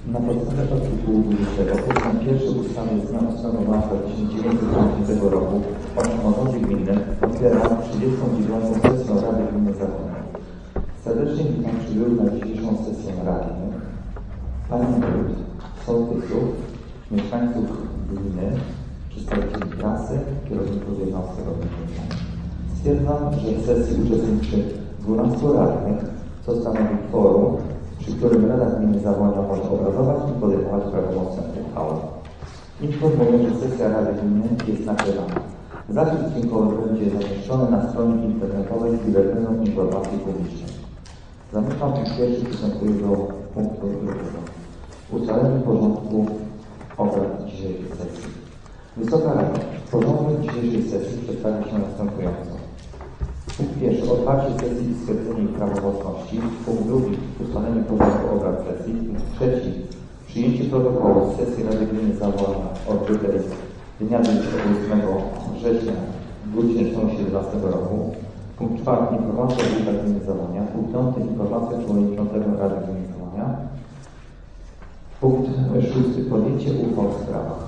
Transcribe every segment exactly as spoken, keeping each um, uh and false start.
Na podstawie artykułu dwudziestego podstęp pierwszy ustawy z dnia ósmego marca tysiąc dziewięćset dziewięćdziesiątego roku o samorządzie gminnym otwiera trzydziestą dziewiątą sesję Rady Gminy Zachodniej. Serdecznie witam przybyłych na dzisiejszą sesję Rady. Pani Wójt, sołtysów, mieszkańców gminy, przedstawicieli prasy, kierowników jednostek organizacyjnych. Stwierdzam, że w sesji uczestniczy dwunastu radnych, co stanowi forum, przy którym Rada Gminy Zawonia może obradować i podejmować prawomocne uchwały. Informuję, że sesja Rady Gminy jest nagrywana. Zapis dźwiękowy będzie zamieszczony na stronie internetowej z Biuletynu Informacji Publicznej. Zamykam punkt pierwszy, przystępuję do punktu drugiego. Ustalenie porządku obrad dzisiejszej sesji. Wysoka Rada, porządek dzisiejszej sesji przedstawia się następująco. Punkt pierwszy. Otwarcie sesji i stwierdzenie ich prawomocności. Punkt drugi. Ustalenie porządku obrad sesji. Punkt trzeci. Przyjęcie protokołu z sesji Rady Gminy Zawonia odbytej dnia dwudziestego ósmego września dwa tysiące siedemnastego roku. Punkt czwarty. Informacja o Rady Gminy Zawonia. Punkt piąty. Informacja przewodniczącego Rady Gminy Zawonia. Punkt szósty. Podjęcie uchwał w sprawach.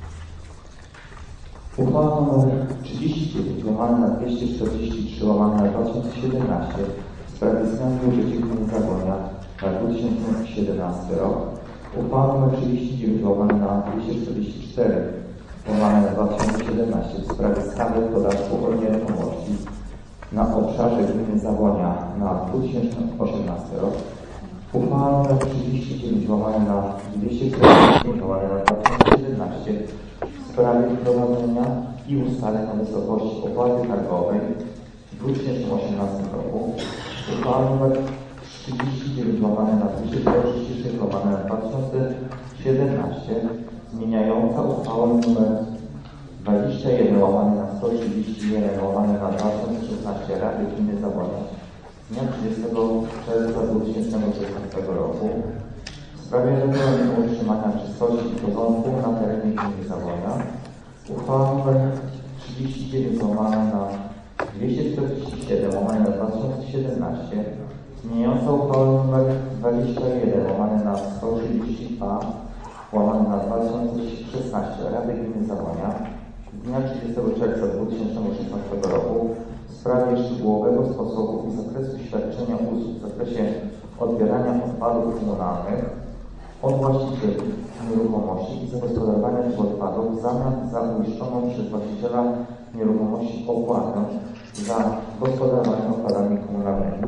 Uchwała nr trzydzieści dziewięć łamane na dwieście czterdzieści trzy łamane na dwa tysiące siedemnaście w sprawie zmian w budżecie Gminy Zawonia na dwa tysiące siedemnasty rok. Uchwała nr trzydzieści dziewięć łamane na dwieście czterdzieści cztery łamane na dwa tysiące siedemnaście w sprawie stawek podatku od nieruchomości na obszarze Gminy Zawonia na dwa tysiące osiemnasty rok. Uchwała nr trzydzieści dziewięć łamane na dwieście czterdzieści pięć łamane na dwa tysiące siedemnaście w sprawie wprowadzenia i ustalenia wysokości opłaty targowej w dwa tysiące osiemnastym roku. Uchwała nr trzydzieści dziewięć łamane na dwieście czterdzieści sześć łamane na dwa tysiące siedemnaście zmieniająca uchwałę nr dwadzieścia jeden łamane na sto trzydzieści jeden łamane na dwa tysiące szesnaście Rady Gminy Zawonia z dnia trzydziestego czerwca dwa tysiące szesnastego roku w sprawie regulaminu utrzymania czystości i porządku na terenie Gminy Zawonia. Uchwała nr trzydzieści dziewięć łamane na dwieście czterdzieści siedem łamane na dwa tysiące siedemnaście zmieniająca uchwałę nr dwadzieścia jeden łamane na sto trzydzieści dwa łamane na dwa tysiące szesnaście Rady Gminy Zawonia z dnia trzydziestego czerwca dwa tysiące szesnastego roku w sprawie szczegółowego sposobu i zakresu świadczenia usług w zakresie odbierania odpadów komunalnych od właścicieli nieruchomości i zagospodarowania tych odpadów w zamian za uiszczoną przez właściciela nieruchomości opłatę za gospodarowanie odpadami komunalnymi.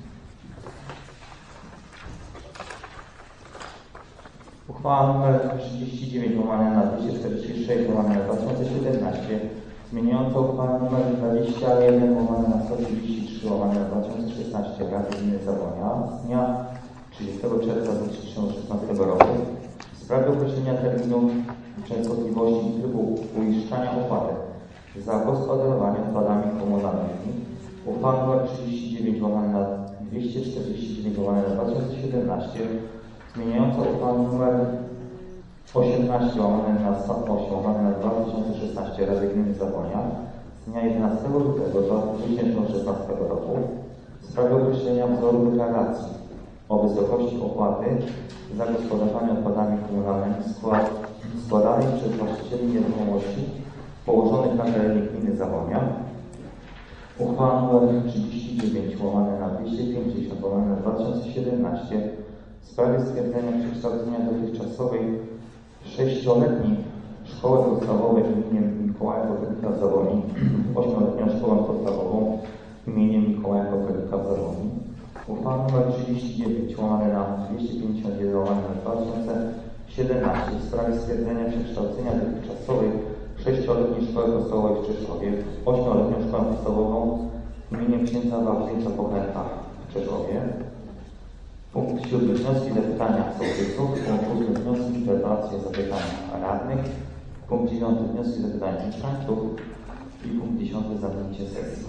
Uchwała nr trzydzieści dziewięć łamane na dwieście czterdzieści sześć łamane na dwa tysiące siedemnaście zmieniająca uchwałę nr dwadzieścia jeden łamane na sto trzydzieści trzy łamane na dwa tysiące szesnaście Rady Gminy Zawonia z dnia trzydziestego czerwca dwa tysiące szesnastego roku w sprawie określenia terminu częstotliwości i trybu uiszczania opłaty za gospodarowanie odpadami komunalnymi. Uchwała nr trzydzieści dziewięć łamane na dwieście czterdzieści dziewięć łamane na dwa tysiące siedemnaście zmieniająca uchwałę nr osiemnaście łamane na sto osiem łamane na dwa tysiące szesnaście Rady Gminy Zawonia z dnia jedenastego lutego dwa tysiące szesnastego roku w sprawie określenia wzoru deklaracji o wysokości opłaty za gospodarowanie odpadami komunalnymi składanej przez właścicieli nieruchomości położonych na terenie Gminy Zawonia. Uchwała nr trzydzieści dziewięć łamane na dwieście pięćdziesiąt łamane na dwa tysiące siedemnaście w sprawie stwierdzenia przekształcenia dotychczasowej sześcioletniej szkoły podstawowej imieniem Mikołaja Kopernika w Zawoni w ośmioletnią szkołę podstawową imieniem Mikołaja Kopernika w Zawoni. Uchwała nr trzydzieści dziewięć łamane na dwieście pięćdziesiąt jeden łamane na dwa tysiące siedemnaście w sprawie stwierdzenia przekształcenia dotychczasowej sześcioletniej szkoły podstawowej w Czeszowie w ośmioletnią szkołę podstawową imieniem księdza Wawrzyńca Pochęta w Czeszowie. Punkt siódmy. Wnioski i zapytania sołtysów. Punkt ósmy. Wnioski, interpelacje, zapytania radnych. Punkt dziewiąty. Wnioski i zapytania mieszkańców. I punkt dziesiąty. Zamknięcie sesji.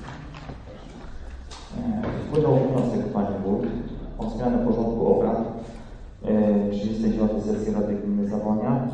Wpłynął wniosek Pani Wójt o zmianę porządku obrad trzydziestej dziewiątej sesji Rady Gminy Zawonia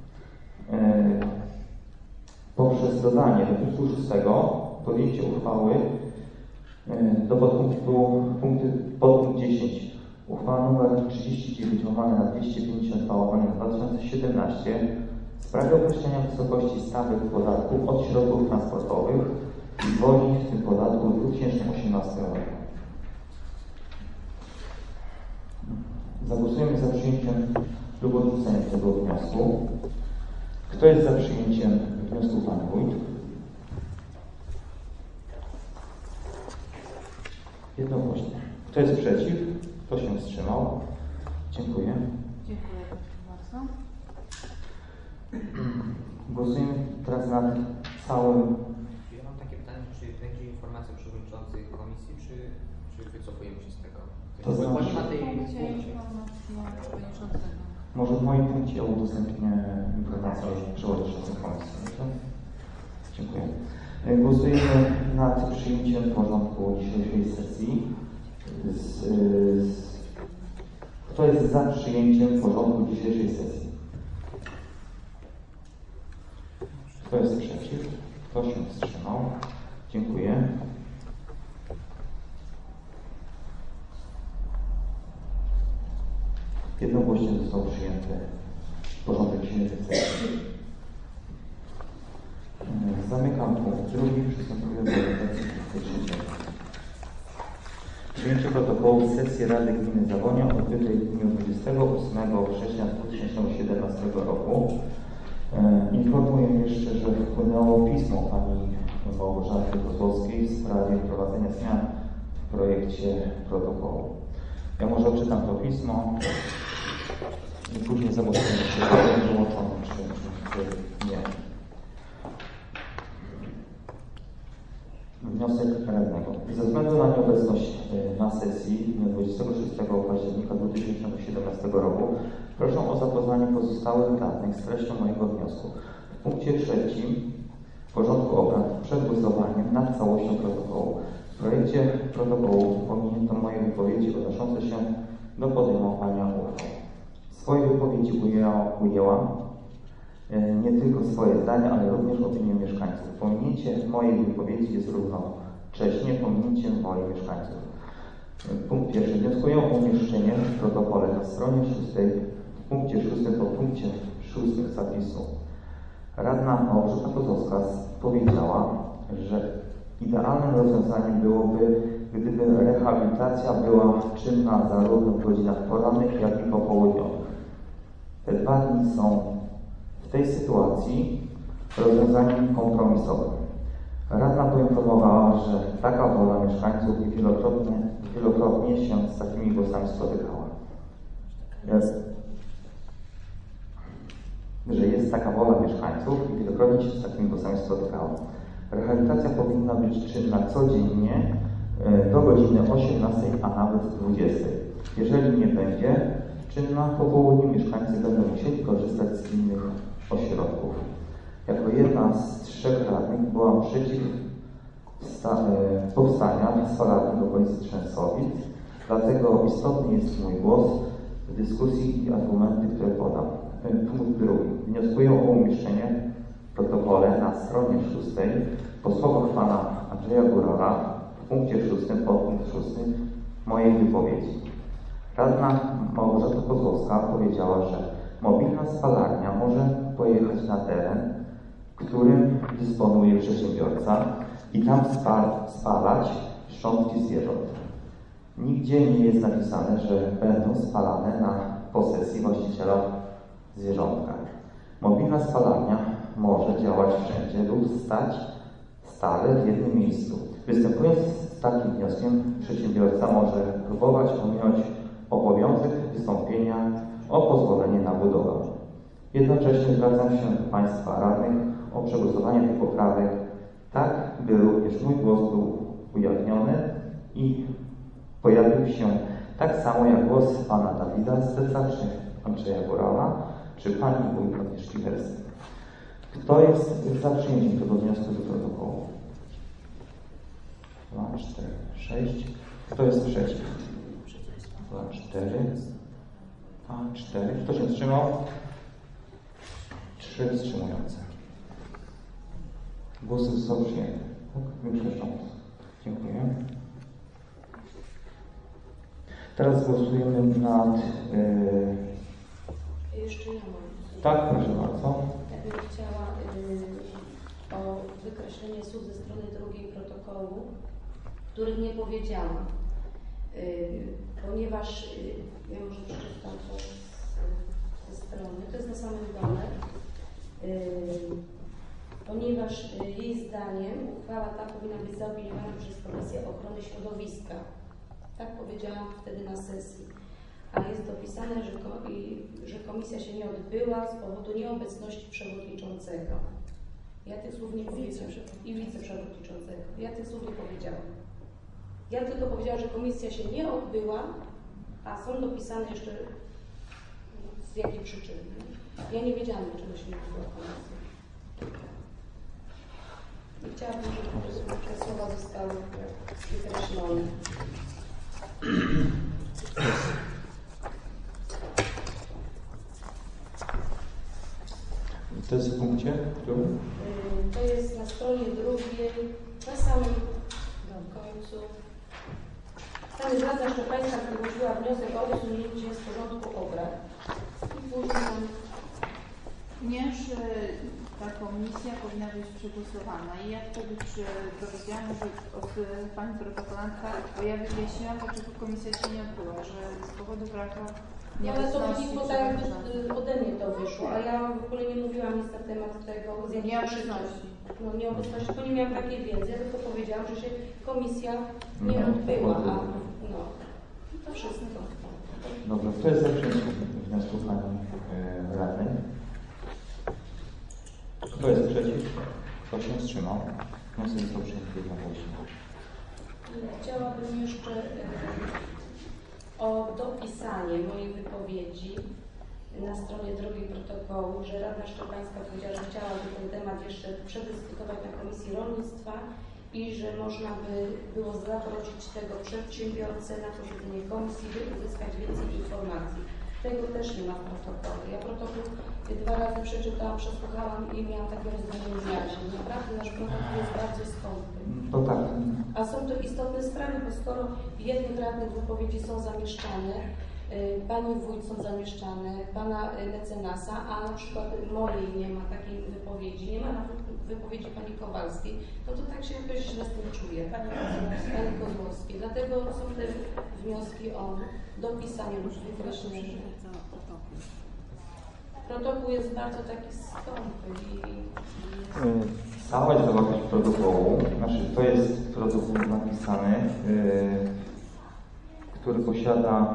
poprzez dodanie do punktu szóstego podjęcie uchwały do podpunktu punkty, podpunkt dziesięć Uchwała nr trzydzieści dziewięć łamane na dwieście pięćdziesiąt dwa łamane na dwa tysiące siedemnaście w sprawie określenia wysokości stawek podatku od środków transportowych i zwolnień w tym podatku w dwa tysiące osiemnastym roku. Zagłosujemy za przyjęciem lub odrzuceniem tego wniosku. Kto jest za przyjęciem wniosku Pan Wójt? Jednogłośnie. Kto jest przeciw? Kto się wstrzymał? Dziękuję. Dziękuję bardzo. Głosujemy teraz nad całym. Ja mam takie pytanie, czy będzie informacja przewodniczącej komisji, czy, czy wycofujemy się z tego? To znaczy, bo nie ma tej Punkcie punkcie. informacji przewodniczącego. Może w moim punkcie ja udostępnię informację o przewodniczącym komisji. Dobrze? Dziękuję. Głosujemy nad przyjęciem porządku dzisiejszej sesji. Z, z, kto jest za przyjęciem porządku dzisiejszej sesji? Kto jest przeciw? Kto się wstrzymał? Dziękuję. Jednogłośnie został przyjęty porządek dzisiejszej sesji. Zamykam punkt drugi. Przystępujemy do realizacji punktu trzeciego. Przyjęcie protokołu z sesji Rady Gminy Zawonia odbytej w dniu dwudziestego ósmego września dwa tysiące siedemnastego roku. E, informuję jeszcze, że wpłynęło pismo pani Małgorzaty Kozłowskiej w sprawie wprowadzenia zmian w projekcie protokołu. Ja może odczytam to pismo i później zagłosujemy, czy będzie wyłączone, czy, czy, czy nie. Wniosek radnego. Ze względu na nieobecność na sesji dnia dwudziestego szóstego października dwa tysiące siedemnastego roku proszę o zapoznanie pozostałych radnych z treścią mojego wniosku. W punkcie trzecim porządku obrad przed głosowaniem nad całością protokołu. W projekcie protokołu pominięto moje wypowiedzi odnoszące się do podejmowania uchwał. W swojej wypowiedzi ujęłam nie tylko swoje zdania, ale również opinię mieszkańców. Pominięcie mojej wypowiedzi jest równocześnie pominięciem woli mieszkańców. Punkt pierwszy. Wnioskuję o umieszczenie w protokole na stronie szóstej, w punkcie szóstym po punkcie szóstym zapisu. Radna Małgorzata Kozłowska powiedziała, że idealnym rozwiązaniem byłoby, gdyby rehabilitacja była czynna zarówno w godzinach porannych, jak i popołudniowych. Te dwa dni są w tej sytuacji rozwiązaniem kompromisowym. Radna poinformowała, że taka wola mieszkańców i wielokrotnie, wielokrotnie się z takimi głosami spotykała. Jest, że jest taka wola mieszkańców i wielokrotnie się z takimi głosami spotykała. Rehabilitacja powinna być czynna codziennie do godziny osiemnastej, a nawet dwudziestej. Jeżeli nie będzie czynna po południu, mieszkańcy będą musieli korzystać z innych ośrodków. Jako jedna z trzech radnych byłam przeciw powstania spalarni w okolicy Trzęsowic, dlatego istotny jest mój głos w dyskusji i argumenty, które podam. Punkt drugi. Wnioskuję o umieszczenie w protokole na stronie szóstej po słowach pana Andrzeja Górala w punkcie szóstym, podpunkt szósty mojej wypowiedzi. Radna Małgorzata Kozłowska powiedziała, że mobilna spalarnia może pojechać na teren, którym dysponuje przedsiębiorca i tam spalać szczątki zwierząt. Nigdzie nie jest napisane, że będą spalane na posesji właściciela zwierzątka. Mobilna spalarnia może działać wszędzie lub stać stale w jednym miejscu. Występując z takim wnioskiem, przedsiębiorca może próbować ominąć obowiązek wystąpienia o pozwolenie na budowę. Jednocześnie zwracam się do Państwa radnych o przegłosowanie tych poprawek tak, by również mój głos był ujawniony i pojawił się tak samo jak głos pana Dawida Steca, czy Andrzeja Górala, czy pani wójt Agnieszki Wersy. Kto jest za przyjęciem tego wniosku do protokołu? Dwa, cztery, sześć. Kto jest przeciw? Dwa, cztery. Dwa, cztery. Kto się wstrzymał? Trzy wstrzymujące. Głosy zostały przyjęte. Tak? Większością. Dziękuję. Teraz głosujemy nad... Yy... Jeszcze ja mam. Tak, proszę bardzo. Ja bym chciała y, o wykreślenie słów ze strony drugiej protokołu, których nie powiedziałam. Y, ponieważ, y, ja może przeczytam to z, ze strony, to jest na samym dole. Y, ponieważ y, jej zdaniem uchwała ta powinna być zaopiniowana przez Komisję Ochrony Środowiska. Tak powiedziałam wtedy na sesji. A jest dopisane, że, ko i, że komisja się nie odbyła z powodu nieobecności przewodniczącego. Ja tych słów nie powiedziałam. I wiceprzewodniczącego. Ja tych słów nie powiedziałam. Ja tylko powiedziałam, że komisja się nie odbyła, a są dopisane jeszcze z jakiej przyczyny. Ja nie wiedziałam, dlaczego się nie odbyła komisja. I chciałabym, żeby te słowa zostały wykreślone. To jest w punkcie, który? To jest na stronie drugiej, na samym końcu. Tam jest Rada Szczepańska zgłosiła wniosek o usunięcie z porządku obrad. I później tam... Ponieważ ta komisja powinna być przegłosowana i ja wtedy przy, dowiedziałam, że od pani protokolantka, bo ja wyjaśniłam, dlaczego komisja się nie odbyła, że z powodu braku Ja ale to wynikło tak jakby ode mnie to wyszło, a ja w ogóle nie mówiłam nic na temat tego, z jakiej przyczyn. No nieobecności, bo nie miałam takiej wiedzy, ja tylko powiedziałam, że się komisja nie odbyła, a no to wszystko. Dobra, kto jest za przyjęciem wniosku pani yy, radnej? Kto jest przeciw? Kto się wstrzymał? Wniosek został przyjęty jednogłośnie. Chciałabym jeszcze yy, o dopisanie mojej wypowiedzi na stronie drugiej protokołu, że Rada Szczepańska powiedziała, że chciałaby ten temat jeszcze przedyskutować na Komisji Rolnictwa i że można by było zaprosić tego przedsiębiorcę na posiedzenie komisji, by uzyskać więcej informacji. Tego też nie ma w protokole. Ja protokół dwa razy przeczytałam, przesłuchałam i miałam takie rozdanie wyjaśnień. Naprawdę nasz protokół jest bardzo skąpy. To tak. A są to istotne sprawy, bo skoro w jednych radnych wypowiedzi są zamieszczane, pani wójt są zamieszczane, pana mecenasa, a na przykład mojej nie ma takiej wypowiedzi, nie ma wypowiedzi pani Kowalskiej, no to tak się jakoś źle z tym czuję, pani, pani Kozłowskiej. Dlatego są te wnioski o dopisanie lub wykreślenie. Protokół jest bardzo taki skąpy i... Całość zawartość protokołu, znaczy to jest protokół napisany, yy, który posiada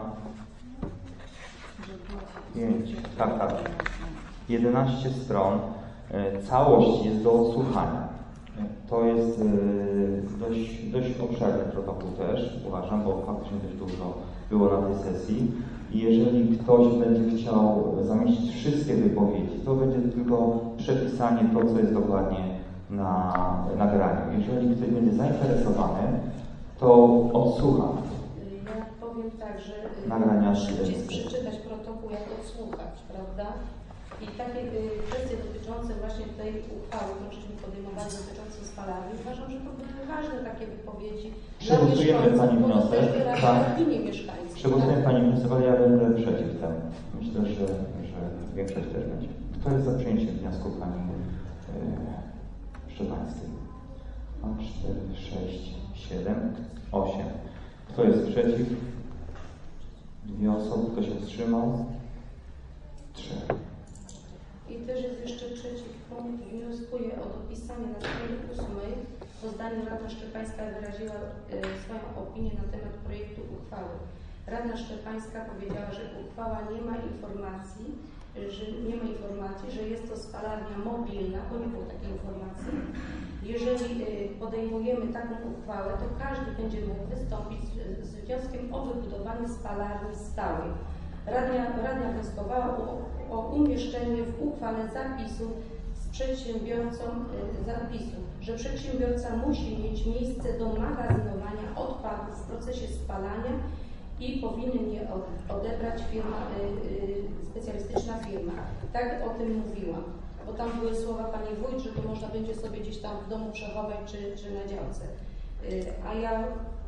pięć, tak, tak, jedenaście stron. Całość jest do odsłuchania. To jest yy, dość, dość obszerny protokół też, uważam, bo faktycznie dość dużo było na tej sesji. I jeżeli ktoś będzie chciał zamieścić wszystkie wypowiedzi, to będzie tylko przepisanie to, co jest dokładnie na nagraniu. Jeżeli ktoś będzie zainteresowany, to odsłucha. Ja powiem tak, że nagrania szybciej jest przeczytać protokół, jak odsłuchać, prawda? I takie kwestie dotyczące właśnie tej uchwały, którą żeśmy podejmowali dotyczące spalarni, uważam, że to były ważne takie wypowiedzi. Przegłosujemy Pani wniosek. Tak. mieszkańców. Przegłosujemy Pani wniosek, ale ja będę przeciw temu. Myślę, że, że większość też będzie. Kto jest za przyjęciem wniosku Pani yy, Szczepańskiej? dwa, cztery, sześć, siedem, osiem. Kto jest przeciw? Dwie osoby. Kto się wstrzymał? Trzy. I też jest jeszcze trzeci punkt. Wnioskuję o dopisanie na stronie ósmej. Po zdaniu Rada Szczepańska wyraziła y, swoją opinię na temat projektu uchwały. Rada Szczepańska powiedziała, że uchwała nie ma informacji, że nie ma informacji, że jest to spalarnia mobilna, bo nie było takiej informacji. Jeżeli y, podejmujemy taką uchwałę, to każdy będzie mógł wystąpić z, z wnioskiem o wybudowanie spalarni stałej. Rada, Rada wnioskowała o, o umieszczenie w uchwale zapisu z przedsiębiorcą y, zapisu, że przedsiębiorca musi mieć miejsce do magazynowania odpadów w procesie spalania i powinien je odebrać firma, y, y, specjalistyczna firma. Tak o tym mówiłam, bo tam były słowa pani wójt, że to można będzie sobie gdzieś tam w domu przechować czy, czy na działce. Y, a ja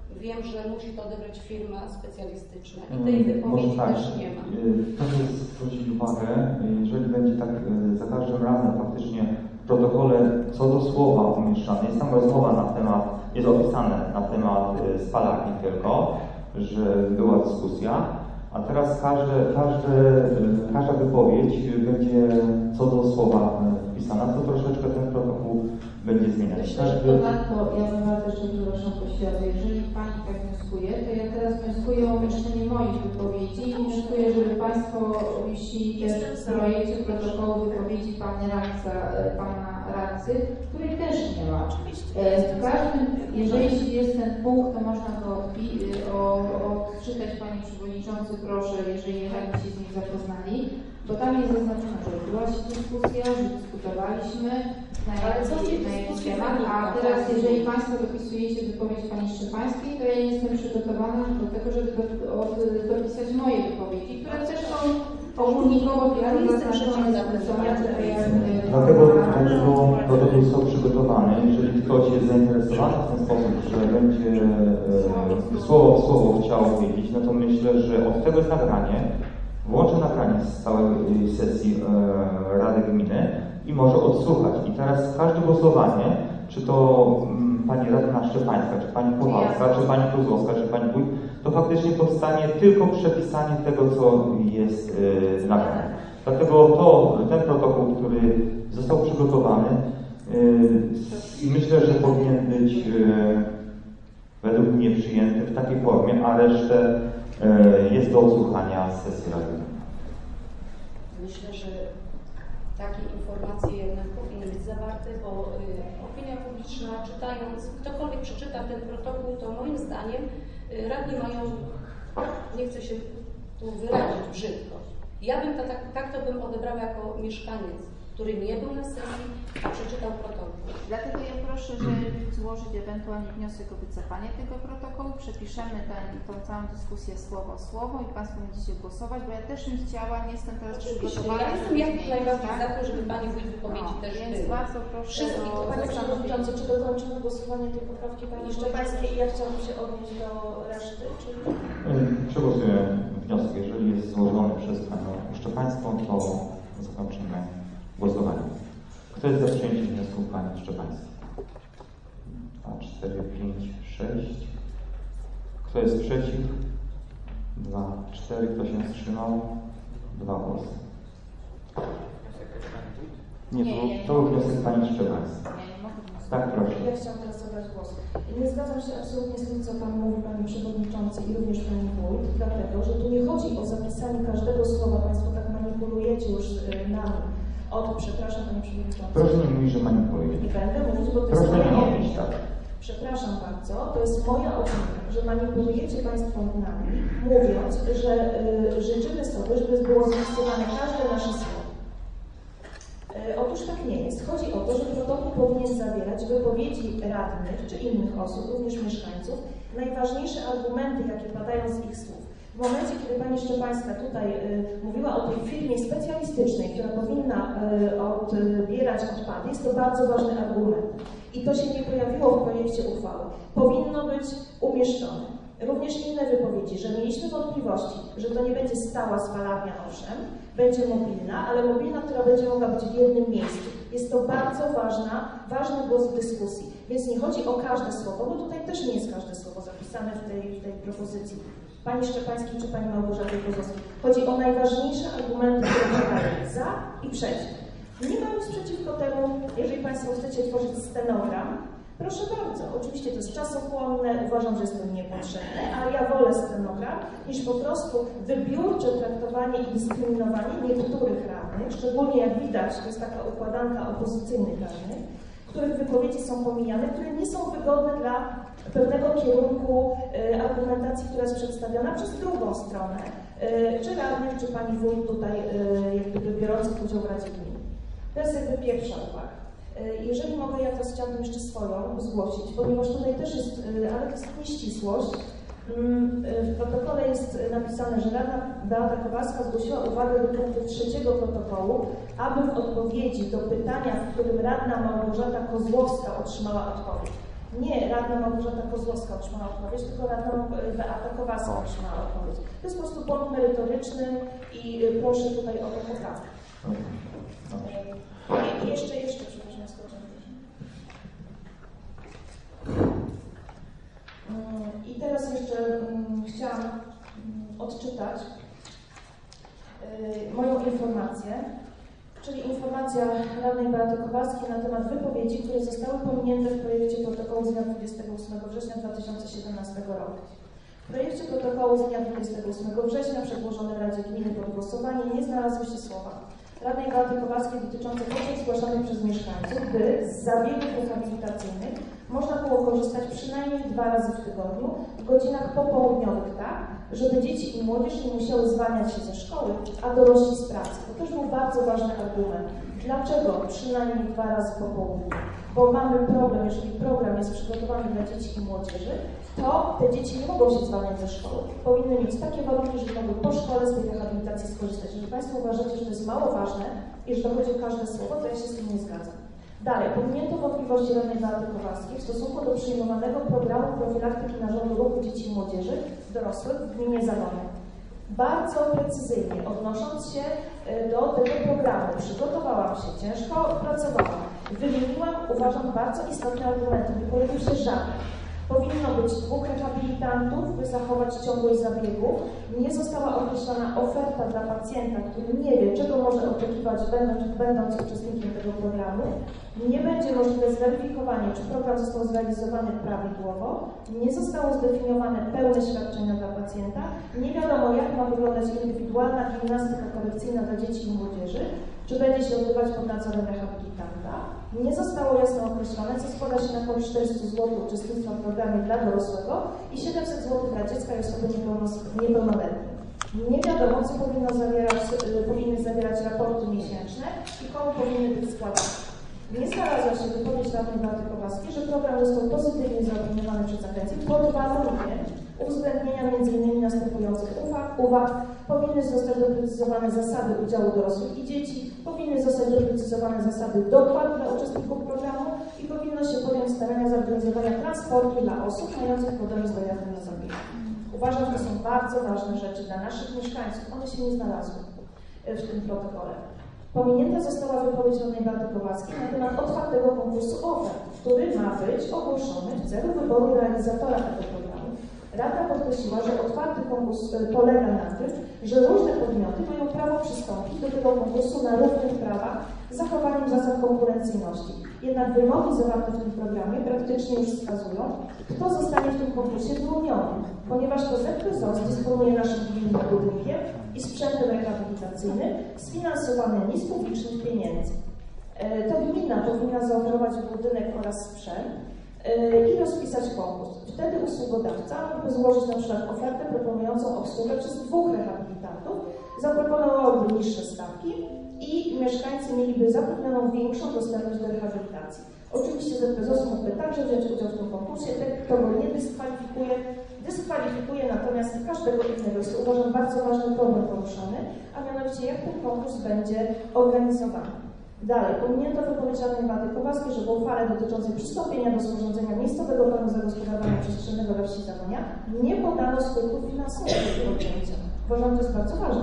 Wiem, że musi to odebrać firma specjalistyczna i tej Może wypowiedzi tak, też nie ma. proszę zwrócić uwagę, jeżeli będzie tak y, za każdym razem faktycznie w protokole co do słowa umieszczane, jest tam rozmowa na temat, jest opisane na temat y, spalarni tylko, że była dyskusja, a teraz każde, każde, y, każda wypowiedź będzie co do słowa y, wpisana, to troszeczkę ten protokół będzie zmieniać. Myślę, że ponadto ja bym bardzo jeszcze przepraszam poświadczę. Jeżeli Pani tak wnioskuje, to ja teraz wnioskuję o umieszczenie moich wypowiedzi i wnioskuję, żeby Państwo umieścili też w projekcie protokołu wypowiedzi Pani radca, Pana radcy, której też nie ma. W każdym, jeżeli jest ten punkt, to można go odpi- o, odczytać Panie Przewodniczący, proszę, jeżeli radni się z nim zapoznali, bo tam jest zaznaczone, że odbyła się dyskusja, że dyskutowaliśmy na jakiś temat, a teraz jeżeli Państwo dopisujecie wypowiedź Pani Szczepańskiej, to ja nie jestem przygotowana do tego, żeby do, od, dopisać moje wypowiedzi, które też są ogólnikowo zaznaczone, zaznaczone. Dlatego protokół został przygotowany. Jeżeli ktoś jest zainteresowany w ten sposób, że będzie e, słowo w słowo chciał wiedzieć, no to myślę, że od tego jest nagranie. Włączę nagranie z całej sesji e, Rady Gminy i może odsłuchać. I teraz każde głosowanie, czy to m, Pani Radna Szczepańska, czy Pani Kowalska, czy Pani Kozłowska, czy Pani Wójt, to faktycznie powstanie tylko przepisanie tego, co jest e, nagrane. Dlatego to, ten protokół, który został przygotowany, e, myślę, że powinien być e, według mnie przyjęty w takiej formie, a resztę e, jest do odsłuchania z sesji Rady. Myślę, że takie informacje jednak powinny być zawarte, bo y, opinia publiczna, czytając, ktokolwiek przeczyta ten protokół, to moim zdaniem y, radni mają, nie chcę się tu wyrazić brzydko. Ja bym to, tak, tak to bym odebrała jako mieszkaniec, który nie był na sesji, a przeczytał protokół. Dlatego ja proszę, żeby złożyć ewentualnie wniosek o wycofanie tego protokołu, przepiszemy ten, tą całą dyskusję słowo w słowo i Państwo będziecie głosować, bo ja też bym chciała, nie jestem teraz przygotowana. Ja jestem jak najbardziej za to, żeby Pani Wójt wypowiedzi no, też więc były. bardzo proszę Wszystkich, o Panie Przewodniczący, czy dokończymy głosowanie tej poprawki Pani Szczepańskiej i ja chciałabym się odnieść do reszty? Czy... Przegłosuję wniosek. Jeżeli jest złożony przez Panią Szczepańską, to zakończymy głosowanie. Kto jest za przyjęciem wniosku Pani Szczepańskiej? dwa, cztery, pięć, sześć. Kto jest przeciw? dwa, cztery. Kto się wstrzymał? dwa głosy. Wniosek też Pani Wójt? Nie, Nie, to, ja nie to był mogę. wniosek Pani Szczepańskiej. Ja nie mogę wniosku. Tak, proszę. Ja chciałam teraz zabrać głos. Nie zgadzam się absolutnie z tym, co Pan mówi, Panie Przewodniczący i również Pani Wójt, dlatego, że tu nie chodzi o zapisanie każdego słowa. Państwo tak manipulujecie już y, nami. O to, przepraszam Panie Przewodniczący. Proszę nie mówić, że manipuluje. Nie będę mówić, bo to jest Proszę nie moja mówić opinia. tak. Przepraszam bardzo, to jest moja opinia, że manipulujecie Państwo nami, mówiąc, że y, życzymy sobie, żeby było zapisywane każde nasze słowo. Y, otóż tak nie jest. Chodzi o to, że protokół powinien zawierać wypowiedzi radnych czy innych osób, również mieszkańców, najważniejsze argumenty, jakie padają z ich słów. W momencie, kiedy Pani Szczepańska tutaj y, mówiła o tej firmie specjalistycznej, która powinna y, odbierać odpady, jest to bardzo ważny argument. I to się nie pojawiło w projekcie uchwały. Powinno być umieszczone. Również inne wypowiedzi, że mieliśmy wątpliwości, że to nie będzie stała spalarnia, owszem, będzie mobilna, ale mobilna, która będzie mogła być w jednym miejscu. Jest to bardzo ważna, ważny głos w dyskusji. Więc nie chodzi o każde słowo, bo tutaj też nie jest każde słowo zapisane w tej, w tej propozycji Pani Szczepańskiej czy Pani Małgorzaty Kozłowskiej. Chodzi o najważniejsze argumenty, które padają za i przeciw. Nie mam nic przeciwko temu, jeżeli Państwo chcecie tworzyć stenogram. Proszę bardzo, oczywiście to jest czasochłonne, uważam, że jest to niepotrzebne, ale ja wolę stenogram, niż po prostu wybiórcze traktowanie i dyskryminowanie niektórych radnych, szczególnie jak widać, to jest taka układanka opozycyjnych radnych, których wypowiedzi są pomijane, które nie są wygodne dla pewnego kierunku y, argumentacji, która jest przedstawiona przez drugą stronę, y, czy radnych, czy Pani Wójt tutaj y, jak gdyby biorących udział w Radzie Gminy. To jest jakby pierwsza uwaga. Jeżeli mogę, ja teraz chciałabym jeszcze swoją zgłosić, ponieważ tutaj też jest, ale to jest nieścisłość. W protokole jest napisane, że Rada Beata Kowalska zgłosiła uwagę do punktu trzeciego protokołu, aby w odpowiedzi do pytania, w którym radna Małgorzata Kozłowska otrzymała odpowiedź. Nie radna Małgorzata Kozłowska otrzymała odpowiedź, tylko radna Beata Kowalska otrzymała odpowiedź. To jest po prostu błąd merytoryczny i proszę tutaj o to poprawkę. I jeszcze, jeszcze, przepraszam, skoczę. I teraz jeszcze um, chciałam um, odczytać y, moją informację, czyli informacja radnej Beaty Kowalskiej na temat wypowiedzi, które zostały pominięte w projekcie protokołu z dnia dwudziestego ósmego września dwa tysiące siedemnastego roku. W projekcie protokołu z dnia dwudziestego ósmego września przedłożonym Radzie Gminy pod głosowanie nie znalazły się słowa radnej Beaty Kowalskiej dotyczące potrzeb zgłaszanych przez mieszkańców, by z zabiegów rehabilitacyjnych można było korzystać przynajmniej dwa razy w tygodniu w godzinach popołudniowych, tak, żeby dzieci i młodzież nie musiały zwalniać się ze szkoły, a dorośli z pracy. To też był bardzo ważny argument. Dlaczego przynajmniej dwa razy po południu? Bo mamy problem, jeżeli program jest przygotowany dla dzieci i młodzieży, to te dzieci nie mogą się zwalniać ze szkoły. Powinny mieć takie warunki, żeby mogły po szkole z tej rehabilitacji skorzystać. Jeżeli Państwo uważacie, że to jest mało ważne i że dochodzi o każde słowo, to ja się z tym nie zgadzam. Dalej, pominięto wątpliwości radnej Beaty Kowalskiej w stosunku do przyjmowanego programu profilaktyki narządu ruchu dzieci i młodzieży dorosłych w gminie Zawonia. Bardzo precyzyjnie odnosząc się do tego programu, przygotowałam się, ciężko pracowałam, wymieniłam, uważam, bardzo istotne argumenty, nie pojawił się żaden. Powinno być dwóch rehabilitantów, by zachować ciągłość zabiegu. Nie została określona oferta dla pacjenta, który nie wie, czego może oczekiwać, będąc, będąc uczestnikiem tego programu. Nie będzie możliwe zweryfikowanie, czy program został zrealizowany prawidłowo. Nie zostało zdefiniowane pełne świadczenia dla pacjenta. Nie wiadomo, jak ma wyglądać indywidualna gimnastyka korekcyjna dla dzieci i młodzieży, czy będzie się odbywać pod nadzorem rehabilitanta. Nie zostało jasno określone, co składa się na około czterysta złotych uczestnictwa w programie dla dorosłego i siedemset złotych dla dziecka i osoby niepełnoletniej. Nie wiadomo, co powinno zawierać, powinny zawierać raporty miesięczne i komu powinny być składane. Nie znalazła się wypowiedź radnej Beaty Kowalskiej, że program został pozytywnie zaopiniowany przez agencję pod warunkiem uwzględnienia między innymi następujących uwag. uwag. Powinny zostać doprecyzowane zasady udziału dorosłych i dzieci, powinny zostać doprecyzowane zasady dopłat dla uczestników programu i powinno się podjąć starania zorganizowania transportu dla osób mających problemy z dojazdem na zabieg. Uważam, że to są bardzo ważne rzeczy dla naszych mieszkańców. One się nie znalazły w tym protokole. Pominięta została wypowiedź radnej Beaty Kowalskiej na temat otwartego konkursu ofert, który ma być ogłoszony w celu wyboru realizatora tego programu. Rada podkreśliła, że otwarty konkurs polega na tym, że różne podmioty mają prawo przystąpić do tego konkursu na równych prawach z zachowaniem zasad konkurencyjności. Jednak wymogi zawarte w tym programie praktycznie już wskazują, kto zostanie w tym konkursie wyłoniony, ponieważ to Z P Z O dysponuje naszym gminnym budynkiem i sprzętem rehabilitacyjnym sfinansowanym z publicznych pieniędzy. To gmina powinna zaoferować budynek oraz sprzęt i rozpisać konkurs. Wtedy usługodawca mógłby złożyć na przykład ofertę proponującą obsługę przez dwóch rehabilitantów, zaproponowałby niższe stawki i mieszkańcy mieliby zapewnioną większą dostępność do rehabilitacji. Oczywiście Z P Z O S mógłby także wziąć udział w tym konkursie, kto go nie dyskwalifikuje, dyskwalifikuje natomiast każdego innego. Jest to, uważam, bardzo ważny problem poruszony, a mianowicie jak ten konkurs będzie organizowany. Dalej, pominięto wypowiedź radnej Beaty Kowalskiej, że w uchwale dotyczącej przystąpienia do sporządzenia miejscowego planu zagospodarowania przestrzennego we wsi Zawonia nie podano skutków finansowych tego objęcia. Uważam, że to jest bardzo ważne.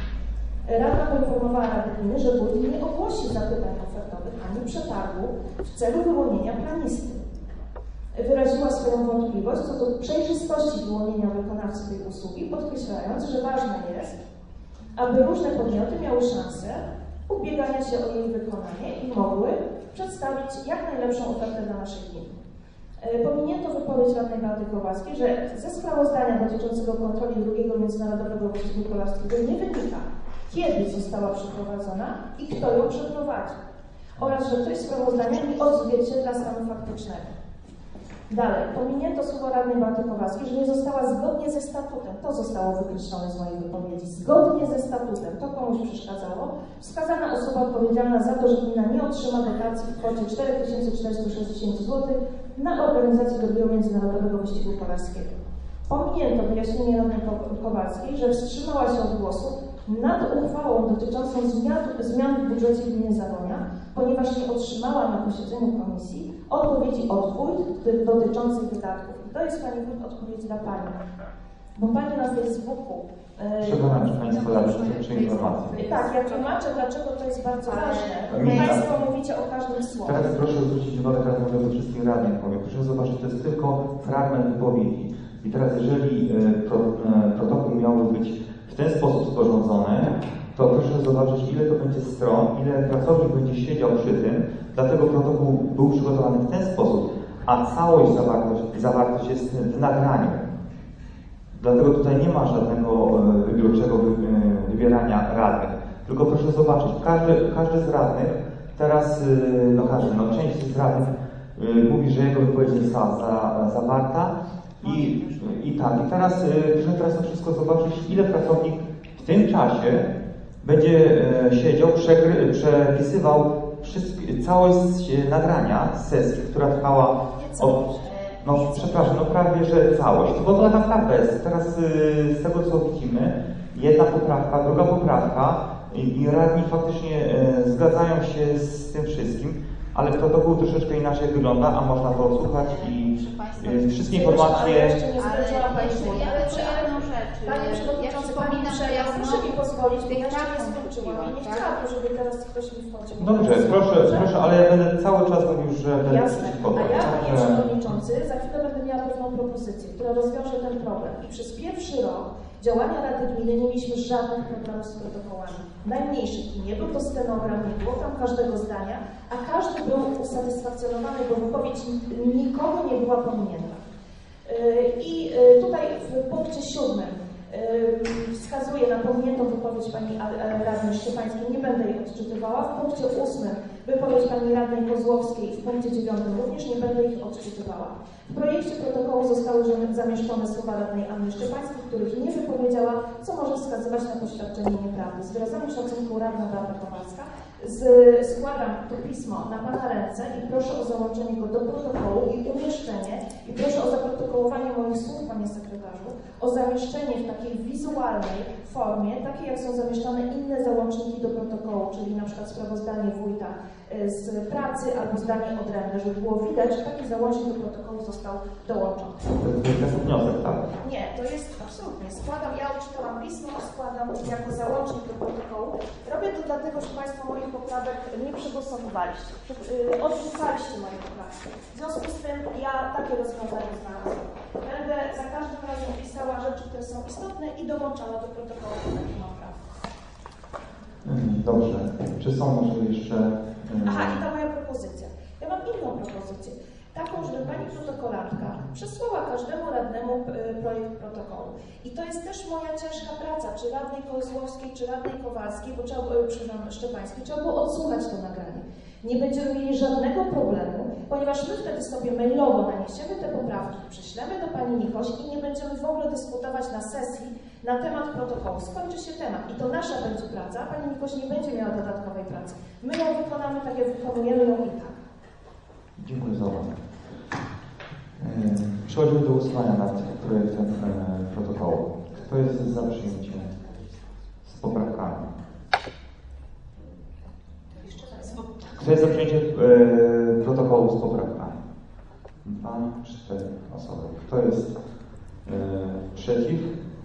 Rada poinformowała Radę Gminy, że budżet nie ogłosi zapytań ofertowych ani przetargu w celu wyłonienia planisty. Wyraziła swoją wątpliwość co do przejrzystości wyłonienia wykonawcy tej usługi, podkreślając, że ważne jest, aby różne podmioty miały szansę ubiegania się o jej wykonanie i mogły przedstawić jak najlepszą ofertę dla naszej gminy. Pominięto wypowiedź radnej Beaty Kowalskiej, że ze sprawozdania dotyczącego kontroli drugiego międzynarodowego wyścigu kolarskiego nie wynika, kiedy została przeprowadzona i kto ją przeprowadził, oraz że treść sprawozdania nie odzwierciedla stanu faktycznego. Dalej, pominięto słowa radnej Beaty Kowalskiej, że nie została zgodnie ze statutem, to zostało wykreślone z mojej wypowiedzi, zgodnie ze statutem, to komuś przeszkadzało, wskazana osoba odpowiedzialna za to, że gmina nie otrzyma dotacji w kwocie cztery tysiące czterysta sześćdziesiąt złotych na organizację drugiego międzynarodowego wyścigu kolarskiego. Pominięto wyjaśnienie radnej Kowalskiej, że wstrzymała się od głosu nad uchwałą dotyczącą zmian, zmian w budżecie gminy Zawonia, ponieważ nie otrzymała na posiedzeniu komisji odpowiedzi od wójt dotyczących wydatków. I to jest Pani wójt odpowiedź dla Pani. Bo Pani na Facebooku... Przepraszam, czy Państwo lepsze informacje. Tak, ja tłumaczę, dlaczego to jest bardzo ważne. Mi- Państwo mówicie o każdym słowie. Teraz proszę zwrócić uwagę, teraz mówię do wszystkich radnych powiem. Proszę zobaczyć, to jest tylko fragment wypowiedzi. I teraz jeżeli e, pro, e, protokół miałby być w ten sposób sporządzony, to proszę zobaczyć, ile to będzie stron, ile pracownik będzie siedział przy tym, dlatego protokół był przygotowany w ten sposób, a całość zawartość, zawartość jest w nagraniu. Dlatego tutaj nie ma żadnego e, wybiórczego wy, e, wybierania radnych. Tylko proszę zobaczyć, każdy, każdy z radnych, teraz, e, no każdy, no część z radnych e, mówi, że jego wypowiedź nie została za, zawarta i, i tak. I teraz e, proszę teraz to wszystko zobaczyć, ile pracownik w tym czasie będzie e, siedział, przekry, przepisywał wszystkie, całość e, nagrania z sesji, która trwała od... No przepraszam, no prawie, że całość, bo to taka prawda jest. Teraz y, z tego co widzimy, jedna poprawka, druga poprawka i, i radni faktycznie y, zgadzają się z tym wszystkim, ale protokół troszeczkę inaczej wygląda, a można to odsłuchać i y, wszystkie informacje... Ale jeszcze nie skończyła Pani jeszcze wójt. ja Ale jeszcze czy- jedną rzecz. Panie Ja Przewodniczący, Pani wspominam, że przejaw, ja proszę mi pozwolić, bo ja jeszcze nie taką skończyłam. wróciłam, Nie tak? chciałabym, żeby teraz ktoś mi wchodził. Dobrze, proszę, proszę, ale ja będę cały czas mówił, że będę Jasne. przeciwko A ja, temu. Panie Przewodniczący, za chwilę będę miała pewną propozycję, która rozwiąże ten problem. I przez pierwszy rok działania Rady Gminy nie mieliśmy żadnych problemów z protokołami. Najmniejszych. I nie był to stenogram, nie było tam każdego zdania, a każdy był usatysfakcjonowany, bo wypowiedź nikogo nie była pominięta. I tutaj w punkcie siódmym wskazuje na pominiętą wypowiedź Pani Radnej Szczepańskiej, nie będę jej odczytywała. W punkcie ósmym wypowiedź Pani Radnej Kozłowskiej, w punkcie dziewiątym również nie będę ich odczytywała. W projekcie protokołu zostały zamieszczone słowa Radnej Anny Szczepańskiej, których nie wypowiedziała, co może wskazywać na poświadczenie nieprawdy. Z wyrazami szacunku Radna Beata Kowalska z, składam to pismo na Pana ręce i proszę o załączenie go do protokołu i umieszczenie, i proszę o zaprotokołowanie moich słów, Panie Sekretarzu, o zamieszczenie w takiej wizualnej formie, takie jak są zamieszczane inne załączniki do protokołu, czyli na przykład sprawozdanie wójta z pracy albo zdanie odrębne, żeby było widać, że taki załącznik do protokołu został dołączony. To jest wniosek, tak? Nie, to jest absolutnie. Składam, ja odczytałam pismo, składam jako załącznik do protokołu. Robię to dlatego, że Państwo moich poprawek nie przegłosowaliście. Yy, odrzucaliście moje poprawki. W związku z tym ja takie rozwiązanie znalazłam. Będę za każdym razem pisała rzeczy, które są istotne i dołączała do protokołu, takie mam prawo. Dobrze. Czy są może jeszcze... Aha, i ta moja propozycja. Ja mam inną propozycję. Taką, żeby Pani protokolantka przesłała każdemu radnemu projekt protokołu. I to jest też moja ciężka praca, czy radnej Kozłowskiej, czy radnej Kowalskiej, bo trzeba, przepraszam, Szczepańskiej, trzeba było odsłuchać to nagranie. Nie będziemy mieli żadnego problemu, ponieważ my wtedy sobie mailowo naniesiemy te poprawki, prześlemy do Pani Nikoś i nie będziemy w ogóle dyskutować na sesji na temat protokołu. Skończy się temat i to nasza będzie praca, Pani Nikoś nie będzie miała dodatkowej pracy. My ją wykonamy tak, jak wykonujemy ją i tak. Dziękuję za uwagę. Przechodzimy do głosowania nad projektem protokołu. Kto jest za przyjęciem z poprawkami? Kto jest za przyjęciem e, protokołu z poprawkami? Dwa, cztery osoby. Kto jest e, przeciw?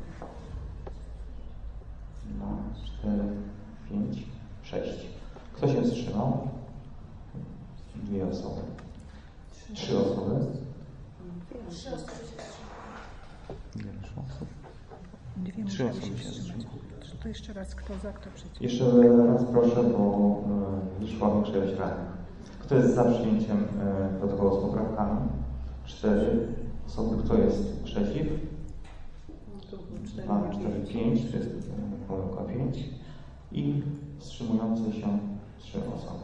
Dwa, cztery, pięć, sześć. Kto się wstrzymał? Dwie osoby. Trzy osoby. Trzy osoby się Dwie Trzy musiały osoby się się wstrzymać. wstrzymały. To jeszcze raz, kto za, kto przeciw. Jeszcze raz proszę, bo e, wyszła większość radnych. Kto jest za przyjęciem e, protokołu z poprawkami? Cztery osoby. Kto jest przeciw? Dwa, cztery, pięć. To jest e, pomyłka pięć. I wstrzymujące się trzy osoby.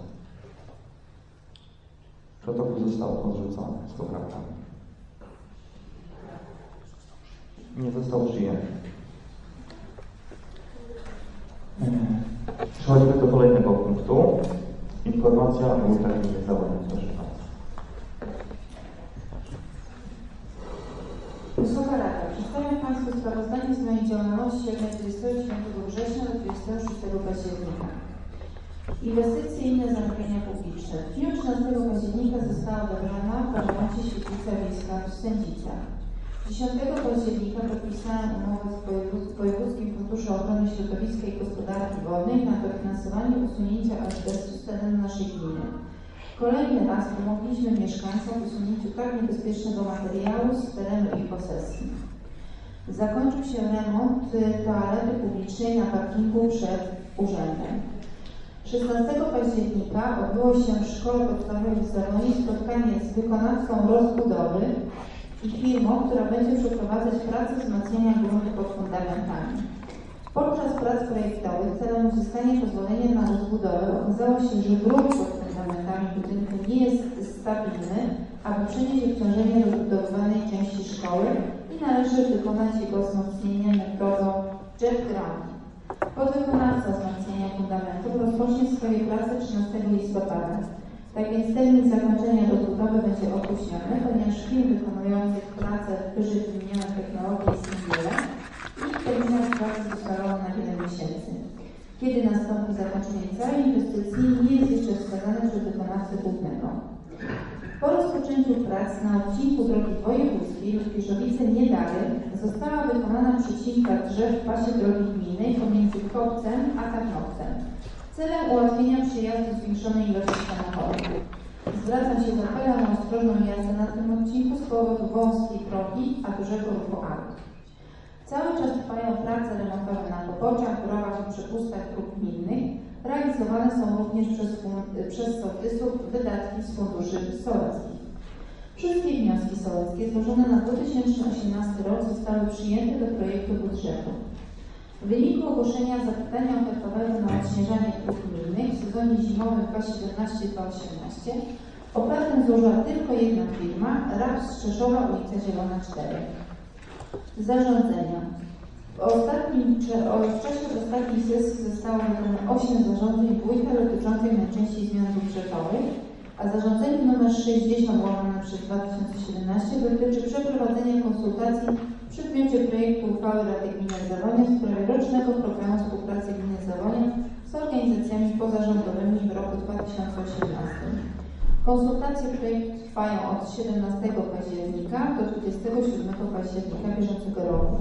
Protokół został odrzucony z poprawkami. Nie został przyjęty. Przechodzimy do kolejnego punktu. Informacja o ustawieniu zawodu. Proszę bardzo. Wysoka Rada, przedstawiam dwudziestego dziewiątego września do dwudziestego szóstego października. Inwestycje i inne zamówienia publiczne. W dniu trzynastego października została odebrana w Parlamencie Świetlica Wiejska w Sędzicach. dziesiątego października podpisałem umowę z Wojewódzkim Funduszem Ochrony Środowiska i Gospodarki Wodnej na dofinansowanie usunięcia azbestu z terenu naszej gminy. Kolejny raz pomogliśmy mieszkańcom w usunięciu tak niebezpiecznego materiału z terenu ich posesji. Zakończył się remont toalety publicznej na parkingu przed urzędem. szesnastego października odbyło się w Szkole Podstawowej w Zawonie spotkanie z wykonawcą rozbudowy i firmą, która będzie przeprowadzać pracę wzmacniania gruntu pod fundamentami. Podczas prac projektowych celem uzyskania pozwolenia na rozbudowę okazało się, że grunt pod fundamentami budynku nie jest stabilny, aby przenieść obciążenie rozbudowywanej części szkoły i należy wykonać jego wzmocnienie metodą jet ground. Podwykonawca wzmocnienia fundamentów rozpocznie swoje prace trzynastego listopada. Tak więc termin zakończenia rozbudowy będzie opóźniony, ponieważ firm wykonujących pracę w wyżej wymienionej technologii jest niewiele i terminarz pracy ustalono na wiele miesięcy. Kiedy nastąpi zakończenie całej inwestycji, nie jest jeszcze wskazane przez wykonawcę głównego. Po rozpoczęciu prac na odcinku drogi wojewódzkiej Pieszowice-Niedary została wykonana przecinka drzew w pasie drogi gminnej pomiędzy Kopcem a Tarnowcem celem ułatwienia przyjazdu zwiększonej ilości samochodów. Zwracam się z apelem o ostrożną jazdę na tym odcinku z powodu wąskiej drogi, a dużego ruchu aut. Cały czas trwają prace remontowe na poboczach, drogach i przepustkach dróg gminnych. Realizowane są również przez, przez sołtysów wydatki z funduszy sołeckich. Wszystkie wnioski sołeckie złożone na dwa tysiące osiemnasty rok zostały przyjęte do projektu budżetu. W wyniku ogłoszenia zapytania ofertowego na odśnieżanie dróg gminnych w sezonie zimowym dwa tysiące siedemnastym dwa tysiące osiemnastym ofertę złożyła tylko jedna firma, R A P z Rzeszowa, ulica Zielona cztery. Zarządzenia. W, ostatnim, w czasie ostatniej sesji zostało wydane osiem zarządzeń wójta dotyczących najczęściej zmian budżetowych, a zarządzenie nr sześćdziesiąt łamane przez dwa tysiące siedemnaście dotyczy przeprowadzenia konsultacji w przedmiocie projektu uchwały Rady Gminy Zawonia w sprawie rocznego programu współpracy Gminy Zawonia z organizacjami pozarządowymi w roku dwa tysiące osiemnastym. Konsultacje projektu trwają od siedemnastego października do dwudziestego siódmego października bieżącego roku.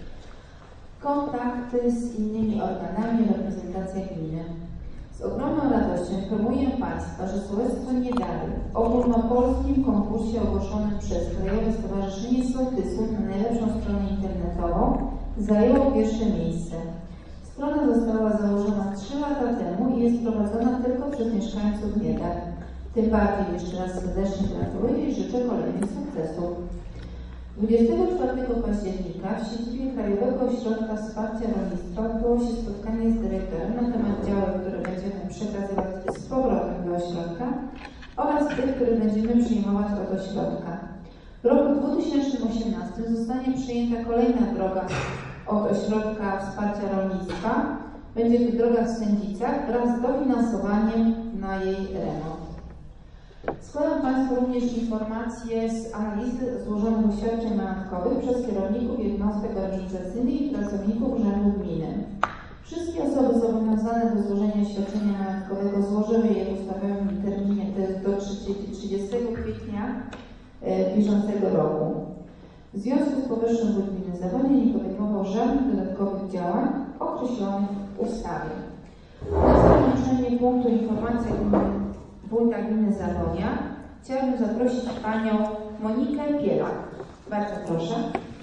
Kontakty z innymi organami reprezentacja gminy. Z ogromną radością informuję Państwa, że Sołectwo Niedary w ogólnopolskim konkursie ogłoszonym przez Krajowe Stowarzyszenie Sołtysów na najlepszą stronę internetową zajęło pierwsze miejsce. Strona została założona trzy lata temu i jest prowadzona tylko przez mieszkańców Niedar. Tym bardziej jeszcze raz serdecznie gratuluję i życzę kolejnych sukcesów. dwudziestego czwartego października w siedzibie Krajowego Ośrodka Wsparcia Rolnictwa odbyło się spotkanie z dyrektorem na temat działań, które będziemy przekazywać z powrotem do ośrodka oraz tych, które będziemy przyjmować od ośrodka. W roku dwa tysiące osiemnastym zostanie przyjęta kolejna droga od Ośrodka Wsparcia Rolnictwa. Będzie to droga w Sędzicach wraz z dofinansowaniem na jej remont. Składam Państwu również informacje z analizy złożonych oświadczeń majątkowych przez kierowników jednostek organizacyjnych i pracowników Urzędu Gminy. Wszystkie osoby zobowiązane do złożenia oświadczenia majątkowego złożyły je w ustawowym terminie do trzydziestego kwietnia bieżącego roku. W związku z powyższym Wójt Gminy Zawonia nie podejmował żadnych dodatkowych działań określonych w ustawie. Na zakończenie punktu informacja Wójta Gminy Zawonia chciałabym zaprosić Panią Monikę Pielak. Bardzo proszę.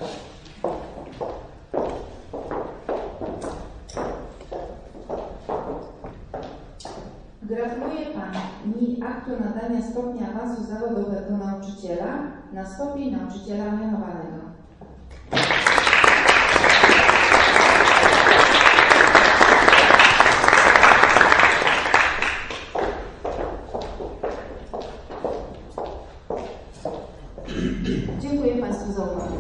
Gratuluję Pani aktu nadania stopnia awansu zawodowego nauczyciela na stopień nauczyciela mianowanego. Dziękuję Państwu za uwagę.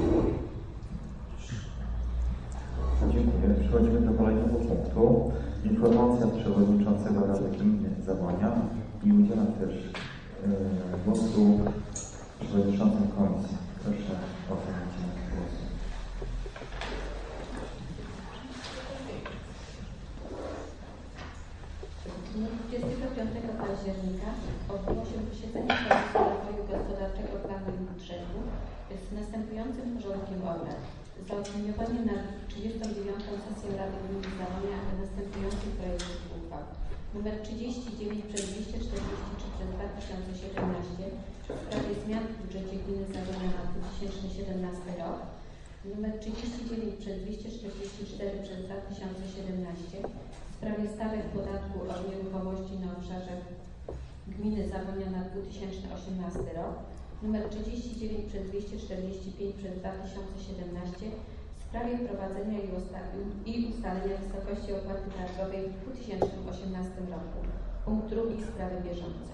Dziękuję. Przechodzimy do kolejnego punktu. Informacja Przewodniczącego Rady Gminy Zawonia i udzielam też yy, głosu Przewodniczącym Komisji. Proszę o zabranie głosu. października odbyło się posiedzenie Komisji Rozwoju Gospodarczego, Planu i Budżetu z następującym porządkiem obrad. Zaopiniowanie na trzydziestą dziewiątą sesję Rady Gminy Zawonia następujących projektów uchwał. Numer trzydzieści dziewięć przez dwieście czterdzieści trzy przez dwa tysiące siedemnaście w sprawie zmian w budżecie Gminy Zawonia na dwa tysiące siedemnasty rok. Numer trzydzieści dziewięć przez dwieście czterdzieści cztery przez dwa tysiące siedemnaście w sprawie stawek podatku od nieruchomości na obszarze Gminy Zawonia na dwa tysiące osiemnasty rok. Numer trzydzieści dziewięć przez dwieście czterdzieści pięć przez dwa tysiące siedemnaście w sprawie wprowadzenia i, usta- i ustalenia wysokości opłaty targowej w dwa tysiące osiemnastym roku. Punkt drugi, sprawy bieżące.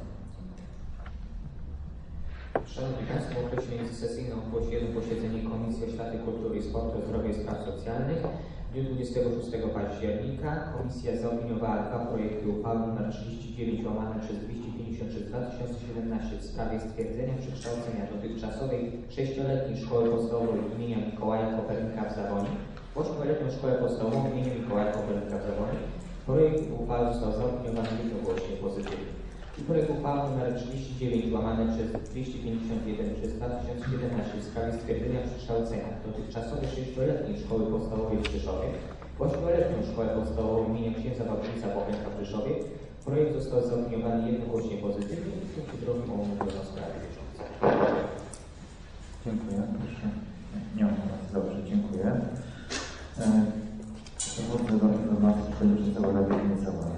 Szanowni Państwo, w okresie międzysesyjnym odbyło się jedno posiedzenie Komisji Oświaty, Kultury i Sportu, Zdrowia i Spraw Socjalnych. W dniu dwudziestego szóstego października Komisja zaopiniowała dwa projekty uchwały nr trzydzieści dziewięć łamane przez dwieście pięćdziesiąt przez dwa tysiące siedemnaście w sprawie stwierdzenia przekształcenia dotychczasowej sześcioletniej Szkoły Podstawowej imienia Mikołaja Kopernika w Zawonie w ośmioletnią Szkołę Podstawową imienia Mikołaja Kopernika w Zawonie. Projekt uchwały został zaopiniowany jednogłośnie pozytywnie. I projekt uchwały nr trzydzieści dziewięć łamane przez dwieście pięćdziesiąt jeden przez dwa tysiące siedemnaście w sprawie stwierdzenia przekształcenia dotychczasowej sześcioletniej Szkoły Podstawowej w Rzeszowie w ośmioletnią Szkołę Podstawową imienia księdza Wawrzyńca Bocheńka w Rzeszowie. Projekt został zaopiniowany jednogłośnie pozytywnie i w punkcie drugim omówiono sprawy bieżące. Dziękuję. Proszę. Nie mam teraz. Dobrze, dziękuję. Przechodzę do informacji przewodniczącego Rady Gminy Zawonia.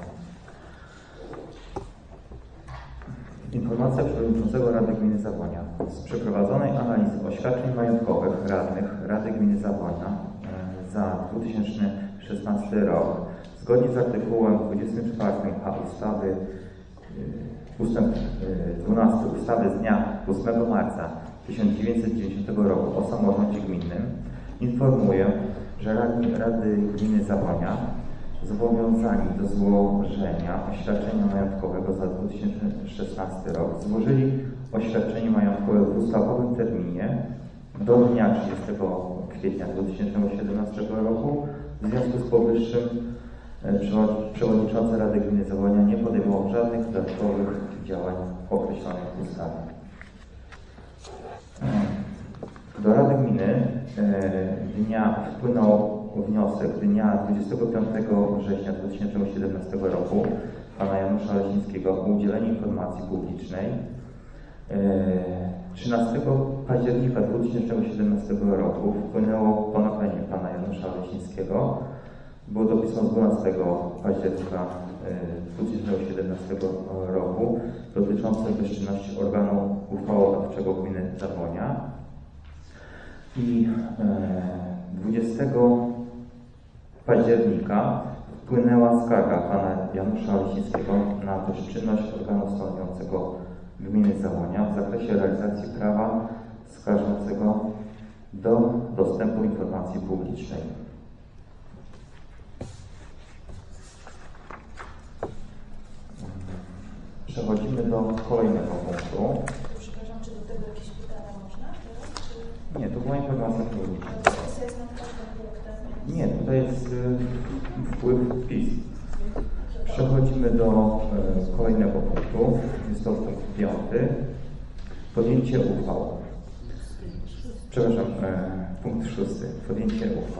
Informacja przewodniczącego Rady Gminy Zawonia. Z przeprowadzonej analizy oświadczeń majątkowych radnych Rady Gminy Zawonia za dwa tysiące szesnasty rok, zgodnie z artykułem dwudziestym czwartym a ustawy ustęp dwunasty ustawy z dnia ósmego marca tysiąc dziewięćset dziewięćdziesiątego roku o samorządzie gminnym, informuję, że radni Rady Gminy Zawonia zobowiązani do złożenia oświadczenia majątkowego za dwa tysiące szesnasty rok złożyli oświadczenie majątkowe w ustawowym terminie do dnia trzydziestego kwietnia dwa tysiące siedemnastego roku. W związku z powyższym przewodniczący Rady Gminy Zawonia nie podejmował żadnych dodatkowych działań określonych w ustawie. Do Rady Gminy dnia wpłynął wniosek dnia dwudziestego piątego września dwa tysiące siedemnastego roku pana Janusza Leśnickiego o udzielenie informacji publicznej. trzynastego października dwa tysiące siedemnastego roku wpłynęło ponowienie pana Janusza Leśnickiego. Było to pismo z dwunastego października dwa tysiące siedemnastego roku dotyczące bezczynności organu uchwałodawczego Gminy Zawonia. I dwudziestego października wpłynęła skarga pana Janusza Leśnickiego na bezczynność organu stanowiącego Gminy Zawonia w zakresie realizacji prawa skarżącego do dostępu informacji publicznej. Przechodzimy do kolejnego punktu. Przepraszam, czy do tego jakieś pytania można teraz? Czy... Nie, to była informacja publiczna. Dyskusja jest nad każdym punktem. Nie, tutaj jest y, wpływ PiS. Przechodzimy do y, kolejnego punktu. Jest to punkt piąty. Podjęcie uchwał. Przepraszam, y, punkt szósty. Podjęcie uchwał.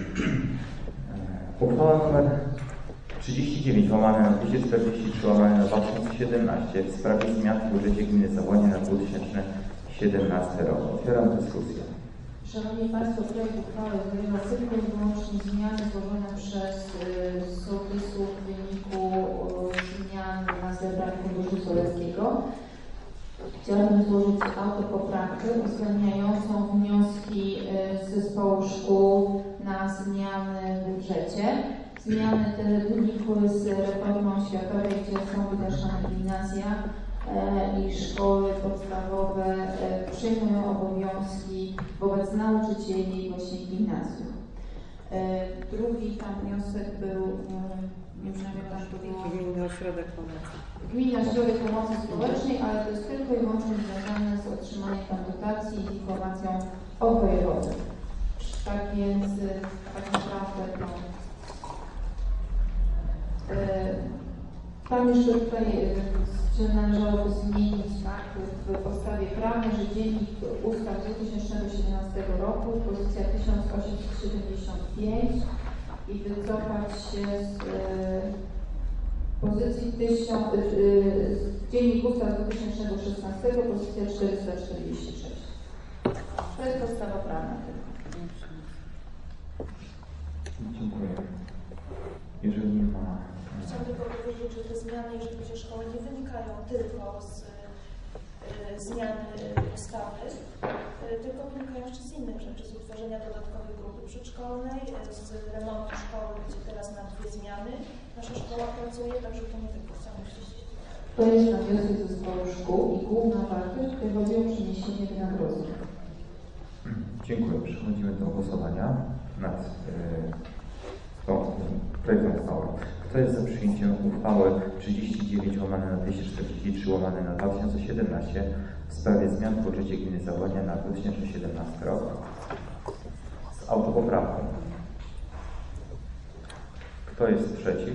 Y, uchwała numer trzydzieści dziewięć łamane na dwieście czterdzieści trzy łamane na dwa tysiące siedemnaście w sprawie zmian w budżecie Gminy Zawonia na dwa tysiące siedemnasty rok. Otwieram dyskusję. Szanowni Państwo, projekt uchwały zawiera tylko i wyłącznie zmiany złożone przez y, sołtysów w wyniku y, zmian na zebraniu Funduszu Soleckiego. Chciałabym złożyć autopoprawkę uwzględniającą wnioski y, z zespołu szkół na zmiany w budżecie. Zmiany te wynikły z reformy oświatowej, gdzie są wygaszane gimnazja e, i szkoły podstawowe e, przejmują obowiązki wobec nauczycieli właśnie gimnazjów. E, drugi tam wniosek był, e, już nie wiem, to było Gminny Ośrodek Pomocy. Gminny Ośrodek Pomocy Społecznej, ale to jest tylko i wyłącznie związane z otrzymaniem tam dotacji i informacją o wojewodzie. Tak więc tak naprawdę to Tam jeszcze tutaj czy należałoby zmienić akt w podstawie prawnej, że Dziennik Ustaw z dwa tysiące siedemnastego roku, pozycja tysiąc osiemset siedemdziesiąt pięć i wycofać się z y, pozycji tysiąc, y, z Dziennik Ustaw z dwa tysiące szesnastego, pozycja czterysta czterdzieści sześć. To jest podstawa prawna. Dziękuję. Jeżeli nie ma... Chciałam tylko powiedzieć, że te zmiany, jeżeli chodzi o szkoły, nie wynikają tylko z y, zmiany ustawy, y, tylko wynikają jeszcze z innych rzeczy, z utworzenia dodatkowej grupy przedszkolnej, y, z remontu szkoły, gdzie teraz na dwie zmiany nasza szkoła pracuje, także to nie tylko chciałam powiedzieć. To jest na wniosek zespołu szkół i główna wartość, tutaj chodzi o przeniesienie wynagrodzeń. Dziękuję. Przechodzimy do głosowania nad yy, tą projektem uchwały. Kto jest za przyjęciem uchwały trzydzieści dziewięć łamane na dwieście czterdzieści trzy łamane na dwa tysiące siedemnaście w sprawie zmian w budżecie gminy Zachodnia na dwa tysiące siedemnasty rok z autopoprawką? Kto jest przeciw?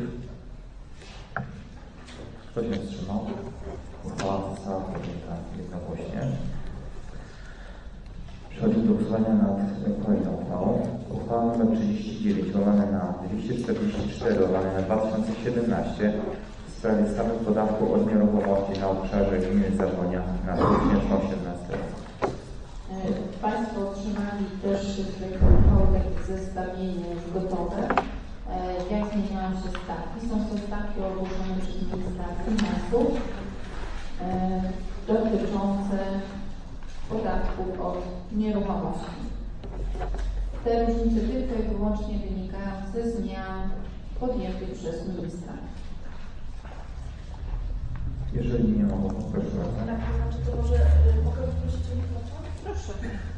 Kto się wstrzymał? Uchwała została podjęta jednogłośnie. Przechodzimy do głosowania nad kolejną uchwałą. Uchwała nr trzydzieści dziewięć łamane na dwieście czterdzieści cztery łamane na dwa tysiące siedemnaście w sprawie stawek podatku od nieruchomości na obszarze gminy Zachodnia na dwa tysiące osiemnasty rok. Państwo otrzymali też projekt uchwały takie zestawienie już gotowe. Jak zmieniają się stawki? Są to stawki ogłoszone przez ministra finansów dotyczące podatków od nieruchomości. Te różnice tylko i wyłącznie wynikają ze zmian podjętych przez ministra. Jeżeli nie ma, to proszę bardzo. Tak, to znaczy, to może y, mogę prosić o mikrofon? Proszę.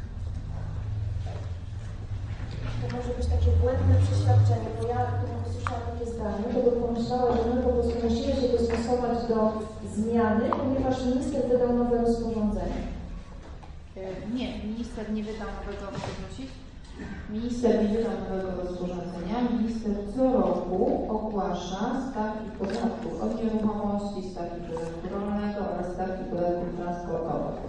To może być takie błędne przeświadczenie, bo ja, gdybym usłyszała takie zdanie, to bym pomyślała, że my po prostu musimy się dostosować do zmiany, ponieważ minister wydał nowe rozporządzenie. Nie, minister nie wydał nowego rozporządzenia. Minister nie wydał nowego rozporządzenia. Minister co roku ogłasza stawki podatków od nieruchomości, stawki podatku rolnego oraz stawki podatków transportowych.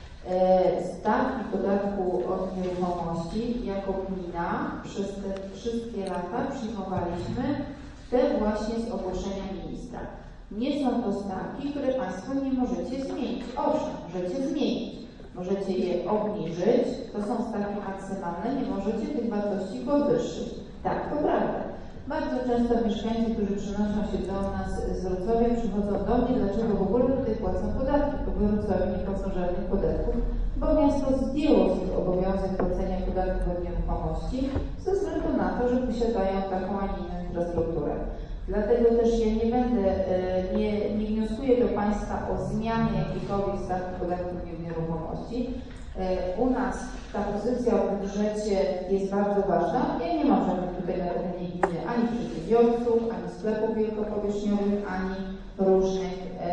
Stawki podatku od nieruchomości jako gmina przez te wszystkie lata przyjmowaliśmy te właśnie z ogłoszenia ministra. Nie są to stawki, które Państwo nie możecie zmienić. Owszem, możecie zmienić. Możecie je obniżyć, to są stawki maksymalne, nie możecie tych wartości podwyższyć. Tak, to prawda. Bardzo często mieszkańcy, którzy przenoszą się do nas z Wrocławia, przychodzą do mnie, dlaczego w ogóle tutaj płacą podatki, bo w Wrocławiu nie płacą żadnych podatków, bo miasto zdjęło z nich obowiązek płacenia podatków od nieruchomości ze względu na to, że posiadają taką, a nie inną infrastrukturę. Dlatego też ja nie będę, nie, nie wnioskuję do Państwa o zmianę jakiejkolwiek stawki podatku od nieruchomości. U nas ta pozycja w budżecie jest bardzo ważna. Ja nie mam żadnych tutaj na terenie gminy ani przedsiębiorców, ani sklepów wielkopowierzchniowych, ani różnych e,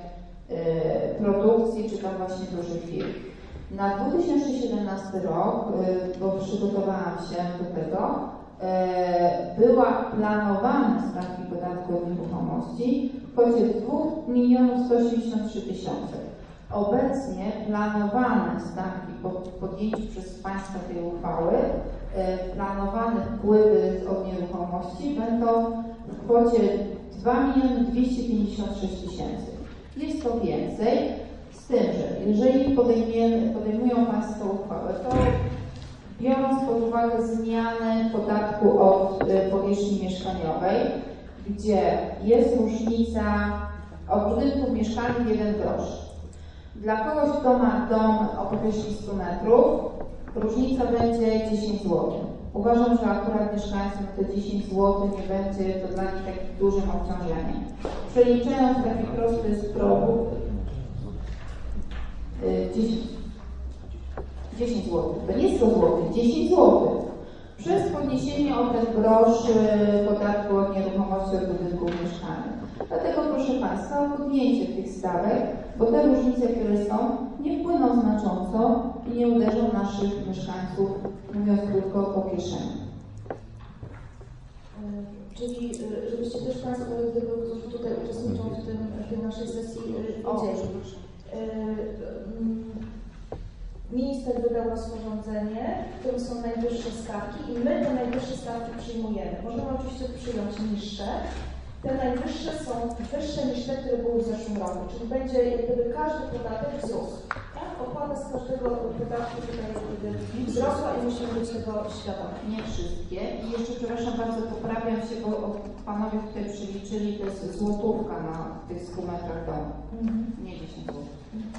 e, produkcji, czy tam właśnie dużych firm. Na dwa tysiące siedemnasty rok, e, bo przygotowałam się do tego, e, była planowana stawki podatku od nieruchomości w kwocie dwa miliony sto osiemdziesiąt trzy tysiące. Obecnie planowane stawki po podjęciu przez Państwa tej uchwały, e, planowane wpływy od nieruchomości będą w kwocie dwa miliony dwieście pięćdziesiąt sześć tysięcy. Jest to więcej, z tym, że jeżeli podejmiemy, podejmują Państwo uchwałę, to biorąc pod uwagę zmianę podatku od e, powierzchni mieszkaniowej, gdzie jest różnica od budynków mieszkalnych jeden grosz. Dla kogoś, kto ma dom o powierzchni stu metrów, różnica będzie dziesięć złotych. Uważam, że akurat mieszkańcom te dziesięć złotych nie będzie to dla nich takim dużym obciążeniem. Przeliczając taki prosty sprób, dziesięć złotych, to nie sto złotych, dziesięć złotych. Przez podniesienie o ten grosz podatku od nieruchomości od budynków mieszkalnych. Dlatego proszę Państwa o podjęcie tych stawek, bo te różnice, które są, nie wpłyną znacząco i nie uderzą naszych mieszkańców, mówiąc krótko, po kieszeni. Czyli y, żebyście też Państwo, gdyby którzy tutaj uczestniczą w, tym, w tej naszej sesji, y, wiedzieli. Y, y, Minister wydał rozporządzenie, w którym są najwyższe stawki i my te najwyższe stawki przyjmujemy. Możemy oczywiście przyjąć niższe. Te najwyższe są wyższe niż te, które były w zeszłym roku, czyli będzie jak gdyby każdy podatek wzrósł. Tak? Opłata z każdego podatku tutaj jak gdyby wzrosła i musimy być tego świadomi. Nie wszystkie. I jeszcze, przepraszam bardzo, poprawiam się, bo panowie tutaj przeliczyli, to jest złotówka na tych stu metrach domu, Mhm. nie dziesięć złotych.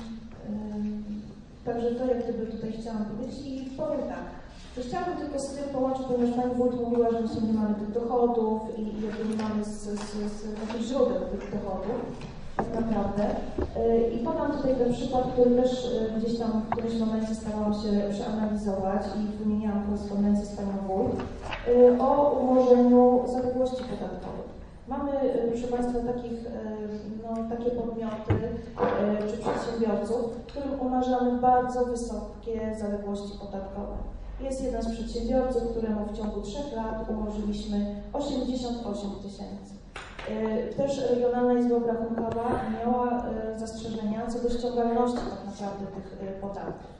Ym, Także to jak gdyby tutaj chciałam powiedzieć i powiem tak, że chciałabym tylko z tym połączyć, ponieważ Pani Wójt mówiła, że my nie mamy tych dochodów i jakby nie mamy z, z, z, z takich źródeł tych dochodów tak naprawdę. Yy, I podam tutaj ten przykład, który też yy, gdzieś tam w którymś momencie starałam się przeanalizować i wymieniałam korespondencję z Panią Wójt yy, o umorzeniu zaległości podatkowych. Mamy, proszę Państwa, takich, no, takie podmioty czy przedsiębiorców, którym umarzamy bardzo wysokie zaległości podatkowe. Jest jeden z przedsiębiorców, któremu w ciągu trzech lat umorzyliśmy osiemdziesiąt osiem tysięcy. Też Regionalna Izba Obrachunkowa miała zastrzeżenia co do ściągalności tak naprawdę tych podatków.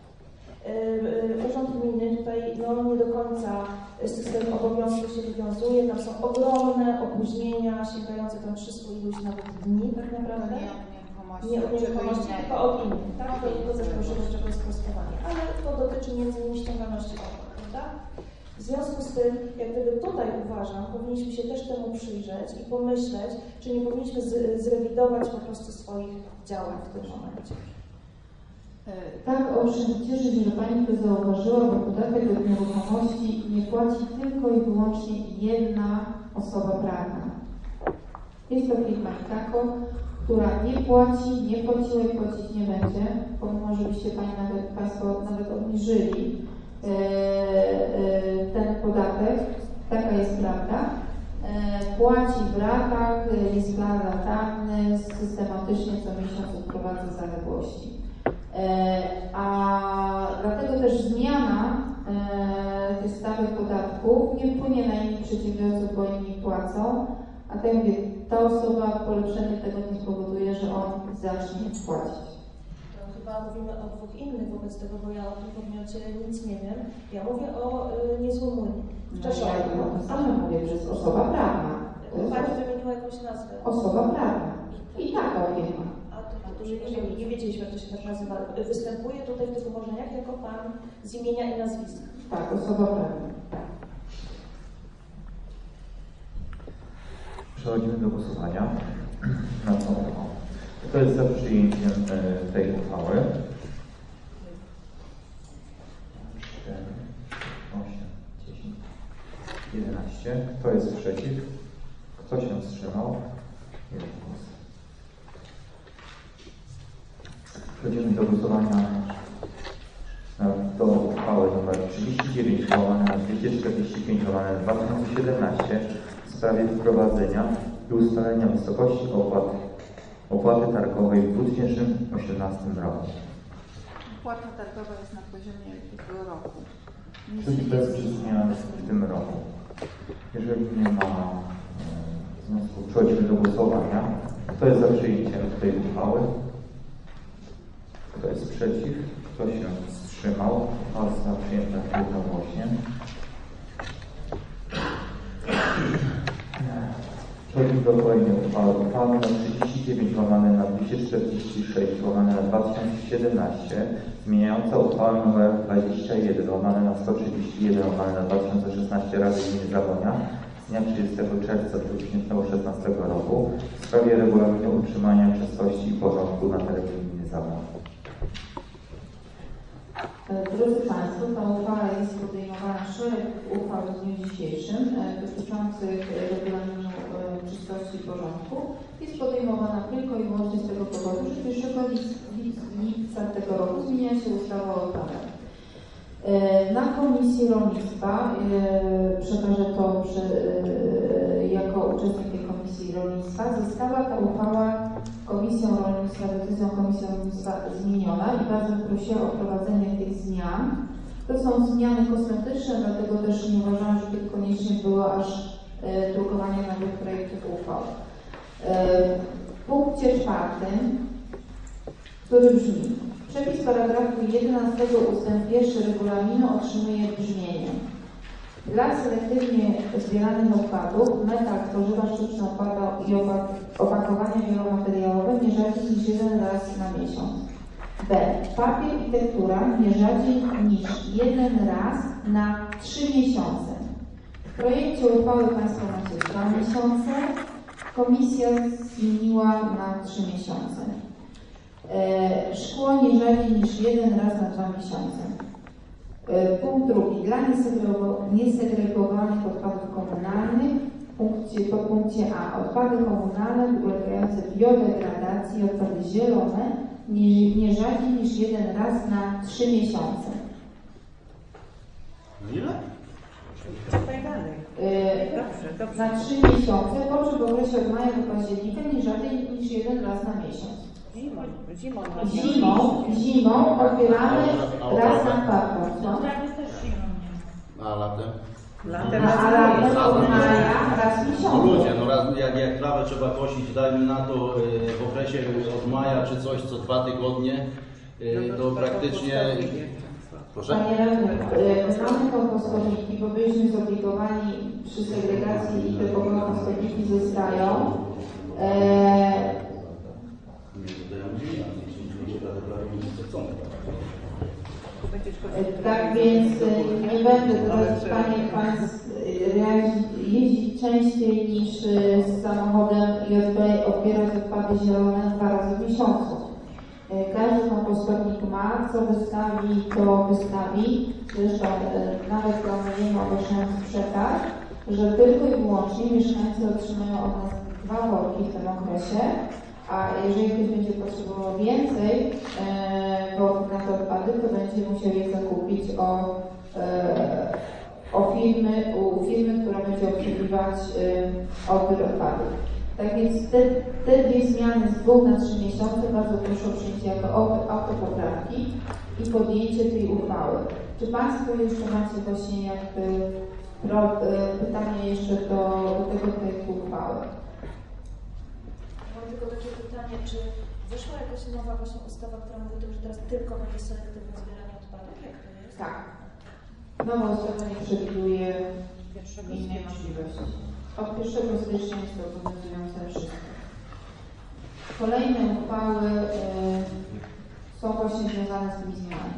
Urząd Gminy tutaj no, nie do końca z systemu obowiązków się wywiązuje. Tam są ogromne opóźnienia, sięgające tam trzystu iluś nawet dni tak naprawdę. Nie od nieruchomości, tylko od innych. Tak? To, to też prosimy, czego jest sprostowanie. Ale to dotyczy między innymi ściągalności opłat, prawda? W związku z tym, jak gdyby tutaj uważam, powinniśmy się też temu przyjrzeć i pomyśleć, czy nie powinniśmy z, zrewidować po prostu swoich działań w tym momencie. Tak, owszem, cieszę się, że Pani to zauważyła, bo podatek od nieruchomości nie płaci tylko i wyłącznie jedna osoba prawna. Jest to firma Itako, która nie płaci, nie płaciła i płacić nie będzie, pomimo że byście Pani nawet, Państwo nawet obniżyli e, e, ten podatek, taka jest prawda. E, płaci w ratach, jest plan ratalny, systematycznie co miesiąc odprowadza zaległości. E, a dlatego też zmiana e, tych stawek podatków nie wpłynie na innych przedsiębiorców, bo inni płacą, a tak jak mówię, ta osoba, polepszenie tego nie spowoduje, że on zacznie płacić. To chyba mówimy o dwóch innych wobec tego, bo ja o tym podmiocie nic nie wiem. Ja mówię o y, niezłym młynie. No, ja o tym samym mówię, że jest osoba prawna. Pani wymieniła jakąś nazwę. Osoba prawna. I taka firma. Nie, nie wiedzieliśmy, jak to się tak nazywa. Występuje tutaj w tych umorzeniach jako Pan z imienia i nazwiska. Tak, osoba prawna. Przechodzimy do głosowania nad tą uchwałą. Kto jest za przyjęciem tej uchwały? cztery, osiem, dziesięć, jedenaście. Kto jest przeciw? Kto się wstrzymał? Jeden głos. Przechodzimy do głosowania do uchwały nr trzydzieści dziewięć łamane na dwieście czterdzieści pięć łamane na dwa tysiące siedemnaście w sprawie wprowadzenia i ustalenia wysokości opłat, opłaty targowej w dwa tysiące osiemnastym roku. Opłata targowa jest na poziomie tego roku. Nic Czyli nie bez zmieni. zmian w tym roku. Jeżeli nie ma w związku, przechodzimy do głosowania. Kto jest za przyjęciem tej uchwały? Kto jest przeciw? Kto się wstrzymał? Uchwała została przyjęta jednogłośnie. Przechodzimy do kolejnej uchwały. Uchwała nr trzydzieści dziewięć łamane na dwieście czterdzieści sześć łamane na dwa tysiące siedemnaście zmieniająca uchwałę nr dwadzieścia jeden łamane na sto trzydzieści jeden łamane na dwa tysiące szesnaście Rady Gminy Zawonia z dnia trzydziestego czerwca dwa tysiące szesnastego roku w sprawie regulaminu utrzymania czystości i porządku na terenie Gminy Zawonia. Drodzy Państwo, ta uchwała jest podejmowana szereg uchwał w dniu dzisiejszym dotyczących regulaminu czystości i porządku. Jest podejmowana tylko i wyłącznie z tego powodu, że pierwszego lipca tego roku zmienia się ustawa o odpadach. Na Komisji Rolnictwa, przekażę to przy, jako uczestnik tej Komisji Rolnictwa, została ta uchwała Komisją Rolnictwa, decyzją Komisji Rolnictwa zmieniona i bardzo prosiła o wprowadzenie tych zmian. To są zmiany kosmetyczne, dlatego też nie uważam, żeby koniecznie było aż drukowania nowych projektów uchwał. W punkcie czwartym, który brzmi: przepis paragrafu jedenastego ustęp pierwszy regulaminu otrzymuje brzmienie: dla selektywnie zbieranych odpadów metal, tworzywa sztuczne odpady i opakowania wielomateriałowe nie rzadziej niż jeden raz na miesiąc. B. Papier i tektura nie rzadziej niż jeden raz na trzy miesiące. W projekcie uchwały Państwo macie dwa miesiące, komisja zmieniła na trzy miesiące. E, szkło nie rzadziej niż jeden raz na dwa miesiące. E, punkt drugi. Dla niesegregowanych odpadów komunalnych w punkcie, po punkcie A. Odpady komunalne ulegające biodegradacji, odpady zielone nie, nie rzadziej niż jeden raz na trzy miesiące. No ile? Yy, na trzy miesiące, po czym w okresie od maja do października nie rzadziej niż jeden raz na miesiąc. Zimą. Zimą. Zimą, zimą odbieramy raz na kwartał. Co? A latem? Latem, a latem od maja raz w No miesiącu. ludzie, no raz, jak, jak trawę trzeba kosić, dajmy na to yy, w okresie od maja czy coś co dwa tygodnie, yy, to praktycznie... Proszę? Panie radny, yy, mamy kompostowniki, bo byliśmy zobligowani przy segregacji i te kompostowniki zostają. Yy, Tak więc nie będę teraz Panie Państw jeździć częściej niż z samochodem i odbierać odpady zielone dwa razy w miesiącu. Każdy kompostownik ma, co wystawi, to wystawi. Zresztą nawet planujemy, ogłaszając przekaz, że tylko i wyłącznie mieszkańcy otrzymają od nas dwa worki w tym okresie. A jeżeli ktoś będzie potrzebował więcej e, worków na te odpady, to będzie musiał je zakupić o, e, o firmy, u firmy, która będzie obsługiwać e, odbiór odpadów. Tak więc te, te dwie zmiany z dwóch na trzy miesiące bardzo proszę o przyjęcie jako autopoprawki i podjęcie tej uchwały. Czy Państwo jeszcze macie właśnie jakby pro, e, pytanie jeszcze do, do tego projektu uchwały? Mam tylko takie pytanie, czy wyszła jakaś nowa właśnie ustawa, która mówi o tym, że teraz tylko będzie selektywne zbieranie odpadów? Jak to jest? Tak. Nowa ustawa nie przewiduje innej możliwości. Od pierwszego stycznia jest to obowiązujące wszystko. Kolejne uchwały y, są właśnie związane z tymi zmianami.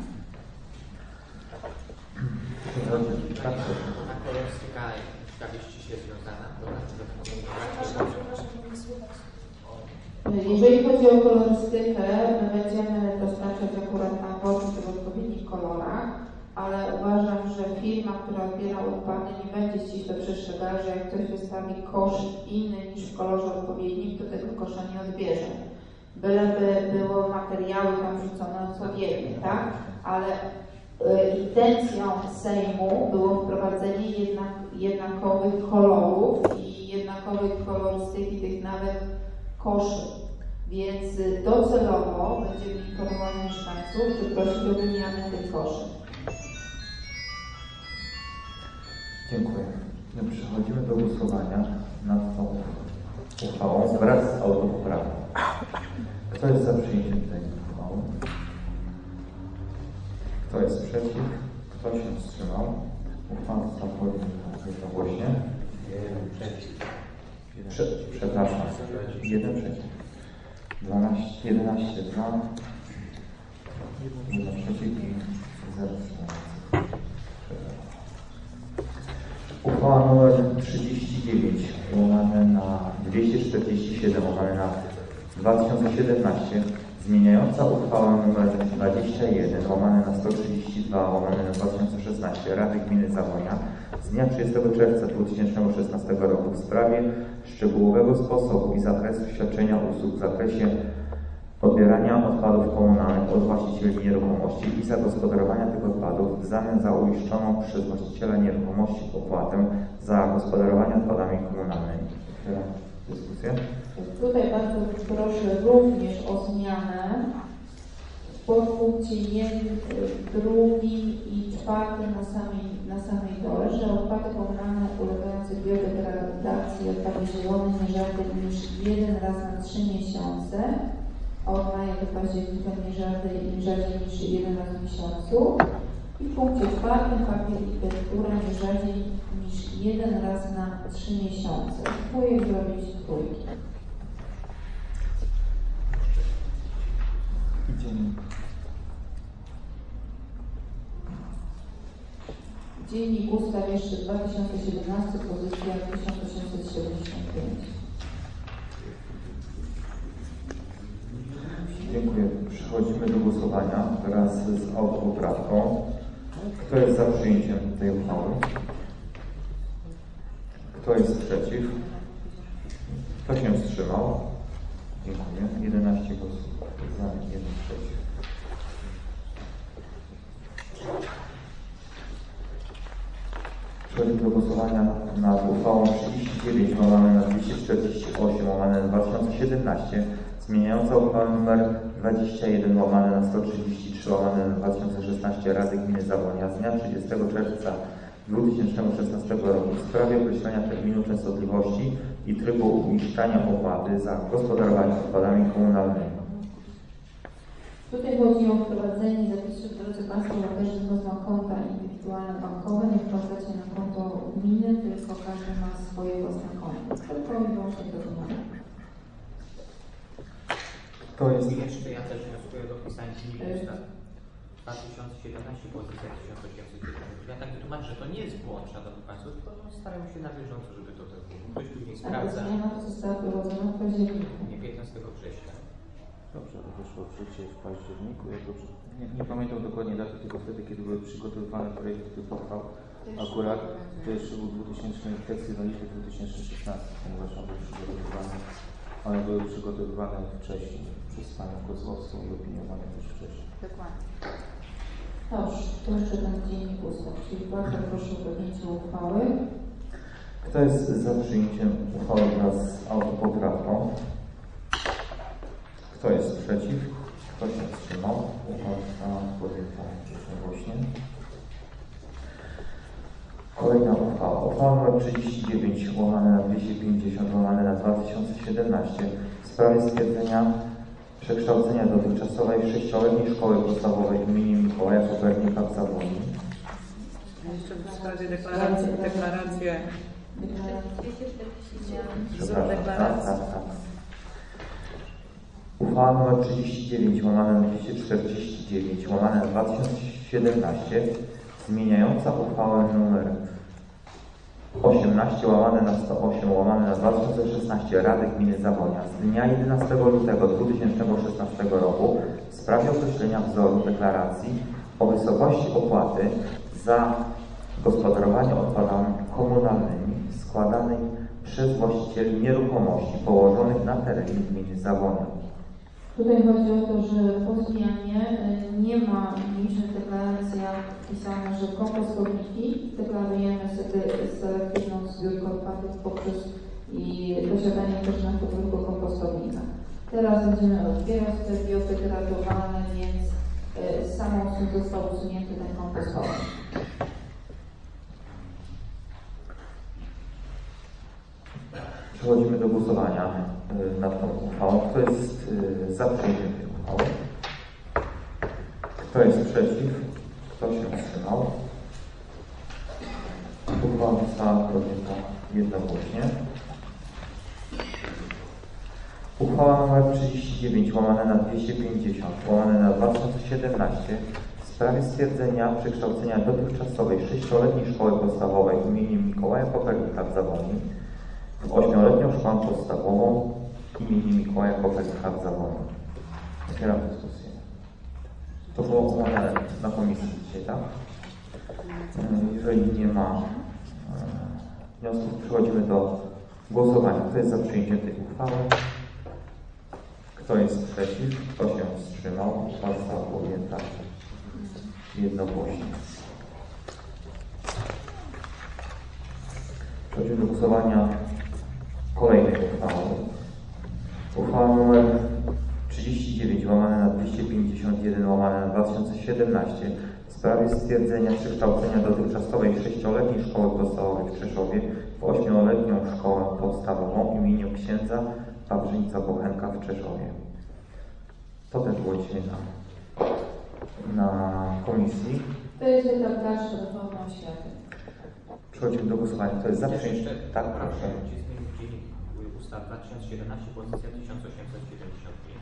A kolorystyka prawie ściśle związana, to znaczy, że Przepraszam, przepraszam, nie mogę słuchać. Jeżeli chodzi o kolorystykę, my będziemy dostarczać akurat na worki w odpowiednich kolorach, ale uważam, że firma, która odbiera odpady, nie będzie ściśle przestrzegała, że jak ktoś wystawi kosz inny niż w kolorze odpowiednim, to tego kosza nie odbierze. Byleby było materiały tam wrzucone odpowiednie, tak? Ale y, intencją Sejmu było wprowadzenie jednak, jednakowych kolorów i jednakowej kolorystyki tych nawet koszy. Więc docelowo będziemy informować mieszkańców, czy prosić o wymianę tych koszy. Dziękuję. No, przechodzimy do głosowania nad tą uchwałą wraz z autopoprawką. Kto jest za przyjęciem tej uchwały? Kto jest przeciw? Kto się wstrzymał? Uchwała została podjęta jednogłośnie. jeden przeciw. Prze, przepraszam. Jeden przeciw. dwanaście, jedenaście za. jeden przeciw i zero wstrzymujących. Uchwała nr trzydzieści dziewięć łamane na dwieście czterdzieści siedem łamane na dwa tysiące siedemnaście, zmieniająca uchwałę nr dwadzieścia jeden łamane na sto trzydzieści dwa łamane na dwa tysiące szesnaście Rady Gminy Zawonia z dnia trzydziestego czerwca dwa tysiące szesnastego roku w sprawie szczegółowego sposobu i zakresu świadczenia usług w zakresie odbierania odpadów komunalnych od właścicieli nieruchomości i zagospodarowania tych odpadów w zamian za uiszczoną przez właściciela nieruchomości opłatę za gospodarowanie odpadami komunalnymi. Otwieram dyskusję. Tutaj bardzo proszę również o zmianę w podpunkcie jednym, drugim i czwartym na samej, na samej dole, że odpady komunalne ulegające biodegradacji odpady zielone nie rzadziej niż jeden raz na trzy miesiące, a od maja do października nie rzadziej, nie rzadziej niż jeden raz w miesiącu. I w punkcie czwartym papier i tektura nie rzadziej niż jeden raz na trzy miesiące. Spróbuję zrobić trójki. Dziennik. Dziennik ustaw jeszcze dwa tysiące siedemnaście, pozycja tysiąc osiemset siedemdziesiąt pięć. Dziękuję. Przechodzimy do głosowania wraz z autopoprawką. Kto jest za przyjęciem tej uchwały? Kto jest przeciw? Kto się wstrzymał? Dziękuję. jedenaście głosów za, jeden przeciw. Przechodzimy do głosowania nad uchwałą trzydzieści dziewięć łamane na dwieście czterdzieści osiem łamane na dwa tysiące siedemnaście zmieniająca uchwałę nr dwadzieścia jeden łamane na sto trzydzieści trzy łamane na dwa tysiące szesnaście Rady Gminy Zawonia z dnia trzydziestego czerwca dwa tysiące szesnastego roku w sprawie określenia terminu częstotliwości i trybu uiszczania opłaty za gospodarowanie odpadami komunalnymi. Tutaj chodzi o wprowadzenie zapisów, drodzy Państwo, że każdy z nas ma konta indywidualne bankowe, nie wpłacacie na konto gminy, tylko każdy ma swoje własne konto. Tylko i wyłącznie do gminy. To jest... Jeszcze ja też wnioskuję do pisania ustaw dwa tysiące siedemnaście, pozycja tysiąc osiemset pięćdziesiąt. Ja tak wytłumaczę, że to nie jest błąd, szanowni Państwo, tylko no, staramy się na bieżąco, żeby to tak było. Ktoś później sprawdza. A zmiana została wprowadzona w październiku. Nie piętnastego września. Dobrze, to wyszło w życie w październiku. Ja dobrze, nie, nie pamiętam dokładnie daty, tylko wtedy, kiedy były przygotowywane projekty tych uchwał. Akurat to jeszcze był dwutysięczny, teksty na lipie dwa tysiące szesnasty, ponieważ one były przygotowywane, one były przygotowywane wcześniej przez Panią Kozłowską i opiniowane też wcześniej. Dokładnie. Dobrze, to jeszcze ten dziennik ustaw, czyli bardzo proszę o podjęcie uchwały. Kto jest za przyjęciem uchwały wraz z autopoprawką? Kto jest przeciw? Kto się wstrzymał? Uchwała została podjęta jednogłośnie. Kolejna uchwała. Uchwała nr trzydzieści dziewięć łamane na dwieście pięćdziesiąt łamane na dwa tysiące siedemnaście w sprawie stwierdzenia przekształcenia dotychczasowej sześcioletniej szkoły podstawowej im. Mikołaja Kopernika w Zawoni. Jeszcze w sprawie deklaracji, deklaracje. dwieście czterdzieści Przepraszam, tak, tak, tak. Uchwała nr trzydzieści dziewięć łamane na dwieście czterdzieści dziewięć łamane na dwa tysiące siedemnaście zmieniająca uchwałę nr osiemnaście łamane na sto osiem łamane na dwa tysiące szesnaście Rady Gminy Zawonia z dnia jedenastego lutego dwa tysiące szesnastego roku w sprawie określenia wzoru deklaracji o wysokości opłaty za gospodarowanie odpadami komunalnymi składanej przez właścicieli nieruchomości położonych na terenie gminy Zawonia. Tutaj chodzi o to, że po zmianie nie ma w niższych deklaracjach wpisane, że kompostowniki deklarujemy sobie selektywną zbiórkę odpadów poprzez i posiadanie też na podwórku kompostownika. Teraz będziemy odbierać te biodegradowane, więc y, samą został usunięty ten kompostownik. Przechodzimy do głosowania y, nad tą uchwałą. Kto jest y, za przyjęciem tej uchwały? Kto jest przeciw? Kto się wstrzymał? Uchwała została podjęta jednogłośnie. Uchwała nr trzydzieści dziewięć łamane na dwieście pięćdziesiąt łamane na dwa tysiące siedemnaście w sprawie stwierdzenia przekształcenia dotychczasowej sześcioletniej szkoły podstawowej im. Mikołaja Kopernika w Zawoni w ośmioletnią szkołę podstawową im. Mikołaja Kopernika w Zawoni. Otwieram dyskusję. To było omawiane na komisji dzisiaj, tak? Jeżeli nie ma wniosków, przechodzimy do głosowania. Kto jest za przyjęciem tej uchwały? Kto jest przeciw? Kto się wstrzymał? Uchwała została podjęta jednogłośnie. Przechodzimy do głosowania kolejnej uchwały. Uchwała nr trzydzieści dziewięć łamane na dwieście pięćdziesiąt jeden łamane na dwa tysiące siedemnaście w w sprawie stwierdzenia przekształcenia dotychczasowej sześcioletniej szkoły podstawowej w Czeszowie w ośmioletnią szkołę podstawową w imieniu księdza Wawrzyńca Bochenka w Czeszowie. To też było dzisiaj na, na komisji. To jest etap dalszy reformy oświaty. Przechodzimy do głosowania. Kto jest za przyjęciem? Tak, proszę. Ustawa dwa tysiące siedemnaście, pozycja tysiąc osiemset siedemdziesiąt pięć.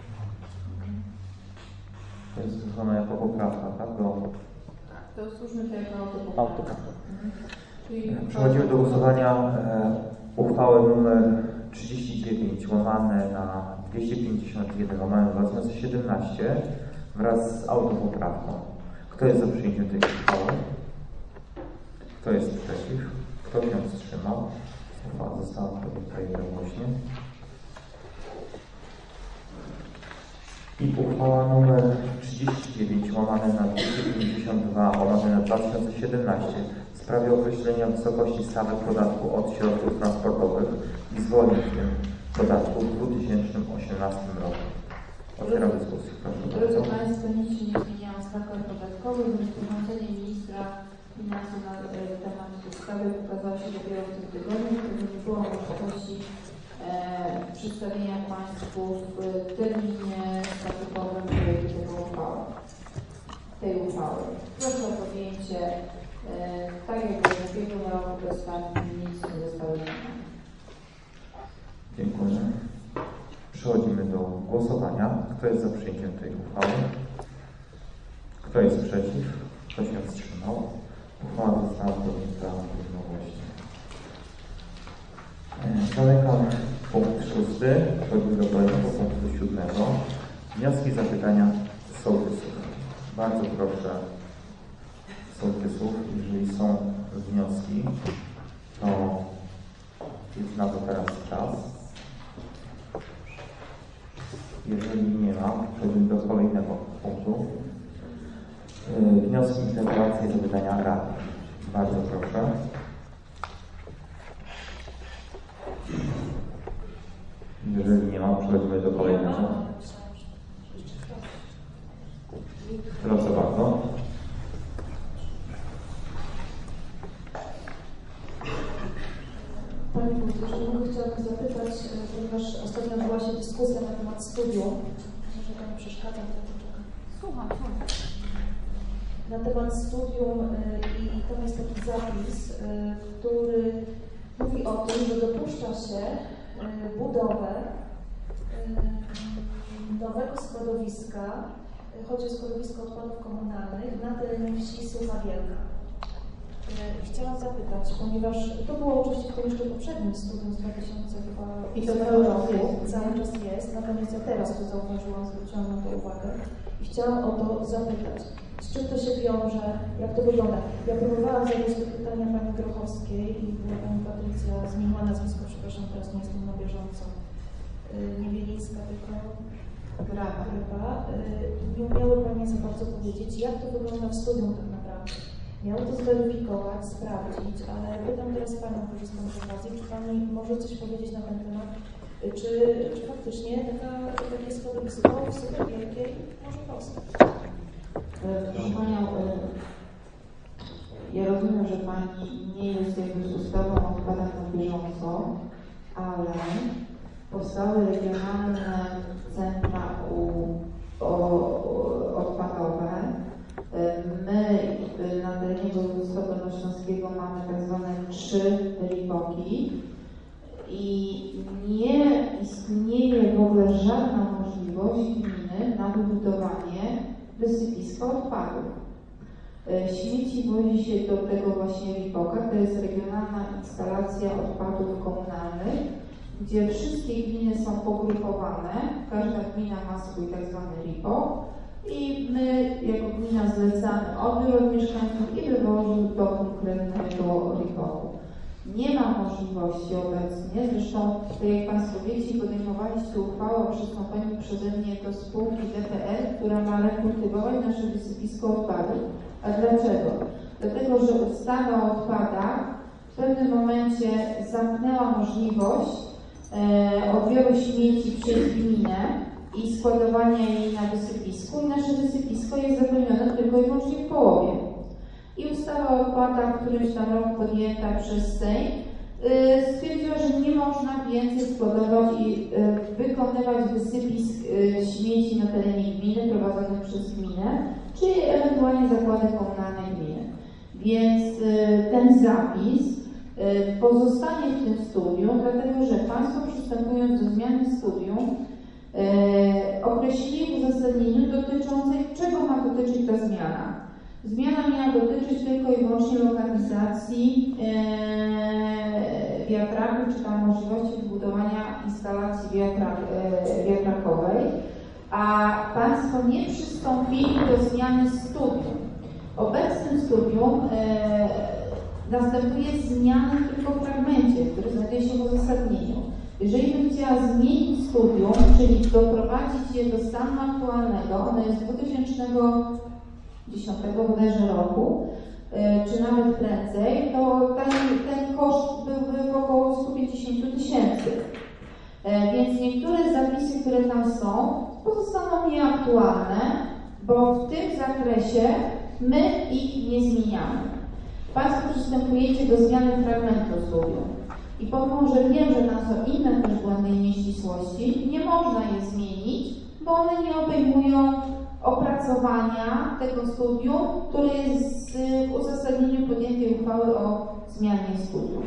To jest zgłoszone jako poprawka, tak? Do... To służmy to jako autopoprawka. Autopoprawka. Mhm. Czyli Przechodzimy do głosowania e, uchwały nr trzydzieści dziewięć łamane na dwieście pięćdziesiąt jeden łamane dwa tysiące siedemnaście wraz z autopoprawką. Kto jest za przyjęciem tej uchwały? Kto jest przeciw? Kto się wstrzymał? Uchwała została podjęta jednogłośnie. I uchwała nr trzydzieści dziewięć łamane na dwieście pięćdziesiąt dwa łamane na dwa tysiące siedemnaście w sprawie określenia wysokości stawek podatku od środków transportowych i zwolnień w tym podatku w dwa tysiące osiemnastym roku. Otwieram dyskusję. Proszę Drodzy bardzo. Państwo, nic się nie zmieniało w stawkach podatkowych, rozporządzenie ministra finansów na e, temat ustawy pokazało się dopiero w tym tygodniu, kiedy nie było możliwości e, przedstawienia Państwu w terminie statutowym projektu tego uchwały, tej uchwały. Proszę o podjęcie, e, tak jak w ubiegłym roku bez stawki nic nie zostało zmienione. Dziękuję. Przechodzimy do głosowania. Kto jest za przyjęciem tej uchwały? Kto jest przeciw? Kto się wstrzymał? Uchwała została podjęta jednogłośnie. E, Zamykam punkt szósty. Przechodzimy do kolejnego punktu siódmego. Wnioski i zapytania sołtysów. Bardzo proszę sołtysów, jeżeli są wnioski, to jest na to teraz czas. Jeżeli nie ma, przechodzimy do kolejnego punktu. Yy, wnioski, interpelacje i zapytania rady. Bardzo proszę. Jeżeli nie ma, przechodzimy do kolejnego. Proszę bardzo. Panie Burmistrzu, chciałabym zapytać, ponieważ ostatnio była się dyskusja na temat studium, może Pani przeszkadza, to poczekam. Słucham, słucham. Na temat studium y, i tam jest taki zapis, y, który mówi o tym, że dopuszcza się y, budowę y, nowego składowiska, y, chodzi o składowisko odpadów komunalnych na terenie wsi Sucha Wielka. Y, Chciałam zapytać, ponieważ to było oczywiście w tym jeszcze poprzednim studium z dwa tysiące I to cały czas roku, jest. cały czas jest, natomiast ja teraz to zauważyłam, zwróciłam na to uwagę i chciałam o to zapytać. Z czym to się wiąże? Jak to wygląda? Ja próbowałam zadać to pytania Pani Grochowskiej i była Pani Patrycja, zmieniła nazwisko, przepraszam, teraz nie jestem na bieżąco. Yy, nie Wielińska, tylko Graba. Graba. Yy, nie umiały Pani za bardzo powiedzieć, jak to wygląda w studium tak naprawdę. Miały to zweryfikować, sprawdzić, ale pytam teraz Panią, korzystam z okazji, czy Pani może coś powiedzieć na ten temat, yy, czy, czy faktycznie taka, takie składowisko w Suchej Wielkiej może powstać? Proszę Panią, ja rozumiem, że Pani nie jest jakby z ustawą o odpadach na bieżąco, ale powstały regionalne centra u, o, odpadowe. My na terenie województwa dolnośląskiego mamy tak zwane trzy riboki i nie istnieje w ogóle żadna możliwość gminy na wybudowanie wysypisko odpadów. Śmieci wozi się do tego właśnie riboka, to jest regionalna instalacja odpadów komunalnych, gdzie wszystkie gminy są pogrupowane, każda gmina ma swój tak zwany ribok i my jako gmina zlecamy odbiór od mieszkańców i wywożę do konkretnego riboku. Nie ma możliwości obecnie, zresztą tak jak Państwo wiecie, podejmowaliście uchwałę o przystąpieniu przeze mnie do spółki D P R, która ma rekultywować nasze wysypisko odpadów. A dlaczego? Dlatego, że ustawa o odpadach w pewnym momencie zamknęła możliwość e, odbioru śmieci przez gminę i składowania jej na wysypisku i nasze wysypisko jest zapełnione tylko i wyłącznie w połowie. i ustawa o opłatach w którymś tam roku podjęta przez Sejm stwierdziła, że nie można więcej składować i wykonywać wysypisk śmieci na terenie gminy prowadzonych przez gminę, czy ewentualnie zakłady komunalne gminy. Więc ten zapis pozostanie w tym studium, dlatego że Państwo przystępując do zmiany studium określili w uzasadnieniu dotyczącej, czego ma dotyczyć ta zmiana. Zmiana miała dotyczyć tylko i wyłącznie lokalizacji e, wiatraku, czy tam możliwości wybudowania instalacji wiatrak, e, wiatrakowej, a Państwo nie przystąpili do zmiany studium. W obecnym studium e, następuje zmiana tylko w fragmencie, który znajduje się w uzasadnieniu. Jeżeli bym chciała zmienić studium, czyli doprowadzić je do stanu aktualnego, ono jest z dwa tysiące dziesiątego bodajże roku, czy nawet prędzej, to ten, ten koszt byłby w około sto pięćdziesiąt tysięcy. Więc niektóre zapisy, które tam są, pozostaną nieaktualne, bo w tym zakresie my ich nie zmieniamy. Państwo przystępujecie do zmiany fragmentu studium. I pomimo, że wiem, że tam są inne też błędy i nieścisłości, nie można je zmienić, bo one nie obejmują opracowania tego studium, które jest w uzasadnieniu podjętej uchwały o zmianie studium.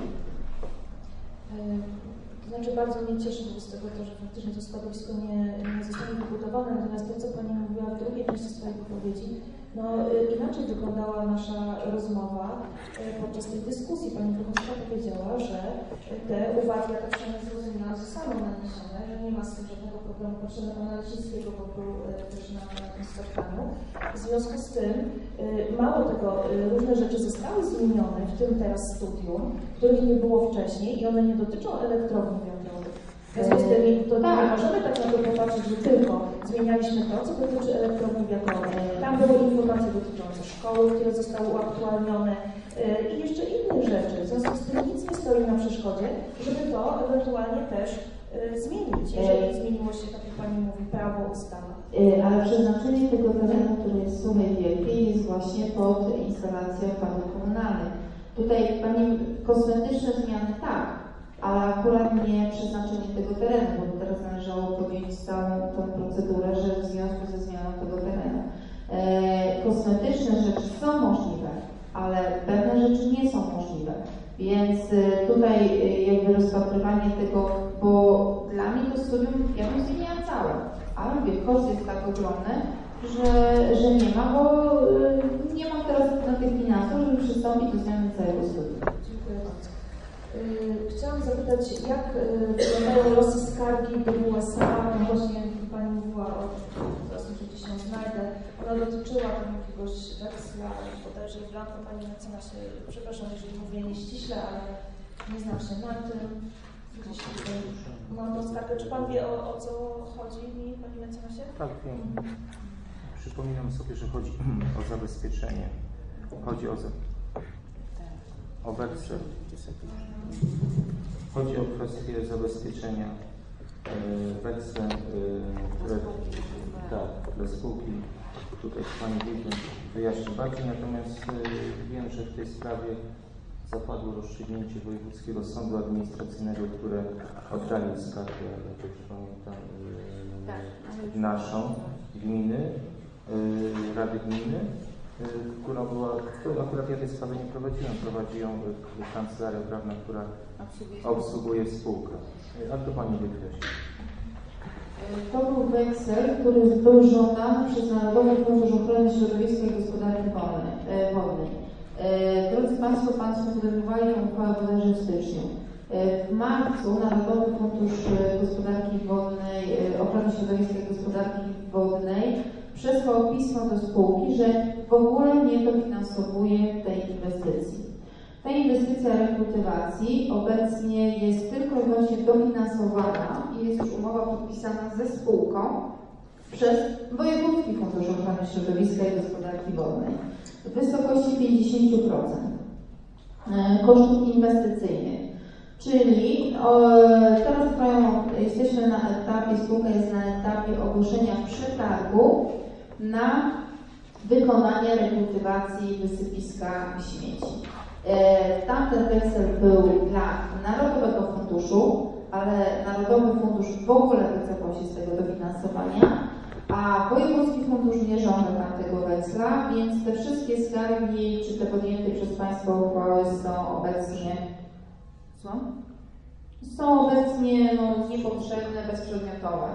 To znaczy bardzo mnie cieszy z tego to, że faktycznie to składowisko nie, nie zostanie wybudowane, natomiast to, co Pani mówiła w drugiej części swojej wypowiedzi, no inaczej wyglądała nasza rozmowa podczas tej dyskusji. Pani profesor powiedziała, że te uwagi, ja to przynajmniej zrozumiałam, zostaną naniesione, że nie ma z tym żadnego problemu. Potrzebny Pana Lecińskiego, bo był też na, na tym spotkaniu. W związku z tym, mało tego, różne rzeczy zostały zmienione w tym teraz studium, których nie było wcześniej i one nie dotyczą elektrowni wiatrowych. W związku z tym to tak. Nie możemy tak na to popatrzeć, że tylko zmienialiśmy to, co dotyczy elektrowni wiatrowej. Tam były informacje dotyczące szkoły, które zostały uaktualnione yy, i jeszcze innych rzeczy. W związku z tym nic nie stoi na przeszkodzie, żeby to ewentualnie też yy, zmienić, jeżeli yy. zmieniło się, tak jak Pani mówi, prawo, ustawa. Yy, ale przeznaczenie tego terenu, który jest w Sumie Wielkiej, jest właśnie pod instalację odpadów komunalnych. Tutaj Pani kosmetyczne zmiany tak, ale akurat nie przeznaczenie tego terenu, bo teraz należało podjąć całą tą procedurę, że w związku ze zmianą tego terenu. E, kosmetyczne rzeczy są możliwe, ale pewne rzeczy nie są możliwe. Więc e, tutaj e, jakby rozpatrywanie tego, bo dla mnie to studium, ja bym zmieniała całe, ale mówię, koszt jest tak ogromny, że, że nie ma, bo e, nie mam teraz na tych finansów, żeby przystąpić do zmiany całego studium. Dziękuję bardzo. Chciałam zapytać, jak wyglądają losy skargi do U S A? No właśnie Pani mówiła o, teraz muszę gdzieś ją znajdę, ona dotyczyła tam jakiegoś weksla, bodajże w Blanko, Pani mecenasie, przepraszam, jeżeli mówię nieściśle, ale nie znam się na tym. Gdzieś tutaj mam tą skargę. Czy Pan wie, o, o co chodzi mi, Panie mecenasie? Tak, wiem. Przypominam sobie, że chodzi o zabezpieczenie. Chodzi o o weksel. Chodzi o kwestię zabezpieczenia yy, wekslem, yy, tak, dla spółki. Tutaj Pani Wójt wyjaśni bardziej, natomiast yy, wiem, że w tej sprawie zapadło rozstrzygnięcie Wojewódzkiego Sądu Administracyjnego, które oddalił skargę, jak już pamiętam, yy, naszą gminy, yy, Rady Gminy, która była, akurat ja tej sprawy nie prowadziłem, prowadzi ją kancelaria prawna, która obsługuje spółkę. A to Pani wykreśli. To był weksel, który był żądany przez Narodowy Fundusz Ochrony Środowiska i Gospodarki Wodnej. Drodzy Państwo, Państwo podejmowali tę uchwałę bodajże w styczniu. W marcu Narodowy Fundusz Gospodarki Wodnej, Ochrony Środowiska i Gospodarki Wodnej przesłał pismo do spółki, że w ogóle nie dofinansowuje tej inwestycji. Ta inwestycja rekultywacji obecnie jest tylko i wyłącznie dofinansowana i jest już umowa podpisana ze spółką przez Wojewódzki Fundusz Ochrony Środowiska i Gospodarki Wodnej w wysokości pięćdziesiąt procent kosztów inwestycyjnych. Czyli o, teraz trwają, jesteśmy na etapie, spółka jest na etapie ogłoszenia przetargu na wykonanie rekultywacji wysypiska śmieci. Tamten weksel był dla Narodowego Funduszu, ale Narodowy Fundusz w ogóle wycofał się z tego dofinansowania, a Wojewódzki Fundusz nie żąda tamtego weksla, więc te wszystkie skargi, czy te podjęte przez Państwa uchwały są obecnie, co? Są obecnie no, niepotrzebne, bezprzedmiotowe.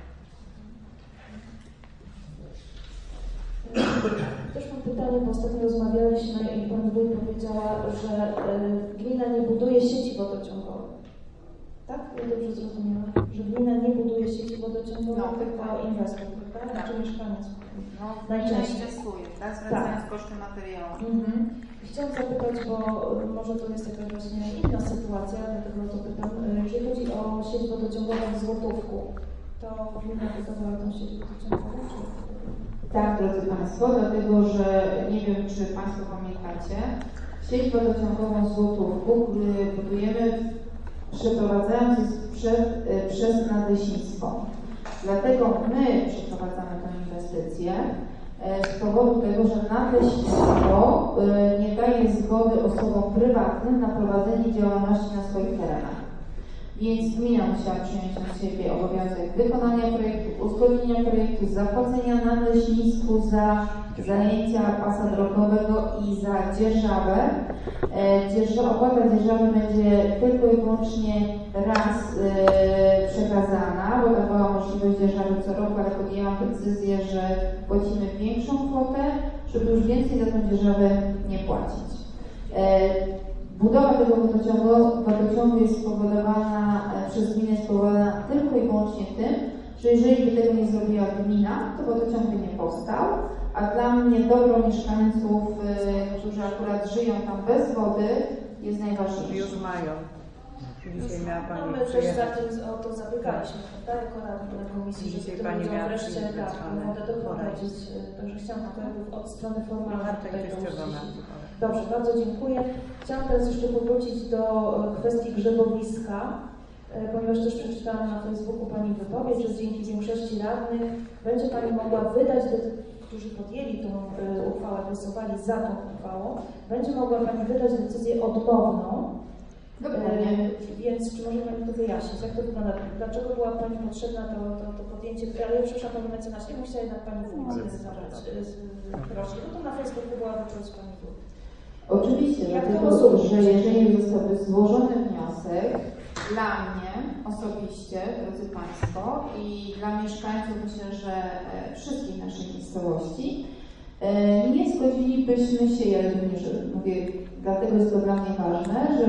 Też mam pytanie, bo ostatnio rozmawialiśmy i Pani Wójt powiedziała, że y, gmina nie buduje sieci wodociągowych. Tak? Ja dobrze zrozumiałam, że gmina nie buduje sieci wodociągowych, No, tylko inwestor, tak? Tak. Czy mieszkaniec? No, Najczęściej. inwestuje, tak? Zwracając koszty materiału. Mhm. Chciałam zapytać, bo może to jest jakaś właśnie inna sytuacja, dlatego to pytam. Jeżeli chodzi o sieć wodociągową w Złotówku, to gmina budowała tą sieć wodociągową, czy... Tak, drodzy Państwo, dlatego że nie wiem, czy Państwo pamiętacie, sieć wodociągową w Złotówku budujemy przeprowadzając przez, przez nadleśnictwo. Dlatego my przeprowadzamy tę inwestycję z powodu tego, że nadleśnictwo nie daje zgody osobom prywatnym na prowadzenie działalności na swoich terenach. Więc gmina musiała przyjąć na siebie obowiązek wykonania projektu, uzgodnienia projektu, zapłacenia nadleśnictwu za zajęcia pasa drogowego i za dzierżawę. Dzierża, opłata dzierżawy będzie tylko i wyłącznie raz e, przekazana, bo ta była możliwość dzierżawy co roku, ale podjęłam decyzję, że płacimy większą kwotę, żeby już więcej za tę dzierżawę nie płacić. E, Budowa tego wodociągu, wodociągu jest spowodowana przez gminę spowodowana tylko i wyłącznie tym, że jeżeli by tego nie zrobiła gmina, to wodociąg by nie powstał, a dla mnie dobro mieszkańców, y, którzy akurat żyją tam bez wody, jest najważniejsze. Już mają. Dzisiaj miała No, Pani my też za przyjechać. tym, o to zabiegaliśmy, prawda, jako radni na komisji, żeby Dzisiaj to Pani ludziom miała wreszcie przyjść tak, wysłane. wodę doprowadzić. Także chciałam tylko jakby od strony formalnej Tak, tutaj jeszcze dołożyć. wolna. Dobrze, bardzo dziękuję. Chciałam teraz jeszcze powrócić do kwestii grzebowiska, ponieważ też przeczytałam na Facebooku Pani wypowiedź, że dzięki większości radnych będzie Pani mogła wydać, do tych, którzy podjęli tą uchwałę, głosowali za tą uchwałą, będzie mogła Pani wydać decyzję odmowną. Dokładnie. E, więc czy może Pani to wyjaśnić, jak to wygląda? Dlaczego była Pani potrzebna to, to, to podjęcie? Ale ja przepraszam Pani mecenasie, nie musiała jednak Pani Wójt zabrać. Proszę, no to na Facebooku była wypowiedź Pani Wójt. Oczywiście, Jak dlatego, to rozumiesz? że jeżeli zostałby złożony wniosek dla mnie osobiście, drodzy Państwo, i dla mieszkańców, myślę, że e, wszystkich naszych miejscowości, e, nie zgodzilibyśmy się, ja również mówię, dlatego jest to dla mnie ważne, że,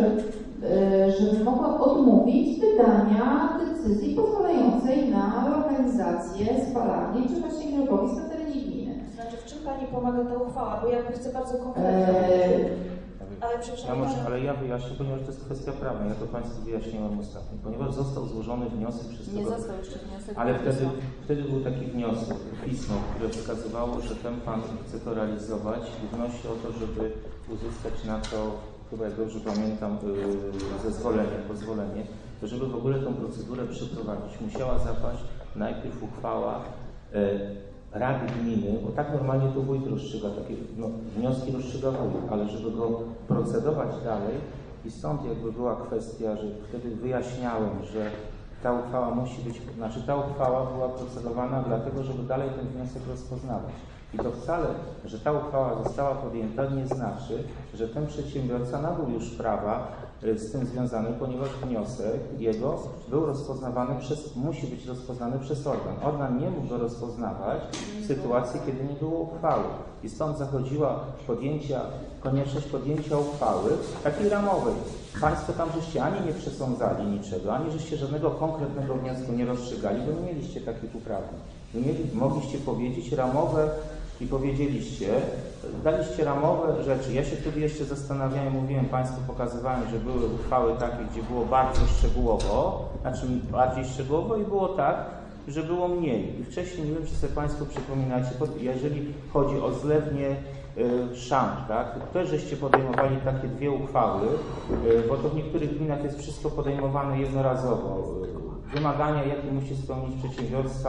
e, żebym mogła odmówić wydania decyzji pozwalającej na lokalizację spalarni czy właśnie grzebowisk na terenie gminy. Znaczy, w czym Pani pomaga ta uchwała? Bo ja chcę bardzo konkretnie. E, Ale przepraszam, Ja, może, ale ja wyjaśnię, ponieważ to jest kwestia prawna. Ja to Państwu wyjaśniłem ostatnio. Ponieważ został złożony wniosek przez Nie tego... został jeszcze wniosek. Ale wtedy, wtedy był taki wniosek, pismo, które wskazywało, że ten Pan chce to realizować i wnosi o to, żeby uzyskać na to, chyba jak dobrze pamiętam, yy, zezwolenie, pozwolenie, to żeby w ogóle tą procedurę przeprowadzić, musiała zapaść najpierw uchwała yy, Rady Gminy, bo tak normalnie to wójt rozstrzyga, takie no, wnioski rozstrzyga wójt, ale żeby go procedować dalej i stąd jakby była kwestia, że wtedy wyjaśniałem, że ta uchwała musi być, znaczy ta uchwała była procedowana dlatego, żeby dalej ten wniosek rozpoznawać. I to wcale, że ta uchwała została podjęta, nie znaczy, że ten przedsiębiorca nabył już prawa z tym związane, ponieważ wniosek jego był rozpoznawany przez, musi być rozpoznany przez organ. Organ nie mógł go rozpoznawać w sytuacji, kiedy nie było uchwały. I stąd zachodziła podjęcia, konieczność podjęcia uchwały takiej ramowej. Państwo tam żeście ani nie przesądzali niczego, ani żeście żadnego konkretnego wniosku nie rozstrzygali, bo nie mieliście takich uprawnień. Mieli, mogliście powiedzieć ramowe i powiedzieliście, daliście ramowe rzeczy. Ja się wtedy jeszcze zastanawiałem, mówiłem Państwu, pokazywałem, że były uchwały takie, gdzie było bardzo szczegółowo, znaczy bardziej szczegółowo i było tak, że było mniej. I wcześniej, nie wiem, czy sobie Państwo przypominacie, jeżeli chodzi o zlewnie y, szant, tak, też żeście podejmowali takie dwie uchwały, y, bo to w niektórych gminach jest wszystko podejmowane jednorazowo. Wymagania, jakie musi spełnić przedsiębiorstwa,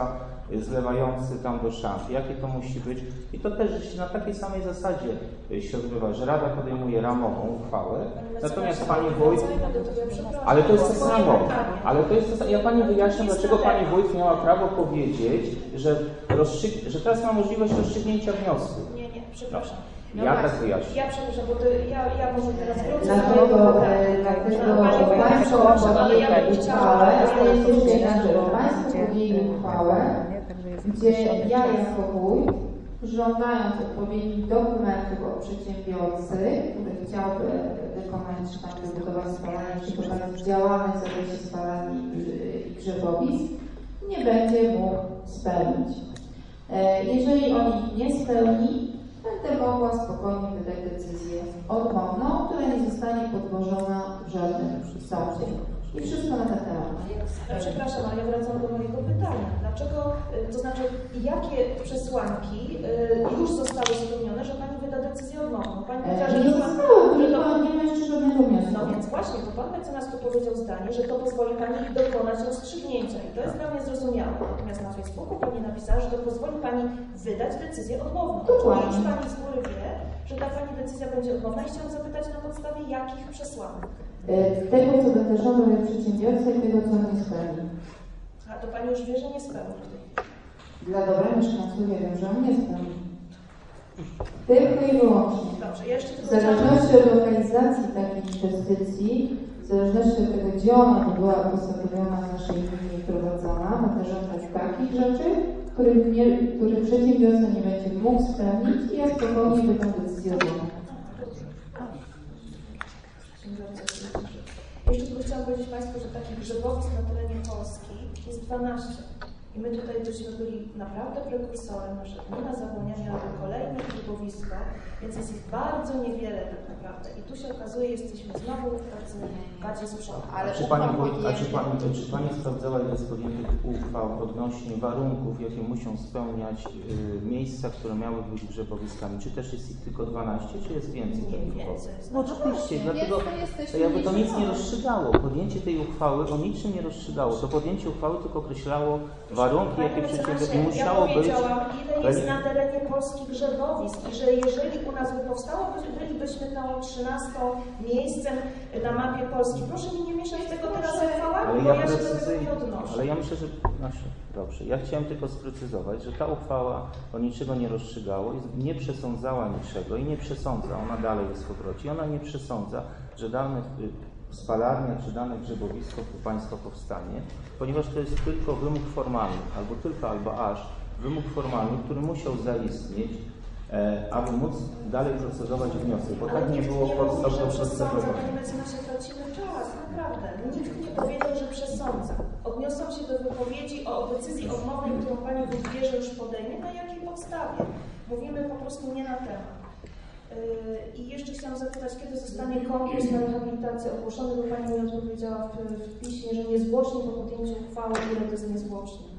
zlewający tam do szaf. Jakie to musi być? I to też na takiej samej zasadzie się odbywa, że Rada podejmuje ramową uchwałę, natomiast Pani Wójt... Ale to jest to samo. Ale to jest to samo. Ja Pani wyjaśniam, dlaczego Pani Wójt miała prawo powiedzieć, że, rozstrzy... że teraz ma możliwość rozstrzygnięcia wniosku. Nie, nie, przepraszam. No ja tak wyjaśnię. Ja przepraszam, bo to ja, ja może teraz wrócę. Dlatego, dlatego Państwo podjęli uchwałę, ale jest jeszcze jedna rzecz. Państwo podjęli uchwałę, gdzie ja jako wójt, żądając odpowiednich dokumentów od przedsiębiorcy, który chciałby wykonać czy tam wybudować spalanie, czy prowadzić działalność w zakresie spalania i grzebowisk, nie będzie mógł spełnić. Jeżeli on ich nie spełni, będę mogła spokojnie wydać decyzję odmowną, która nie zostanie podłożona w żadnym sądzie. I wszystko na ten temat. Przepraszam, ale ja wracam do mojego pytania. Dlaczego, to znaczy, jakie przesłanki już zostały spełnione, że Pani wyda decyzję odmowną? Pani powiedziała, że nie zostało, nie, nie ma jeszcze żadnego wniosku. No więc właśnie, to Pan mecenas tu powiedział zdanie, że to pozwoli Pani dokonać rozstrzygnięcia i to jest dla mnie zrozumiałe. Natomiast na Facebooku Pani napisała, że to pozwoli Pani wydać decyzję odmowną. Czyli już Pani z góry wie, że ta Pani decyzja będzie odmowna i chciałam zapytać, na podstawie jakich przesłanek? Tego, co wydarzyło przedsiębiorcy i tego, co on nie spełni. A to Pani już wie, że nie spełni. Dla dobra mieszkańców ja wiem, że on nie spełni. Tylko i wyłącznie. Dobrze, ja jeszcze w zależności od lokalizacji takiej inwestycji, w zależności od tego, gdzie ona by była postawiona w naszej linii prowadzona, należy żądać takich rzeczy, których, nie, których przedsiębiorca nie będzie mógł spełnić i ja spokojnie wydam decyzję o tym. Jeszcze tylko chciałam powiedzieć Państwu, że takich grzebowisk na terenie Polski jest dwanaście. I my tutaj byśmy byli naprawdę prekursorem naszego gmina Zawłoniania, aby kolejne grzybowisko, więc jest ich bardzo niewiele tak naprawdę. I tu się okazuje, jesteśmy znowu tacy bardziej z przodu. Ale czy Pani, a czy Pani, czy Pani sprawdzała, ile jest podjętych uchwał odnośnie warunków, jakie muszą spełniać y, miejsca, które miały być grzebowiskami? Czy też jest ich tylko dwanaście, czy jest więcej takich uchwał? No oczywiście, dlatego to jakby to nic nie rozstrzygało. Podjęcie tej uchwały o niczym nie rozstrzygało. To podjęcie uchwały tylko określało warunki, jakie przedsiębiorstwo musiało ja być. Ile jest na terenie Polski grzebowisk i że jeżeli u nas by powstało, bylibyśmy tą trzynastą miejscem na mapie Polski. Proszę mi nie mieszać tego teraz z uchwałami, bo ja, ja się do tego nie odnoszę. Ale ja myślę, że... Znaczy, dobrze, ja chciałem tylko sprecyzować, że ta uchwała o niczego nie rozstrzygało, nie przesądzała niczego i nie przesądza, ona dalej jest w obrocie. Ona nie przesądza, że dane spalarnia czy dane grzebowisko u Państwa powstanie, ponieważ to jest tylko wymóg formalny, albo tylko, albo aż wymóg formalny, który musiał zaistnieć, e, aby móc dalej procedować wniosek, bo tak nie było podstaw do procedowania. Panie mecenasie, tracimy czas, naprawdę. Nikt nie powiedział, że przesądza. Odniosłam się do wypowiedzi o decyzji odmownej, którą Pani wybierze już podejmie, na jakiej podstawie. Mówimy po prostu nie na temat. I jeszcze chciałam zapytać, kiedy zostanie konkurs na rehabilitację ogłoszony, bo Pani mi odpowiedziała w, w piśmie, że niezwłocznie po podjęciu uchwały, ile to jest niezwłocznie.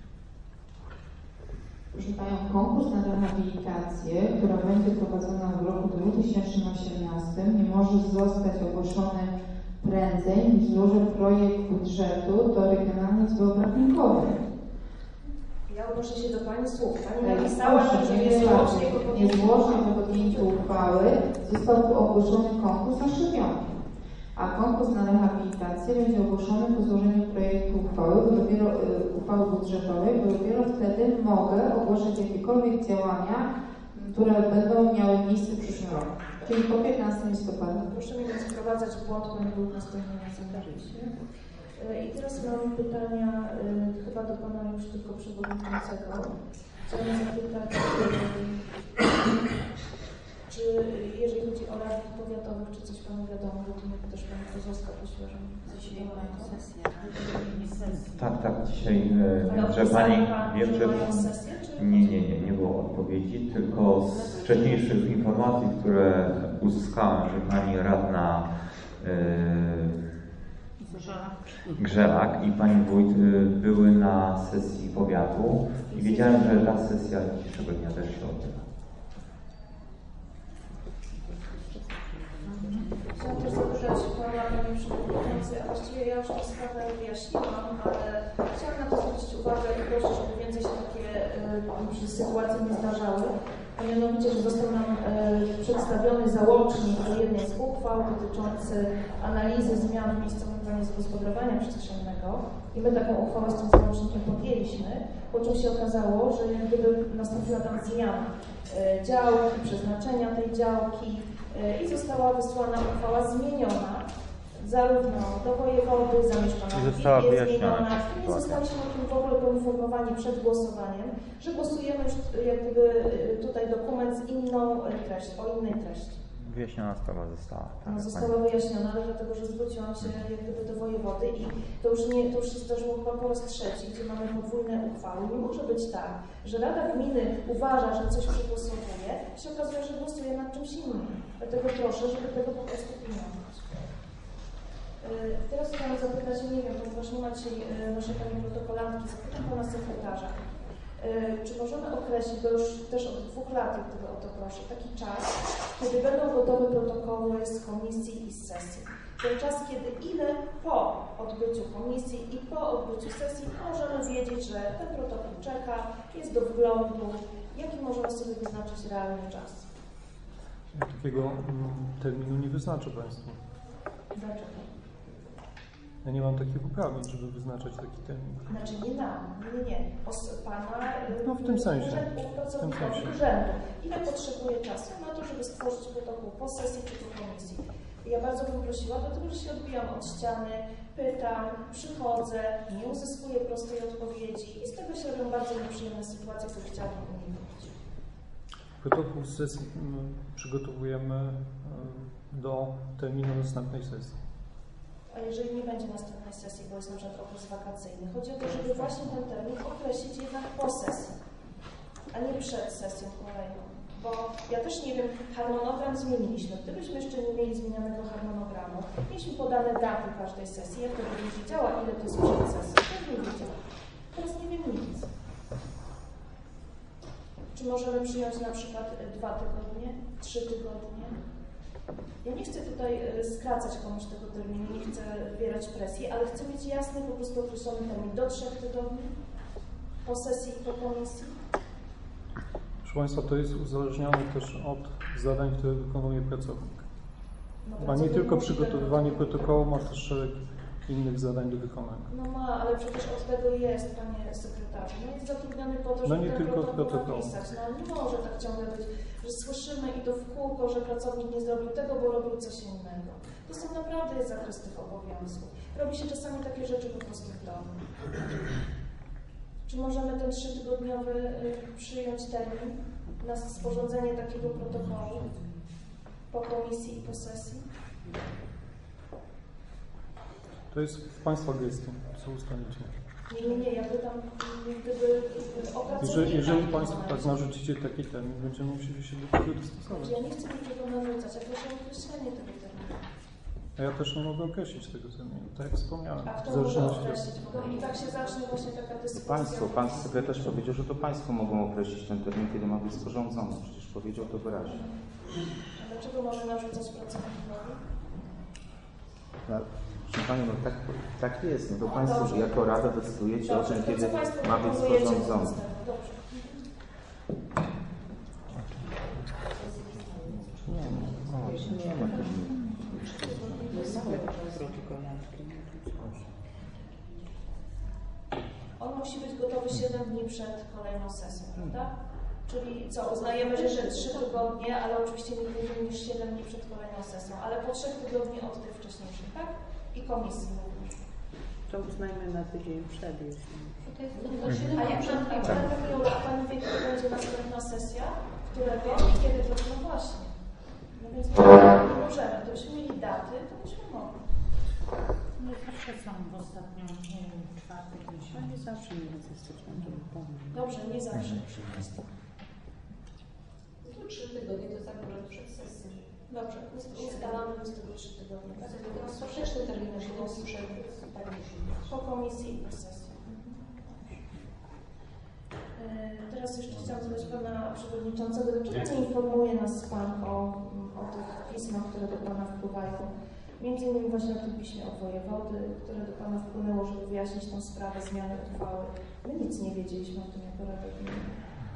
Proszę Panią, konkurs na rehabilitację, która będzie prowadzona w roku dwa tysiące osiemnastym, nie może zostać ogłoszony prędzej niż złoży projekt budżetu do Regionalnej Izby Obrachunkowej. Ja odnoszę się do Pani słów. Pani napisała, że niezwłocznie po podjęciu, niezwłocznie po podjęciu uchwały został ogłoszony konkurs na szczepionki. A konkurs na rehabilitację będzie ogłoszony po złożeniu projektu uchwały, bo dopiero, y, uchwały budżetowej, bo dopiero wtedy mogę ogłaszać jakiekolwiek działania, które będą miały miejsce w przyszłym roku, czyli po piętnastego listopada. Proszę mnie nie wprowadzać w błąd, bo nie był następnym zapisie. I teraz mam pytania y, chyba do Pana już tylko przewodniczącego. Chciałam zapytać, y, czy jeżeli chodzi o radnych powiatowych, czy coś Panu wiadomo, bo tu też Pani Kozłowska prosiła, że Dzisiaj mają sesję. Tak, tak, dzisiaj wiem, że Pani... Wiem, że... Nie, nie, nie, nie było odpowiedzi, tylko z wcześniejszych informacji, które uzyskałem, że Pani radna yy, Grzelak i Pani Wójt były na sesji powiatu i wiedziałem, że ta sesja dzisiejszego dnia też się odbywa. Chciałam też zapytać Pana, Panie Przewodniczący, a właściwie ja już tę sprawę wyjaśniłam, ale chciałam na to zwrócić uwagę i proszę, żeby więcej się takie y, sytuacje nie zdarzały, a mianowicie, że został nam y, przedstawiony załącznik do jednej z uchwał dotyczący analizy zmian w miejscowym planie zagospodarowania przestrzennego i my taką uchwałę z tym załącznikiem podjęliśmy, po czym się okazało, że jak gdyby nastąpiła tam zmiana y, działki, przeznaczenia tej działki y, i została wysłana uchwała zmieniona zarówno do wojewody, zamieszczona w Wipie, zmieniona. Nie zostaliśmy o tym w ogóle poinformowani przed głosowaniem, że głosujemy już jak gdyby tutaj dokument z inną treścią, o innej treści. Wyjaśniona sprawa została. Tak, no, została wyjaśniona, ale dlatego, że zwróciłam się jak gdyby do wojewody i to już, nie, to już się zdarzyło chyba po raz trzeci, gdzie mamy podwójne uchwały. Nie może być tak, że Rada Gminy uważa, że coś przegłosowuje, a się okazuje, że głosuje nad czymś innym. Dlatego proszę, żeby tego po prostu pilnować. Teraz chciałam zapytać, nie wiem, ponieważ nie ma dzisiaj naszej pani protokolantki, zapytam pana sekretarza. Czy możemy określić, bo już też od dwóch lat, jak gdyby o to proszę, taki czas, kiedy będą gotowe protokoły z komisji i z sesji? Ten czas, kiedy ile po odbyciu komisji i po odbyciu sesji możemy wiedzieć, że ten protokół czeka, jest do wglądu, jaki możemy sobie wyznaczyć realny czas? Takiego terminu nie wyznaczę Państwu. Dlaczego? Ja nie mam takich uprawnień, żeby wyznaczać taki termin. Znaczy nie nam, nie, nie, Os, pana no w tym sensie. Urzędu, pracownika urzędu. Ile potrzebuje czasu na to, żeby stworzyć protokół po sesji czy po komisji? Ja bardzo bym prosiła, dlatego że się odbijam od ściany, pytam, przychodzę, nie uzyskuję prostej odpowiedzi i z tego się robią bardzo nieprzyjemne sytuacje, które chciałabym uniknąć. Protokół z sesji przygotowujemy do terminu następnej sesji. A jeżeli nie będzie następnej sesji, bo jest na przykład okres wakacyjny, chodzi o to, żeby właśnie ten termin określić jednak po sesji, a nie przed sesją kolejną. Bo ja też nie wiem, harmonogram zmieniliśmy. Gdybyśmy jeszcze nie mieli zmienionego harmonogramu, mieliśmy podane daty każdej sesji, jak to bym wiedziała, ile to jest przed sesją, to bym wiedziała. Teraz nie wiem nic. Czy możemy przyjąć na przykład dwa tygodnie, trzy tygodnie? Ja nie chcę tutaj skracać komuś tego terminu, nie chcę wywierać presji, ale chcę mieć jasny, po prostu określony termin do trzech tygodni, po sesji i po komisji. Proszę Państwa, to jest uzależnione też od zadań, które wykonuje pracownik. No, ma nie tylko przygotowywanie protokołu, ma też szereg innych zadań do wykonania. No ma, ale przecież od tego jest, panie sekretarzu. No jest zatrudniony po to, żeby no nie ten tylko protokół protokół napisać. No nie może tak ciągle być, że słyszymy i to w kółko, że pracownik nie zrobił tego, bo robił coś innego. To są naprawdę jest zakres tych obowiązków. Robi się czasami takie rzeczy po prostu w domu. Czy możemy ten trzytygodniowy y, przyjąć termin na sporządzenie takiego protokołu po komisji i po sesji? To jest w Państwa gestii, co ustalicie. Nie, nie, nie, ja pytam, gdyby opracować. Jeżeli, jeżeli Państwo tak narzucicie taki termin, będziemy musieli się do tego dostosować. Ja nie chcę niczego narzucać, ja proszę o określenie tego terminu. A ja też nie mogę określić tego terminu, tak jak wspomniałem. A kto może określić? Bo i tak się zacznie właśnie taka dyskusja. Państwo, Pan sekretarz powiedział, że to Państwo mogą określić ten termin, kiedy ma być sporządzony. Przecież powiedział to wyraźnie. A dlaczego może narzucać pracownikowi? No, proszę Pani, no tak, tak jest. No to Państwo, że jako Rada decydujecie Dobrze, o tym, kiedy ma być sporządzony. Dobrze. Nie, no, nie ma terminu. On musi być gotowy siedem dni przed kolejną sesją, prawda? Czyli co, uznajemy, że jeszcze trzy tygodnie, ale oczywiście nie później niż siedem dni przed kolejną sesją, ale po trzech tygodni od tych wcześniejszych, tak? I komisji również. To uznajmy na tydzień przed, jeśli. A jak Pan, a Pan Pani wie, kiedy będzie następna sesja? Którego i kiedy to? No właśnie. No więc nie możemy. Gdybyśmy mieli daty, to byśmy mogli. No zawsze są w ostatnią czwartek miesiąc. Nie zawsze nie jest stycznia. Dobrze, nie zawsze, proszę Państwa. To trzy tygodnie to jest akurat przed sesją. Dobrze, ustalamy z tego trzy tygodnie. Tak? Sprzeczny termin musi być przed po komisji i po sesji. Teraz jeszcze chciałam zadać Pana Przewodniczącego, dlaczego nie informuje nas Pan o, o tych pismach, które do Pana wpływają? Między innymi właśnie na tym piśmie od wojewody, które do Pana wpłynęło, żeby wyjaśnić tę sprawę zmiany uchwały. My nic nie wiedzieliśmy o tym jako Rada Gminy.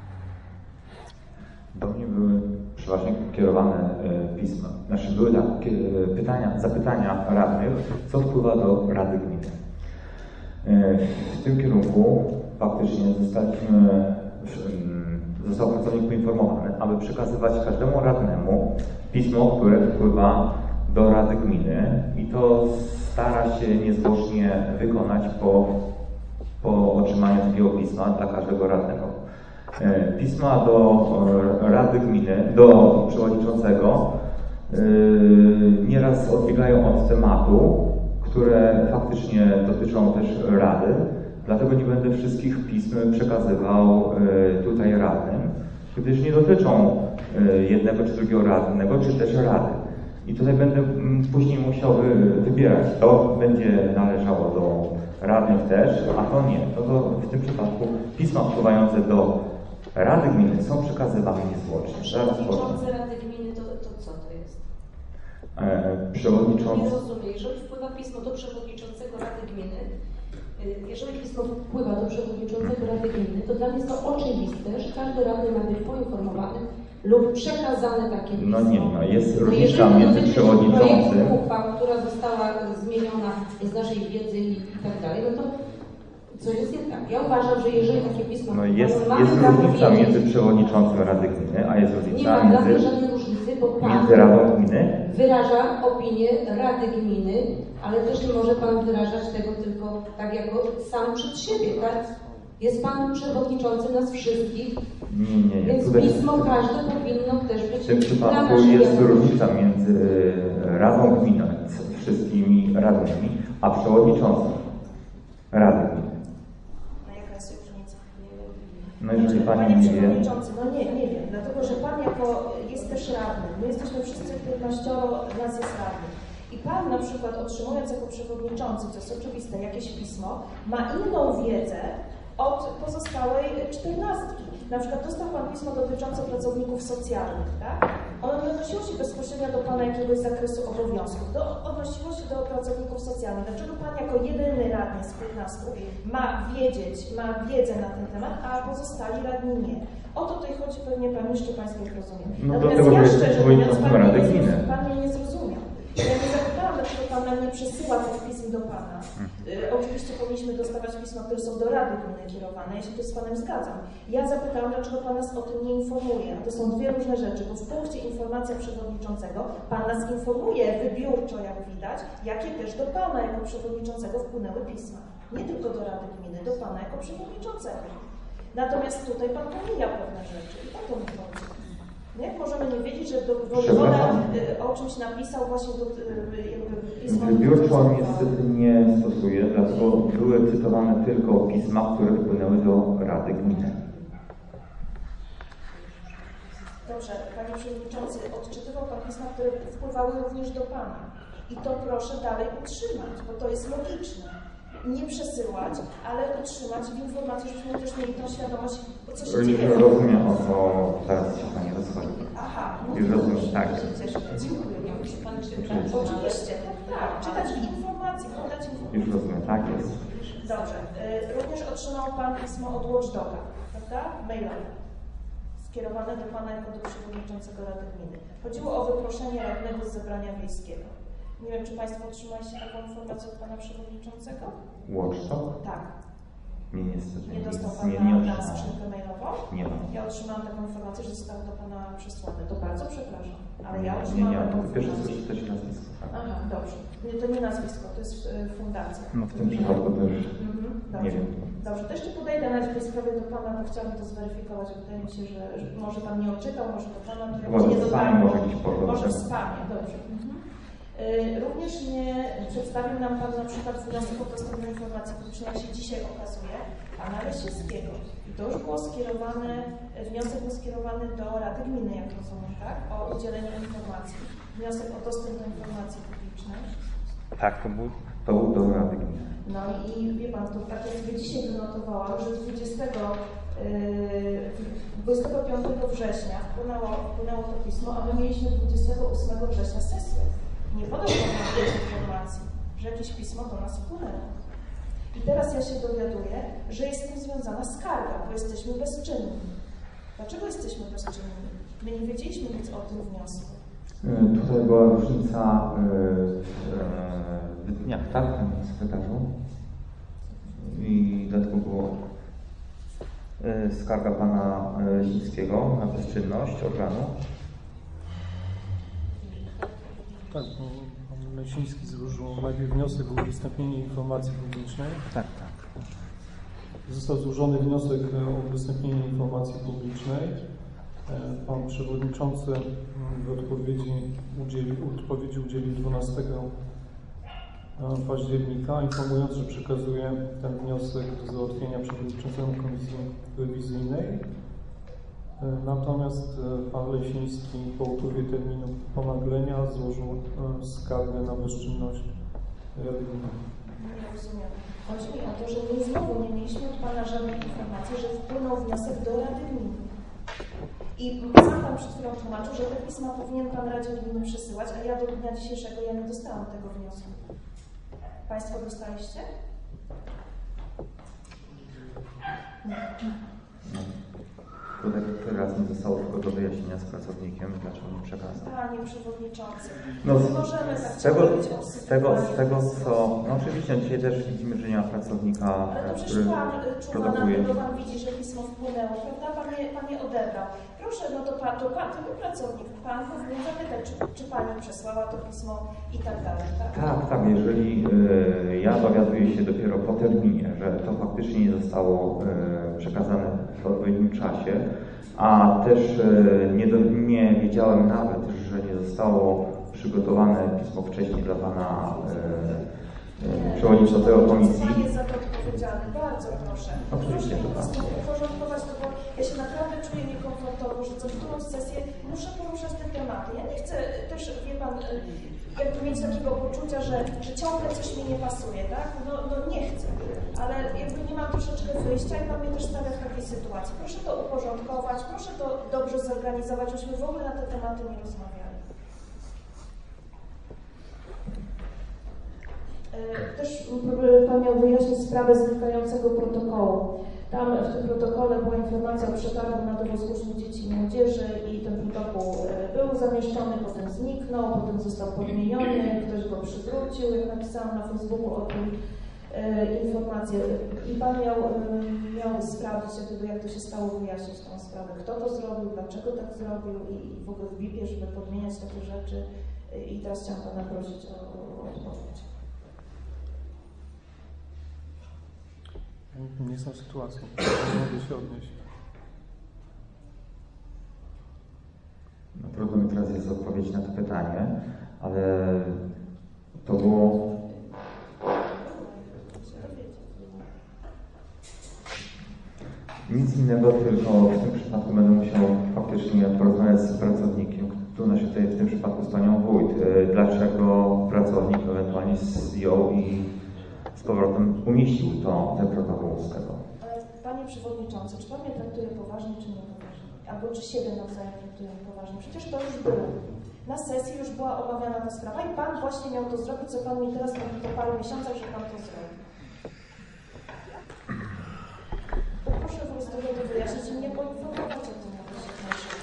Do mnie były przeważnie kierowane e, pisma, znaczy były tak, e, pytania, zapytania radnych, co wpływa do Rady Gminy. E, w tym kierunku faktycznie zostaliśmy, został pracownik poinformowany, aby przekazywać każdemu radnemu pismo, które wpływa do Rady Gminy i to stara się niezwłocznie wykonać po, po otrzymaniu takiego pisma dla każdego radnego. Pisma do Rady Gminy, do przewodniczącego nieraz odbiegają od tematu, które faktycznie dotyczą też Rady, dlatego nie będę wszystkich pism przekazywał tutaj radnym, gdyż nie dotyczą jednego czy drugiego radnego, czy też Rady. I tutaj będę później musiał wybierać, to będzie należało do radnych też, a to nie. No to w tym przypadku pisma wpływające do Rady Gminy są przekazywane niezwłocznie. Przewodniczący Rady Gminy to, to co to jest? E, przewodniczący... Nie rozumiem. Jeżeli wpływa pismo do przewodniczącego Rady Gminy, jeżeli pismo wpływa do przewodniczącego Rady Gminy, to dla mnie jest to oczywiste, że każdy radny ma być poinformowany lub przekazane takie pismo. No nie, no jest różnica między przewodniczącym... uchwał, która została zmieniona z naszej wiedzy i, i tak dalej, no to co jest nie tak? Ja uważam, że jeżeli takie pismo... No jest, jest różnica między przewodniczącym Rady Gminy, a jest różnica nie ma między, żadnej różnicy, bo pan między Radą Gminy. Wyraża opinię Rady Gminy, ale też nie może pan wyrażać tego tylko tak jako sam przed siebie, tak? Jest pan przewodniczącym nas wszystkich, Nie, nie, nie. więc Tutaj pismo każde powinno też być... w tym przypadku jest różnica między Radą Gminy, z wszystkimi radnymi, a przewodniczącym Rady Gminy. No jeżeli Pani Panie nie wie... Przewodniczący, no nie, nie wiem, dlatego że Pan jako jest też radny, my jesteśmy wszyscy piętnaścioro, nas jest radnych. I Pan na przykład otrzymując jako przewodniczący, co jest oczywiste, jakieś pismo, ma inną wiedzę od pozostałej czternastki. Na przykład dostał Pan pismo dotyczące pracowników socjalnych, tak? Ono nie odnosiło się bezpośrednio do Pana jakiegoś zakresu obowiązków, do, odnosiło się do pracowników socjalnych. Dlaczego Pan jako jedyny radny z piętnastu ma wiedzieć, ma wiedzę na ten temat, a pozostali radni nie? O to tutaj chodzi, pewnie Pan jeszcze Państwo nie rozumie. No Natomiast dlatego, ja że szczerze jest mówiąc, Pan mnie, Rady nie Gminy. zrozumiał, Pan mnie nie zrozumiał. Ja nie zapytałam, dlaczego Pan nam nie przesyła tych pism do Pana. Y, oczywiście powinniśmy dostawać pisma, które są do Rady Gminy kierowane, ja się tu z Panem zgadzam. Ja zapytałam, dlaczego Pan nas o tym nie informuje. To są dwie różne rzeczy, bo w punkcie informacja przewodniczącego Pan nas informuje wybiórczo, jak widać, jakie też do Pana jako przewodniczącego wpłynęły pisma. Nie tylko do Rady Gminy, do Pana jako przewodniczącego. Natomiast tutaj Pan pomija pewne rzeczy i o to mi chodzi. Jak możemy nie wiedzieć, że do wojewoda o czymś napisał właśnie do pisma? Wybiórczo niestety nie stosuje, dlatego były cytowane tylko pisma, które wpłynęły do Rady Gminy. Dobrze, Panie Przewodniczący, odczytywał Pan pisma, które wpływały również do Pana. I to proszę dalej utrzymać, bo to jest logiczne. Nie przesyłać, ale utrzymać w informacji, żebyśmy też mieli tą świadomość, o co się dzieje. Już rozumiem, o co teraz się Pani rozchodzi. Aha, no już rozumiem, tak. Dziękuję. Nie musi Pan czytać. Oczywiście, tak, tak. Czytać w informacji, podać informację. Już rozumiem, tak jest. Dobrze. Y, również otrzymał Pan pismo od Watchdoga, prawda? Mailowe. Skierowane do Pana jako do Przewodniczącego Rady Gminy. Chodziło o wyproszenie radnego z zebrania wiejskiego. Nie wiem, czy Państwo otrzymaliście taką informację od Pana Przewodniczącego? Watchdog? Tak. Nie, niestety. Nie dostał nie, Pan nie, nie na, na skrzynkę mailową? Nie mam. Ja otrzymałam taką informację, że zostało do Pana przesłane. To bardzo przepraszam, ale ja Nie, otrzymałam nie, taką nie. Pierwsze informację. słyszę też nazwisko. Tak. Aha, dobrze. Nie, to nie nazwisko, to jest y, fundacja. No w tym przypadku to już Mhm, dobrze. nie wiem. Dobrze, to jeszcze podejdę na tej sprawie do Pana, bo chciałabym to zweryfikować. Wydaje mi się, że, że może Pan nie odczytał, może do Pana to Może nie w dotarło. spamie, może jakiś portal. Może w spamie, dobrze. Mhm. Y, Również nie przedstawił nam Pan na przykład wniosek o dostęp do informacji publicznej, jak się dzisiaj okazuje, Pana Lesieckiego. I to już było skierowane, wniosek był skierowany do Rady Gminy, jak rozumiem, tak? O udzielenie informacji. Wniosek o dostęp do informacji publicznej. Tak, to był, to był do Rady Gminy. No i wie Pan, to tak jak sobie dzisiaj wynotowałam, że dwudziestego, dwudziestego piątego września wpłynęło, wpłynęło to pismo, a my mieliśmy dwudziestego ósmego września sesję. Nie podał Pan nam tej informacji, że jakieś pismo do nas wpłynęło. I teraz ja się dowiaduję, że jest z tym związana skarga, bo jesteśmy bezczynni. Dlaczego jesteśmy bezczynni? My nie wiedzieliśmy nic o tym wniosku. Tutaj była różnica w dniach, tak, panie sekretarzu? I dlatego było skarga pana Leśnickiego na bezczynność organu. Tak, bo pan Leśnicki złożył najpierw wniosek o udostępnienie informacji publicznej. Tak, tak. Został złożony wniosek o udostępnienie informacji publicznej. Pan przewodniczący w odpowiedzi udzielił, odpowiedzi udzielił dwunastego października, informując, że przekazuje ten wniosek do załatwienia przewodniczącemu Komisji Rewizyjnej. Natomiast pan Leśnicki po upływie terminu ponaglenia złożył skargę na bezczynność Rady Gminy. Nie rozumiem. Chodzi mi o to, że my znowu nie mieliśmy od Pana żadnej informacji, że wpłynął wniosek do Rady Gminy. I sam Pan przed chwilą tłumaczył, że te pisma powinien Pan Radzie Gminy przesyłać, a ja do dnia dzisiejszego ja nie dostałam tego wniosku. Państwo dostaliście? Nie. Tutaj teraz nie zostało tylko do wyjaśnienia z pracownikiem, dlaczego nie przekazał. Panie Przewodniczący, no, nie możemy tak z tego, mówić o z tego, z tego co, no oczywiście dzisiaj też widzimy, że nie ma pracownika, ale to który przecież Pan czuwa na produkuje. tego, Pan widzi, że pismo wpłynęło, prawda? Pan je, pan je odebrał. Proszę, no to Pan, to Pan, to był pracownik, Pan powinien zapytać, czy, czy Pani przesłała to pismo i tak dalej, tak? Tak, tak, jeżeli y, ja dowiaduję się dopiero po terminie, że to faktycznie nie zostało y, przekazane w odpowiednim czasie, a też y, nie, do, nie wiedziałem nawet, że nie zostało przygotowane pismo wcześniej dla Pana y, y, przewodniczącego komisji. Pan jest za to odpowiedzialny, bardzo proszę. Oczywiście, że tak. Proszę uporządkować to, bo ja się naprawdę czuję niekomfortowo, że co którą sesję muszę poruszać te tematy. Ja nie chcę też, wie Pan, jakby mieć takiego poczucia, że, że ciągle coś mi nie pasuje, tak? No, no nie chcę, ale jakby nie mam troszeczkę wyjścia i Pan mnie też stawia w takiej sytuacji. Proszę to uporządkować, proszę to dobrze zorganizować, żebyśmy w ogóle na te tematy nie rozmawiali. Też Pan miał wyjaśnić sprawę znikającego protokołu. Tam w tym protokole była informacja o przetargu na dowóz uczniów, dzieci i młodzieży i ten protokół był zamieszczony, potem zniknął, potem został podmieniony, ktoś go przywrócił, jak napisałam na Facebooku o tym e, informację. I Pan miał, e, miał sprawdzić, jak, gdyby, jak to się stało, wyjaśnić tą sprawę, kto to zrobił, dlaczego tak zrobił i, i w ogóle w B I P-ie, żeby podmieniać takie rzeczy. I teraz chciałam Pana prosić o, o odpowiedź. Nie są sytuacją, nie mogę się odnieść. No, trudno mi teraz jest odpowiedź na to pytanie, ale to było... Nic innego, tylko w tym przypadku będę musiał faktycznie porozmawiać z pracownikiem, tu znaczy tutaj w tym przypadku z Panią Wójt. Dlaczego pracownik ewentualnie zdjął i z powrotem umieścił to, ten protokół z tego. Panie Przewodniczący, czy Pan mnie traktuje poważnie, czy nie poważnie? Albo czy siebie nawzajem traktuje poważnie? Przecież to już było. Na sesji już była omawiana ta sprawa i Pan właśnie miał to zrobić, co Pan mi teraz mówi po paru miesiącach, że Pan to zrobi. To proszę po prostu to wyjaśnić i mnie poinformować o tym, jak to się najszybciej.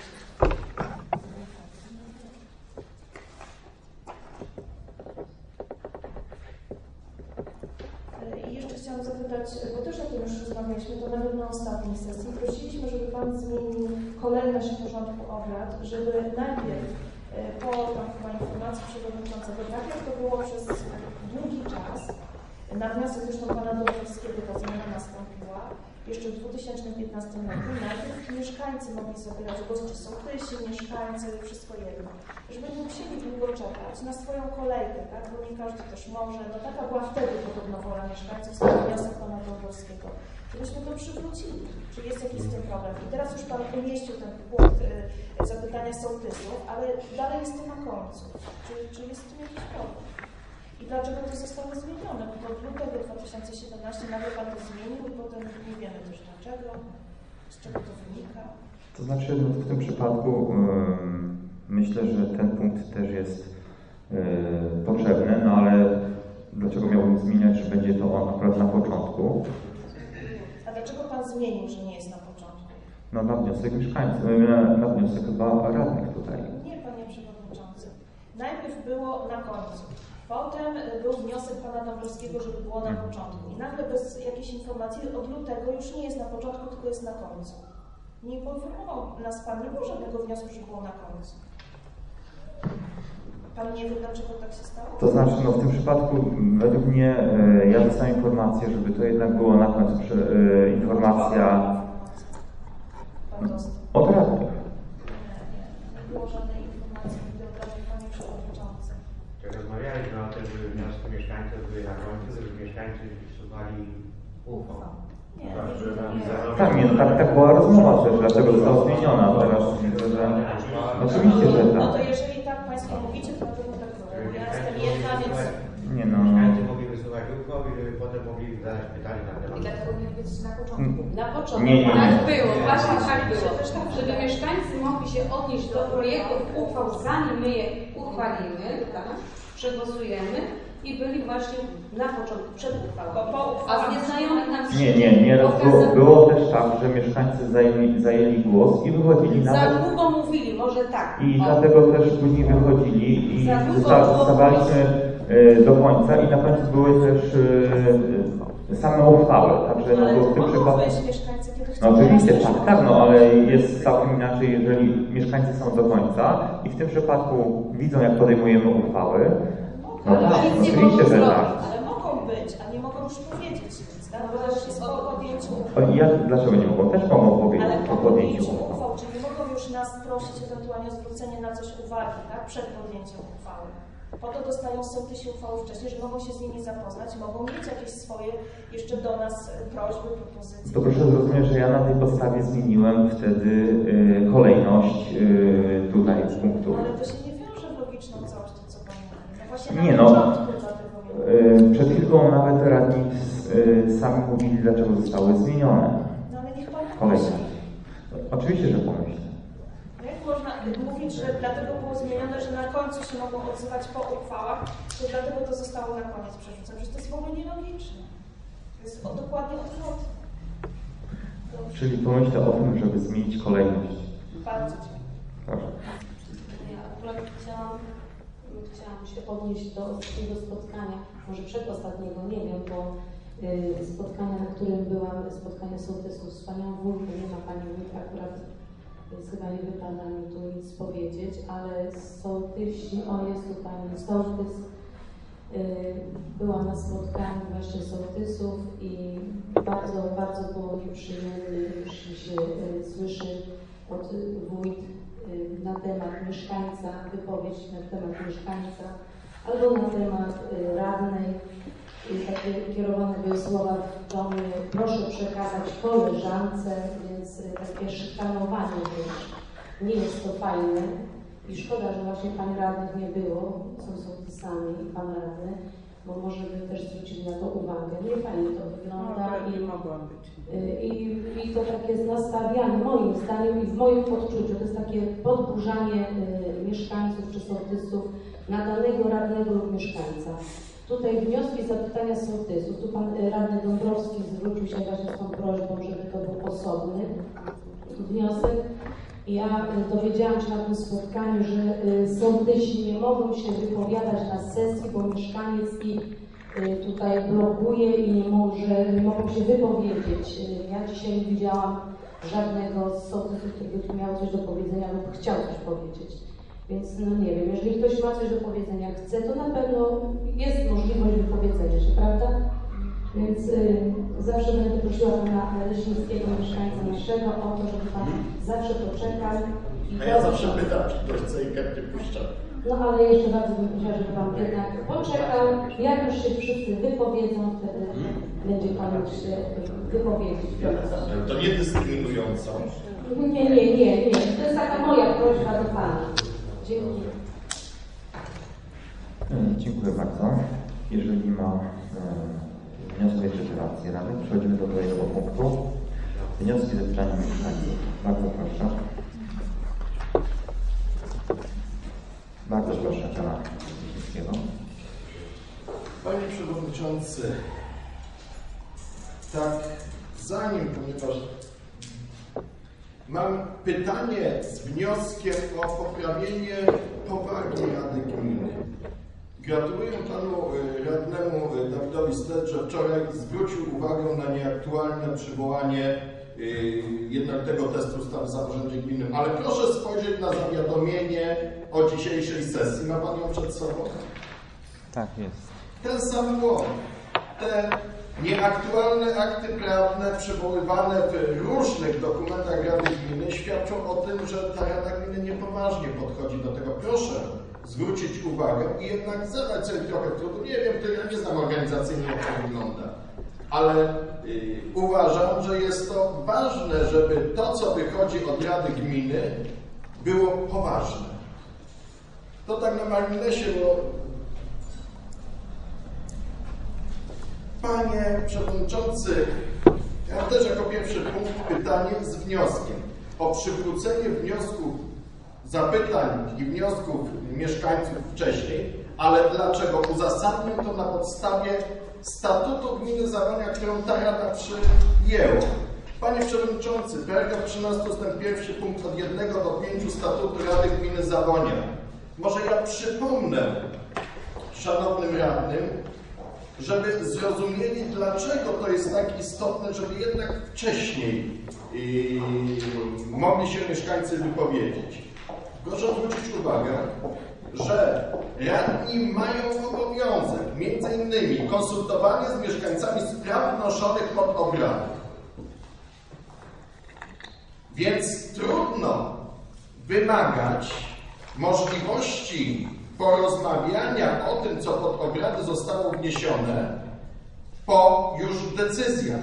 I jeszcze chciałam zapytać, bo też o tym już rozmawialiśmy, to nawet na ostatniej sesji. Prosiliśmy, żeby Pan zmienił kolejność porządku obrad, żeby najpierw po tam chyba informacji przewodniczącego, tak jak to było przez długi czas, na wniosek zresztą Pana Dąbrowskiego ta zmiana nastąpiła, jeszcze w dwa tysiące piętnastym roku, najpierw mieszkańcy mogli zabierać głos, czy sołtysi, mieszkańcy, wszystko jedno. Żeby nie musieli długo czekać na swoją kolejkę, tak? Bo nie każdy też może. No taka była wtedy podobno wola mieszkańców, stąd wniosek Pana Dąbrowskiego. Żebyśmy to przywrócili. Czy jest jakiś z tym problem? I teraz już Pan umieścił ten punkt y, zapytania sołtysów, ale dalej jest to na końcu. Czy, czy jest z tym jakiś problem? I dlaczego to zostało zmienione? Bo to w lutego dwa tysiące siedemnastego nagle Pan to zmienił i potem nie wiemy też dlaczego, z czego to wynika. To znaczy, no w tym przypadku yy, myślę, że ten punkt też jest potrzebne, no ale dlaczego miałbym zmieniać, że będzie to on akurat na początku? A dlaczego Pan zmienił, że nie jest na początku? No na wniosek mieszkańców, na, na wniosek chyba radnych tutaj. Nie, Panie Przewodniczący. Najpierw było na końcu. Potem był wniosek Pana Dąbrowskiego, żeby było na początku. I nagle bez jakiejś informacji od lutego już nie jest na początku, tylko jest na końcu. Nie poinformował nas Pan, nie było żadnego wniosku, że było na końcu. Pan nie wie, dlaczego tak się stało? To znaczy, no w tym przypadku według mnie e, ja dostałem informację, żeby to jednak było na końcu przy, e, informacja od radnych. Nie, nie, nie było żadnej informacji od radnych, Panie Przewodniczący. Rozmawialiśmy o tym, żeby wnioski mieszkańców były na końcu, żeby mieszkańcy wsuwali uchwał. Nie, nie, nie. Tak, nie, no, tak, tak była rozmowa też, dlaczego została zmieniona. Teraz widzę, że oczywiście, że No tak. to jeżeli tak Państwo mówicie, to na pewno tak było. Ja jestem jedna, więc... Nie no. Mieszkańcy mogli wysuwać uchwał i żeby potem mogli zadać pytania na temat. I dlatego mieli być na początku. Na początku. Nie, nie, nie. Tak było, właśnie tak było. Żeby mieszkańcy mogli się odnieść do projektów uchwał, zanim my je uchwalimy, tak, przegłosujemy i byli właśnie na początku, przed uchwałą. A z nieznajomych nam Nie, nie, nie. Było, było też tak, że mieszkańcy zajęli, zajęli głos i wychodzili Za nawet... długo mówili, może tak. I O. dlatego też później wychodzili i Za długo zosta- było zostawaliśmy y, do końca i na końcu były też y, same uchwały. Także no, Ale to to w tym mogą przypadku... być mieszkańcy, kiedy No chcą. oczywiście, Teraz tak, tak, no ale jest całkiem inaczej, jeżeli mieszkańcy są do końca i w tym przypadku widzą, jak podejmujemy uchwały. No Ale tak, nic nie oczywiście, mogą że zrobić. tak. Ale mogą być, a nie mogą już powiedzieć nic, tak? Bo to jest po podjęciu O, i jak, dlaczego nie mogą? Też mogą powiedzieć Ale po po podjęciu podjęciu uchwały. uchwał, czyli mogą już nas prosić ewentualnie o zwrócenie na coś uwagi, tak? Przed podjęciem uchwały. Po to dostają sołtysi uchwały wcześniej, że mogą się z nimi zapoznać, mogą mieć jakieś swoje jeszcze do nas prośby, propozycje. To proszę zrozumieć, że ja na tej podstawie zmieniłem wtedy y, kolejność y, tutaj punktów. Ale to się nie wiąże w logiczną całość, to co Pani mówi. No właśnie na Nie no, początku dlatego nie. y, przed chwilą nawet radni y, sami mówili, dlaczego zostały zmienione. No ale niech Pan Kolejność. pomyśli. Oczywiście, że pomyślę. Jak można mówić, że dlatego było zmienione, że na końcu się mogą odzywać po uchwałach, że dlatego to zostało na koniec przerzucone? Przecież to jest w ogóle nielogiczne. To jest o, dokładnie odwrotnie. Dobrze. Czyli pomyślę o tym, żeby zmienić kolejność. Bardzo dziękuję. Proszę. Ja akurat chciałam, chciałam się odnieść do tego spotkania, może przedostatniego, nie wiem, bo y, spotkania, na którym byłam, spotkanie sołtysów z Panią Wójt, nie ma Pani Wójt akurat, więc chyba nie wypada mi tu nic powiedzieć, ale sołtysi, o jest tu Pani sołtys, y, byłam na spotkaniu właśnie sołtysów i bardzo, bardzo było nieprzyjemne, jeśli się y, słyszy od wójt y, na temat mieszkańca, wypowiedź na temat mieszkańca, albo na temat y, radnej. I takie kierowane były słowa do mnie, proszę przekazać koleżance, więc y, takie szykanowanie wręcz. Nie jest to fajne i szkoda, że właśnie Pani radnych nie było, są sołtysami i Pan radny, bo może by też zwrócili na to uwagę. Nie fajnie to wygląda. No, i, nie mogłam być. I, I to takie nastawianie, moim zdaniem i w moim odczuciu, to jest takie podburzanie y, mieszkańców czy sołtysów na danego radnego lub mieszkańca. Tutaj wnioski i zapytania sołtysów. Tu Pan y, radny Dąbrowski zwrócił się właśnie z tą prośbą, żeby to był osobny wniosek. Ja y, dowiedziałam się na tym spotkaniu, że y, sołtysi nie mogą się wypowiadać na sesji, bo mieszkaniec i tutaj blokuje i nie może, nie mogą się wypowiedzieć. Ja dzisiaj nie widziałam żadnego z sołtysów, który by miał coś do powiedzenia lub chciał coś powiedzieć. Więc no nie wiem, jeżeli ktoś ma coś do powiedzenia, chce, to na pewno jest możliwość wypowiedzenia się, prawda? Więc y, zawsze będę prosiła Pana Leśnickiego, mieszkańca naszego, o to, żeby Pan zawsze poczekał. A ja zawsze pytam, czy ktoś chce i chętnie puszczam. No ale jeszcze bardzo bym prosiła, żeby Pan jednak poczekał, jak już się wszyscy wypowiedzą, wtedy hmm. będzie Pan już się wypowiedzieć. To nie dyskryminująco. Nie, nie, nie, nie. To jest taka moja prośba do Pana. Dziękuję. Dziękuję bardzo. Jeżeli ma e, wniosek o interpelację rady, przechodzimy do kolejnego punktu. Wnioski ze strony mieszkańców. Bardzo proszę. Bardzo proszę Pana Kamińskiego. Panie Przewodniczący, tak zanim, ponieważ mam pytanie z wnioskiem o poprawienie powagi Rady Gminy. Gratuluję Panu Radnemu Dawidowi Stec, że wczoraj zwrócił uwagę na nieaktualne przywołanie jednak tego testu ustawy w samorządzie gminnym. Ale proszę spojrzeć na zawiadomienie o dzisiejszej sesji. Ma Pan ją przed sobą? Tak jest. Ten sam błąd. Te nieaktualne akty prawne przywoływane w różnych dokumentach Rady Gminy świadczą o tym, że ta Rada Gminy niepoważnie podchodzi do tego. Proszę zwrócić uwagę i jednak zadać sobie trochę trudu. Nie wiem, to ja nie znam organizacyjnie, jak to wygląda, ale yy, uważam, że jest to ważne, żeby to, co wychodzi od Rady Gminy, było poważne. To tak na marginesie, bo Panie Przewodniczący, ja też jako pierwszy punkt pytanie z wnioskiem o przywrócenie wniosków, zapytań i wniosków mieszkańców wcześniej, ale dlaczego? Uzasadnię to na podstawie statutu gminy Zawonia, którą ta Rada przyjęła. Panie Przewodniczący, paragraf trzynasty ustęp pierwszy punkt od jednego do pięciu statutu Rady Gminy Zawonia. Może ja przypomnę szanownym radnym, żeby zrozumieli, dlaczego to jest tak istotne, żeby jednak wcześniej yy, mogli się mieszkańcy wypowiedzieć. Proszę zwrócić uwagę, że radni mają obowiązek między innymi konsultowanie z mieszkańcami spraw wnoszonych pod obrady. Więc trudno wymagać możliwości porozmawiania o tym, co pod obrady zostało wniesione, po już decyzjach.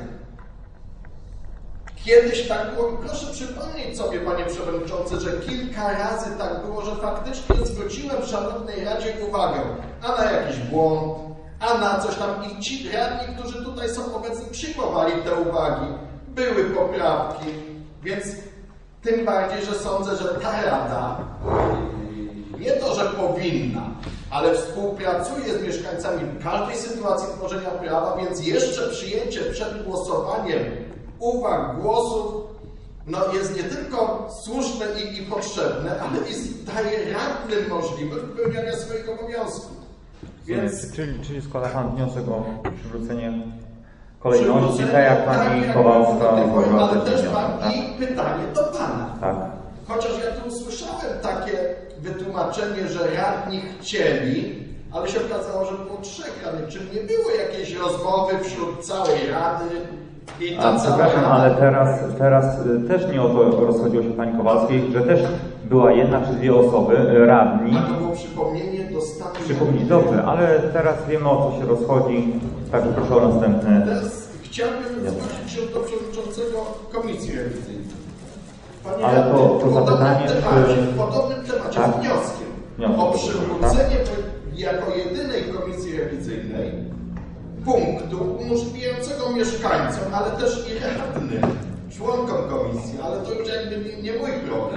Kiedyś tak było, proszę przypomnieć sobie, Panie Przewodniczący, że kilka razy tak było, że faktycznie zwróciłem w Szanownej Radzie uwagę, a na jakiś błąd, a na coś tam i ci radni, którzy tutaj są obecni, przyjmowali te uwagi, były poprawki, więc tym bardziej, że sądzę, że ta Rada nie to, że powinna, ale współpracuje z mieszkańcami w każdej sytuacji tworzenia prawa, więc jeszcze przyjęcie przed głosowaniem uwag, głosów no jest nie tylko słuszne i, i potrzebne, ale i daje radnym możliwość wypełniania swoich obowiązków. Więc... Czyli, czyli składa Pan wniosek o przywrócenie kolejności, tak jak Pani Kowalska mówiła. Ale też mam i pytanie do Pana. Tak. Chociaż ja tu usłyszałem takie wytłumaczenie, że radni chcieli, ale się okazało, że było trzech radnych. Czy nie było jakiejś rozmowy wśród całej Rady? I ta A, przepraszam, ale teraz, teraz też nie o to rozchodziło się Pani Kowalskiej, że też była jedna czy dwie osoby, radni. A to było przypomnienie do stanu. Przypomnienie, dobrze, ale teraz wiemy, o co się rozchodzi, także proszę o następne. Teraz chciałbym zwrócić się do przewodniczącego Komisji Rewizyjnej. Panie ale to, to zapytanie, temacie, czy... w podobnym temacie, tak? z wnioskiem Wniosek, o przywrócenie tak? jako jedynej Komisji Rewizyjnej punktu umożliwiającego mieszkańcom, ale też i radnym, członkom komisji, ale to już jakby nie, nie mój problem,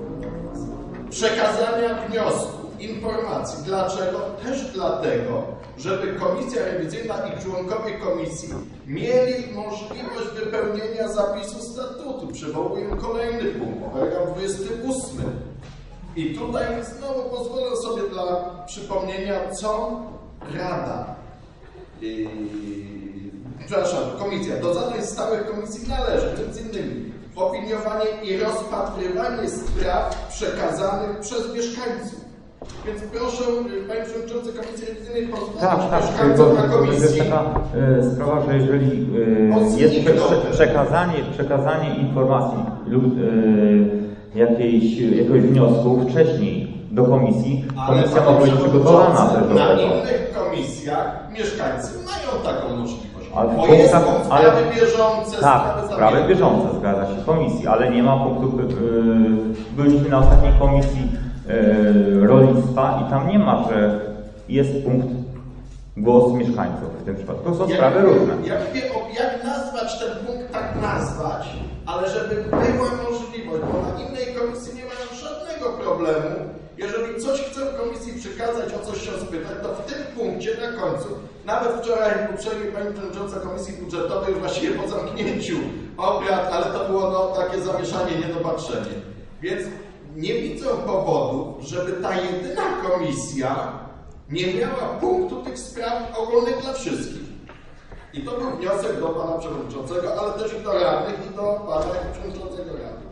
przekazania wniosków, informacji. Dlaczego? Też dlatego, żeby Komisja Rewizyjna i członkowie komisji mieli możliwość wypełnienia zapisu statutu. Przywołuję kolejny punkt, paragraf dwudziesty ósmy. I tutaj znowu pozwolę sobie dla przypomnienia, co Rada Yy, przepraszam, komisja. Do zadań stałych komisji należy między innymi opiniowanie i rozpatrywanie spraw przekazanych przez mieszkańców. Więc proszę, Panie Przewodniczący Komisji Rewizyjnej, pozwolić tak, tak, mieszkańcom na to komisji. jest taka y, sprawa, że jeżeli y, jest prze, prze, przekazanie, przekazanie informacji lub y, jakiejś, jakiegoś wniosku wcześniej do komisji, komisja mogła być przygotowana też do na tego. innych komisjach mieszkańcy mają taką możliwość. Ale bo punkt, jest punkt ale, sprawy bieżące, tak, sprawy, sprawy bieżące, zgadza się, komisji, ale nie ma punktu, yy, byliśmy na ostatniej komisji yy, rolnictwa i tam nie ma, że jest punkt głos mieszkańców w tym przypadku. To są jak sprawy wiem, różne. Jak, wiem, jak nazwać ten punkt, tak nazwać, ale żeby była możliwość, bo na innej komisji nie mają żadnego problemu, jeżeli jeżeli coś chcę w komisji przekazać, o coś się spytać, to w tym punkcie na końcu, nawet wczoraj uprzejmie Pani Przewodnicząca Komisji Budżetowej już właściwie po zamknięciu obrad, ale to było no, takie zamieszanie, niedopatrzenie. Więc nie widzę powodu, żeby ta jedyna komisja nie miała punktu tych spraw ogólnych dla wszystkich. I to był wniosek do Pana Przewodniczącego, ale też i do radnych, i do Pana Przewodniczącego Rady.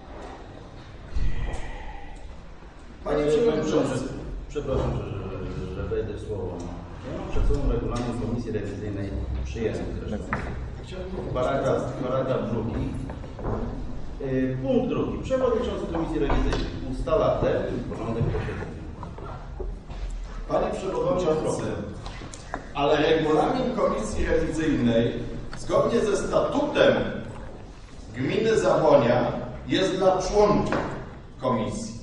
Panie Przewodniczący, przepraszam, że, że, że wejdę w słowo. Ja mam przed sobą regulamin Komisji Rewizyjnej przyjęty zresztą. Paragraf, paragraf drugi. Yy, punkt drugi. Przewodniczący Komisji Rewizyjnej ustala termin i porządek posiedzenia. Panie Przewodniczący, ale regulamin Komisji Rewizyjnej zgodnie ze statutem Gminy Zawonia jest dla członków komisji.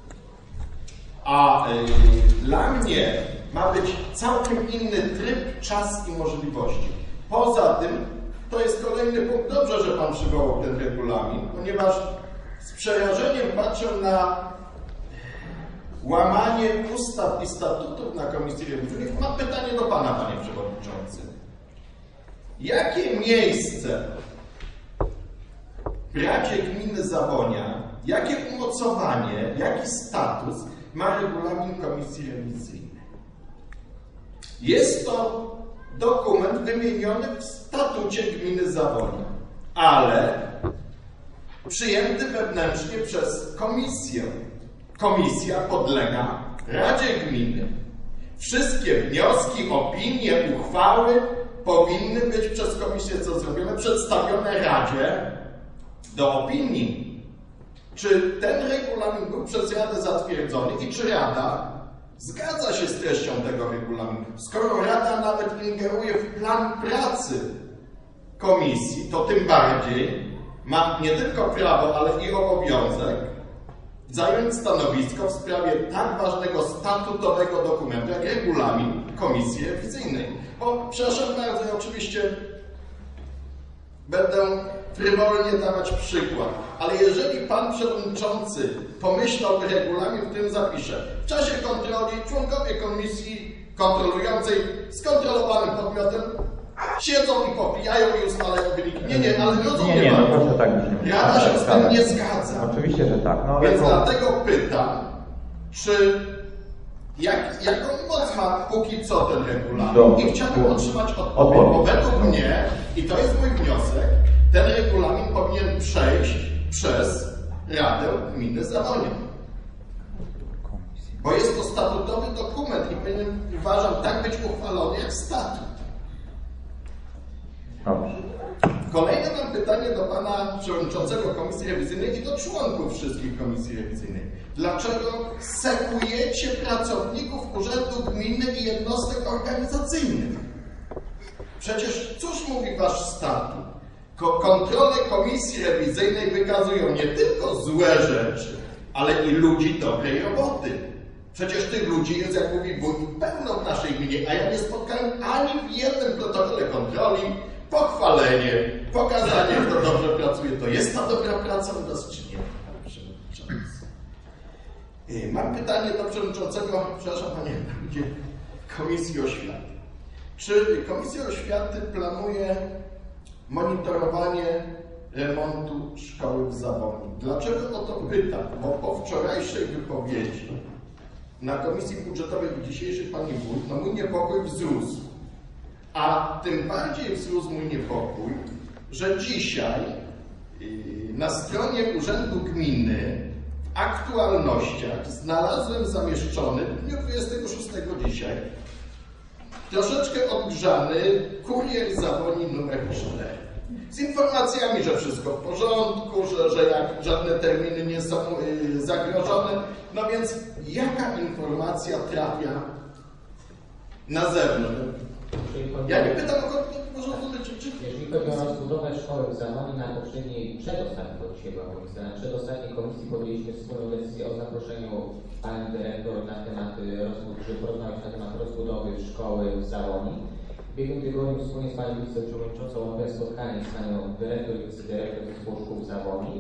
A y, dla mnie ma być całkiem inny tryb, czas i możliwości. Poza tym, to jest kolejny punkt, dobrze, że Pan przywołał ten regulamin, ponieważ z przerażeniem patrzę na łamanie ustaw i statutów na Komisji Rewizyjnej. Mam pytanie do Pana, Panie Przewodniczący. Jakie miejsce w Radzie Gminy Zawonia, jakie umocowanie, jaki status ma regulamin Komisji Rewizyjnej? Jest to dokument wymieniony w statucie Gminy Zawonia, ale przyjęty wewnętrznie przez komisję. Komisja podlega Radzie Gminy. Wszystkie wnioski, opinie, uchwały powinny być przez komisję, co zrobione, przedstawione Radzie do opinii. Czy ten regulamin był przez Radę zatwierdzony i czy Rada zgadza się z treścią tego regulaminu? Skoro Rada nawet ingeruje w plan pracy komisji, to tym bardziej ma nie tylko prawo, ale i obowiązek zająć stanowisko w sprawie tak ważnego statutowego dokumentu, jak regulamin Komisji Rewizyjnej. Bo, przepraszam bardzo, ja oczywiście będę frywolnie dawać przykład, ale jeżeli Pan Przewodniczący pomyślał regulamin, w którym zapisze, w czasie kontroli członkowie Komisji Kontrolującej z kontrolowanym podmiotem siedzą i popijają i ustalają wyniki. Nie, nie, ale rozumiem. Nie, nie, no proszę tak brzmi. Rada się z tym nie zgadza. Oczywiście, że tak. No, Więc to... dlatego pytam, czy jak, jaką moc ma póki co ten regulamin? Dobrze. I chciałbym otrzymać odpowiedź, bo według mnie, i to jest mój wniosek, ten regulamin powinien przejść przez Radę Gminy Zawonia. Bo jest to statutowy dokument i powinien, uważam, tak być uchwalony jak statut. Dobrze. Kolejne mam pytanie do Pana Przewodniczącego Komisji Rewizyjnej i do członków wszystkich Komisji Rewizyjnej. Dlaczego sekujecie pracowników Urzędu Gminy i jednostek organizacyjnych? Przecież cóż mówi Wasz statut? Ko- kontrole Komisji Rewizyjnej wykazują nie tylko złe rzeczy, ale i ludzi dobrej roboty. Przecież tych ludzi jest, jak mówi wójt, pełno w naszej gminie, a ja nie spotkałem ani w jednym protokole kontroli pochwalenie, pokazanie, kto dobrze pracuje. To jest ta dobra praca u nas, czy nie? Mam pytanie do Przewodniczącego, przepraszam Panie Wójcie, Komisji Oświaty. Czy Komisja Oświaty planuje monitorowanie remontu szkoły w Zawoni? Dlaczego o to pytam? Bo po wczorajszej wypowiedzi na Komisji Budżetowej i dzisiejszej Pani Wójt, no mój niepokój wzrósł. A tym bardziej wzrósł mój niepokój, że dzisiaj na stronie Urzędu Gminy w aktualnościach znalazłem zamieszczony w dniu dwudziestego szóstego dzisiaj troszeczkę odgrzany kurier Zawoni numer cztery. Z informacjami, że wszystko w porządku, że, że jak żadne terminy nie są yy, zagrożone. No więc jaka informacja trafia na zewnątrz? Ja nie pytam o porządku, czy, czy... Jeżeli chodzi o rozbudowę szkoły w Zawonie, na poprzedniej, przedostatniej, bo dzisiaj była komisja, na przedostatniej komisji podjęliśmy wspólną decyzję o zaproszeniu pani dyrektor na temat, żeby porozmawiać na temat rozbudowy szkoły w Zawonie. W ubiegłym tygodniu wspólnie z panią wiceprzewodniczącą mamy spotkanie z panią dyrektor i wicedyrektor zespołu szkół w Zawonie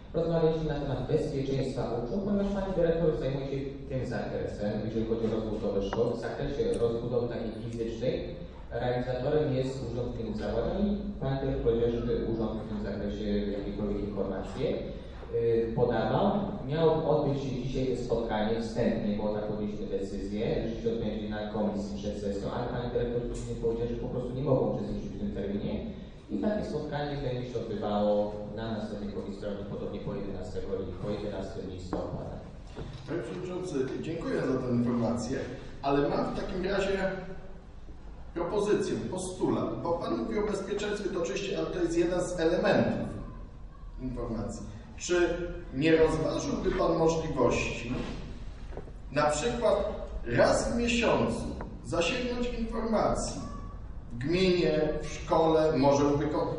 Rozmawialiśmy na temat bezpieczeństwa uczniów, ponieważ pani dyrektor zajmuje się tym zakresem, jeżeli chodzi o rozbudowę szkoły. W zakresie rozbudowy takiej fizycznej realizatorem jest Urząd Gminy Zawodzia i pani dyrektor powiedział, żeby urząd w tym zakresie jakiekolwiek informacje yy, podawał. Miało odbyć się dzisiaj spotkanie wstępnie, bo tak podjęliśmy decyzję, że się odbędzie na komisji przed sesją, ale pani dyrektor później powiedział, że po prostu nie mogą uczestniczyć w tym terminie. I takie spotkanie będzie się odbywało na następnej komisji, prawdopodobnie po jedenastego listopada. Panie Przewodniczący, dziękuję za tę informację, ale mam w takim razie propozycję, postulat, bo Pan mówi o bezpieczeństwie, to oczywiście, ale to jest jeden z elementów informacji. Czy nie rozważyłby Pan możliwości na przykład raz w miesiącu zasięgnąć informacji w gminie, w szkole, może wykonać.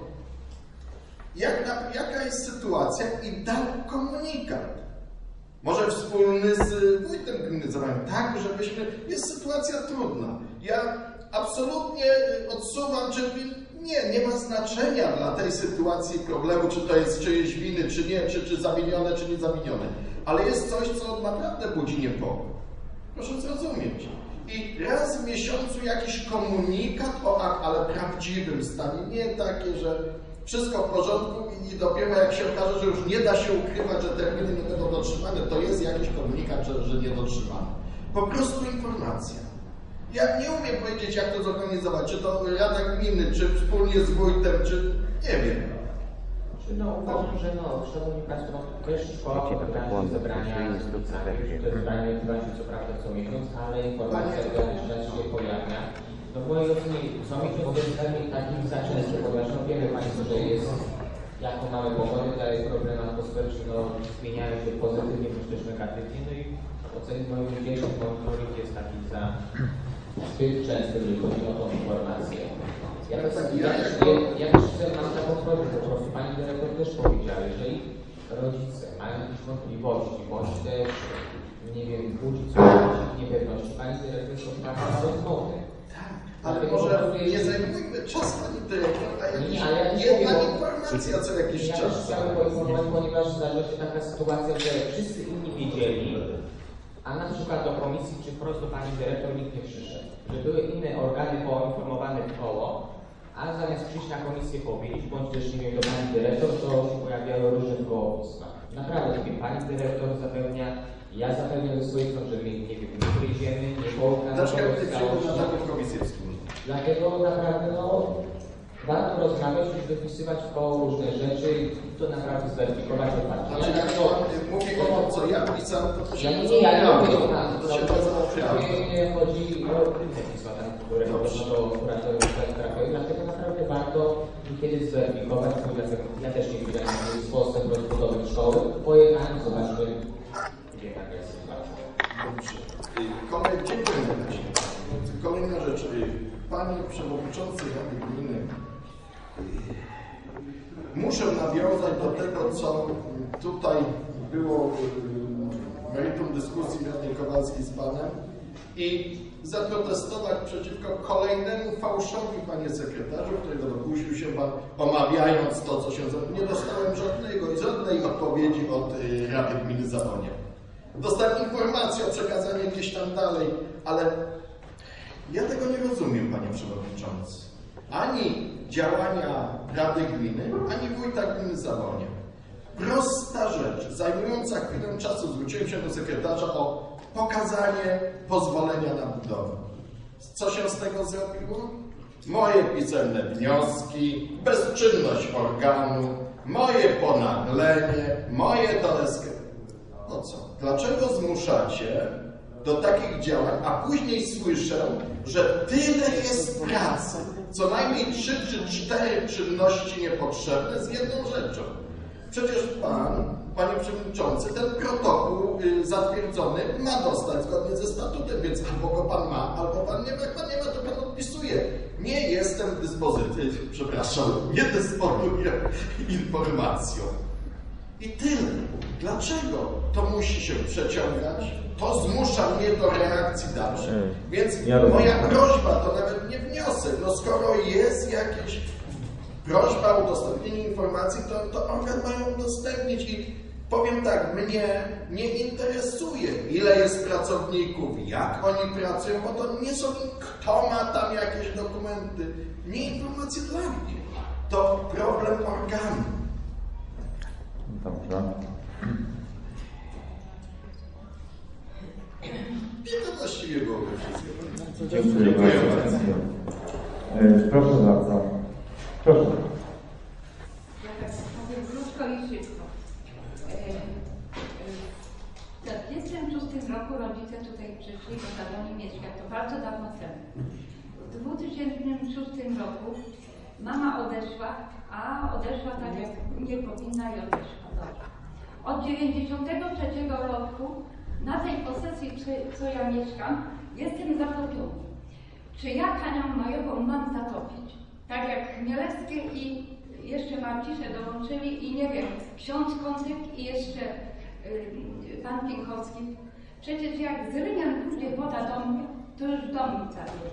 Jak na, jaka jest sytuacja i dał komunikat. Może wspólny z wójtem gminy Zabrania. Tak, żebyśmy... Jest sytuacja trudna. Ja absolutnie odsuwam, czy nie, nie ma znaczenia dla tej sytuacji problemu, czy to jest czyjeś winy, czy nie, czy, czy zawinione, czy nie zawinione. Ale jest coś, co naprawdę budzi niepokój. Proszę zrozumieć. I raz w miesiącu jakiś komunikat o, ale prawdziwym stanie, nie takie, że wszystko w porządku i dopiero jak się okaże, że już nie da się ukrywać, że terminy nie będą dotrzymane, to jest jakiś komunikat, że, że nie dotrzymane. Po prostu informacja. Ja nie umiem powiedzieć, jak to zorganizować, czy to Rada Gminy, czy wspólnie z wójtem, czy nie wiem. No uważam, że no, szanowni Państwo, też szkoła programu zebrania, to zdanie odbywa się co prawda co miesiąc, ale informacja dotychczas się pojawia. No w mojej ocenie co miesiąc to jest termin takich za często, ponieważ no wiemy Państwo, że jest, jaką mamy pogodę, daje problem atmosferyczny, no zmieniają się pozytywnie bądź też negatywnie, no i oceny moim dzisiejszym monitoring jest taki za zbyt często, jeżeli chodzi o tą informację. Ja też, ja, ja, ja też chcę nam taką prośbę, po prostu Pani Dyrektor też powiedziała, jeżeli rodzice mają jakieś wątpliwości, bądź też, nie wiem, budzi coś niepewności, Pani Dyrektor jest otwarta na rozmowy. Tak, ale może nie zajmujmy czas Pani Dyrektor, a jakiś, nie, ale jedna nie, informacja co jakiś ja czas. Ja chciałem poinformować, ponieważ zdarza się taka sytuacja, że wszyscy inni wiedzieli, a na przykład do komisji czy wprost do Pani Dyrektor nikt nie przyszedł. Że były inne organy poinformowane w koło, a zamiast przyjść na komisję powiedzieć, bądź też nie wiem, do Pani Dyrektor, to się pojawiały różne kołopisma. Naprawdę, nie wiem, Pani Dyrektor zapewnia, ja zapewniam ze swojej strony, że my nie wiem, nie wyjdziemy, nie połkamy. Dlatego naprawdę, no, warto rozmawiać i wypisywać w koło różne rzeczy i to naprawdę zweryfikować otwarcie. Znaczy, jak to mówi o to, co ja pisałem, to ja nie, nie, ja nie mówię o nas. Nie chodzi o inne pisma, które podobno do kuratorium trafiają, dlatego naprawdę warto niekiedy zweryfikować, ja też nie widziałem sposób rozbudowy szkoły. Pojechałem, zobaczmy, gdzie taka jest sytuacja. Dobrze. Kolej, dziękuję najbardziej. Kolejna rzecz. Panie Przewodniczący Rady Gminy, muszę nawiązać do tego, co tutaj było meritum dyskusji Radnej Kowalskiej z Panem i zaprotestować przeciwko kolejnemu fałszowi, Panie Sekretarzu, którego dopuścił się Pan, omawiając to, co się zrobiło. Nie dostałem żadnego, żadnej odpowiedzi od Rady Gminy Zawonia. Dostałem informację o przekazaniu gdzieś tam dalej, ale ja tego nie rozumiem, Panie Przewodniczący. Ani działania Rady Gminy, ani wójta gminy Zawonia. Prosta rzecz, zajmująca chwilę czasu, zwróciłem się do sekretarza o pokazanie pozwolenia na budowę. Co się z tego zrobiło? Moje pisemne wnioski, bezczynność organu, moje ponaglenie, moje teleskie. No co? Dlaczego zmuszacie do takich działań, a później słyszę, że tyle jest pracy, co najmniej trzy czy cztery czynności niepotrzebne z jedną rzeczą. Przecież Pan, Panie Przewodniczący, ten protokół y, zatwierdzony ma dostać zgodnie ze statutem, więc albo go Pan ma, albo Pan nie ma. Jak Pan nie ma, to Pan odpisuje. Nie jestem w dyspozycji, przepraszam, nie dysponuję informacją. I tyle. Dlaczego to musi się przeciągać? To zmusza mnie do reakcji dalszej. Więc moja prośba to nawet nie wniosek. No skoro jest jakieś prośba o udostępnienie informacji, to, to organ mają udostępnić i powiem tak, mnie nie interesuje, ile jest pracowników, jak oni pracują, bo to nie są, kto ma tam jakieś dokumenty, nie informacje dla mnie, to problem organu. Dobrze. I to właściwie byłoby wszystko. Dziękuję bardzo. Proszę bardzo. Proszę. Ja tak powiem krótko i szybko. W tysiąc dziewięćset czterdziestym szóstym roku rodzice tutaj przyszli do Zabroni mieszkać. To bardzo dawno temu. W dwa tysiące szóstym roku mama odeszła, a odeszła tak jak nie powinna i odeszła. Dobrze. Od dziewięćdziesiątego trzeciego roku na tej posesji, co ja mieszkam, jestem zatopiony. Czy ja panią majową mam zatopić? Tak jak Chmielewskie i jeszcze Marcisze dołączyli i nie wiem, ksiądz Kątek i jeszcze yy, pan Pinkowski. Przecież jak z Rynian pójdzie woda do mnie, to już dom mi cały.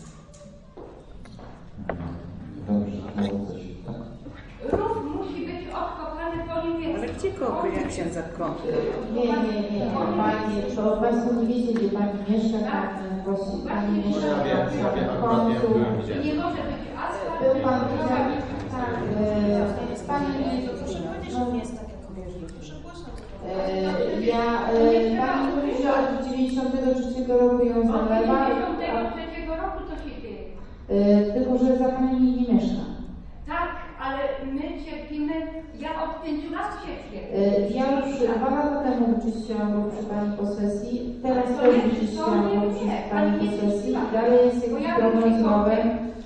Dobrze, tak? Rów musi być odkopany po niemiecku. Ale gdzie kopie, jak się zakąpi? Nie, nie, nie, nie. Pani, to Państwo nie wiecie, gdzie Pani mieszka, tak? Właśnie Pani mieszka w końcu. Nie może być asfalt. Był Pan widział, tak, e, Pani nie, Proszę powiedzieć, że nie jest tak, jak mówię. Proszę głośno. e, ja, e, Pani powiedziała, że od dziewięćdziesiątego trzeciego roku ją zalewa. Od dziewięćdziesiątego trzeciego roku to się dzieje. E, tylko, że za Pani nie mieszka. Tak, ale my cierpimy, ja od pięciu lat cierpię. E, Ja już dwa lata temu wyczyściłam go przy Pani posesji, teraz też wyczyściłam go przy Pani posesji i dalej jest jakiś problem z rowem.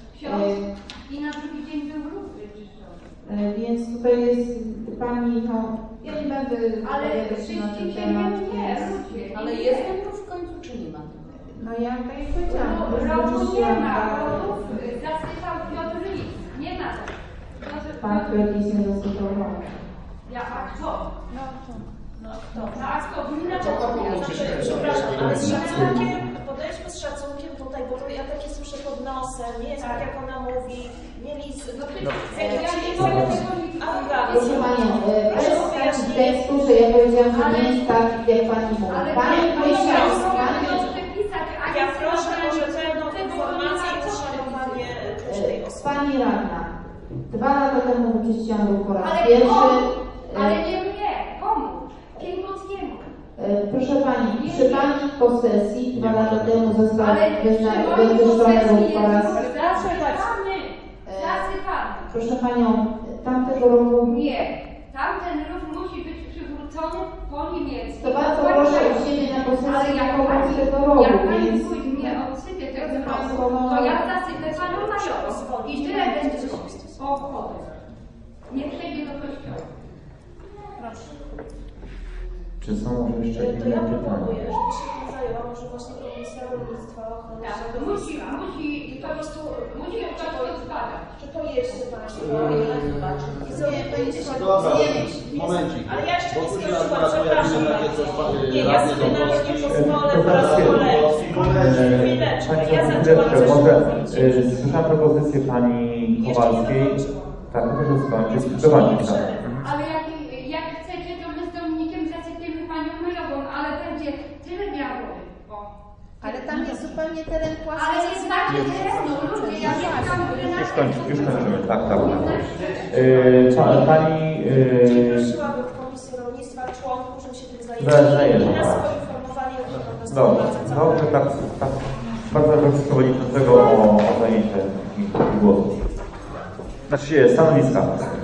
I na drugi dzień był rów wyczyszczony. E, Więc tutaj jest Pani, no, ja nie będę Ale wypowiadać się na ten czyścicie temat. nie, więc- ludzie. Ale jest ten rów w końcu, czy nie ma? No ja tak jak powiedziałam, Rowu wyczyściłam nie ma, go. rów zasypał Piotr Lis. Nie ma tak. Pan Piotr nie zasypał rowu. Ja, a kto? No to, no kto? No a kto? Gmina Co pan pomógł? Przepraszam, ale z szacunkiem, podejdźmy z szacunkiem tutaj, bo ja takie słyszę pod nosem, nie jest tak, jak ona mówi, mieli z... No, No. ja nie mogę tego nie Proszę Panią, e, bez takich tekstu, że ja powiedziałam, że nie jest tak, jak Pani mówi. Pani Wojciechowska, Ja proszę o rzetelną informację i uszanowanie tej osoby. Pani radna, dwa lata temu wyczyściłam go po raz Ale pierwszy. komu? E, Ale nie mnie, komu? Piękowskiemu. e, Proszę Pani, przy Pani posesji dwa lata temu został Ale wyzna- przy mojej wyczyszczony posesji po raz... jest zasypany. Zasypany. Proszę Panią, tamtego roku... Nie. Tamten rów musi być przywrócony po niemiecku. To bardzo proszę u siebie na posesji Ale jak po pani, tego roku, jak pani więc... wójt mnie odsypie tego Państwo, roku, no- to ja zasypę panu majową i tyle będzie obchodu. Nie przejdzie do kościoła. Proszę. Czy są może jeszcze To inne ja pytania? proponuję, żeby się tym zajęła może właśnie Komisja Rolnictwa, Ochrony Tak, to musi, musi, i po prostu musi to zbadać. Czy to jest Państwo, ile zobaczyć? I sobie będziecie Dobra, zdjęć. momencik. Ale ja jeszcze Bo nie później skończyłam, akurat przepraszam pojawi się takie bardzo. coś, panie Nie, ja radny sobie nawet nie Dąbrowski. pozwolę To po raz teraz kolejny. Chwileczkę, ja zaczęłam Chwileczkę, coś może mówić. y, słyszałam propozycję Pani Kowalskiej. Tak, proszę skończyć. Dokończyć, tak. Ale jak, jak chcecie, to my z Dominikiem zasypiemy panią majową, ale będzie tyle miało. O. Ale tam jest zupełnie teren płaski. Ale nie znacie terenu, ludzie, ja mieszkam w Już kończymy, już kończymy. Tak, tak. Y, pa, pani... Y, Prosiłabym w Komisji Rolnictwa członków, żeby się tym zajęli Zajęli, i nas tak. poinformowali o tym. Dobrze, dobrze, tak, tak. Bardzo proszę przewodniczącego o, o zajęcie głosu. Znaczy stanowiska.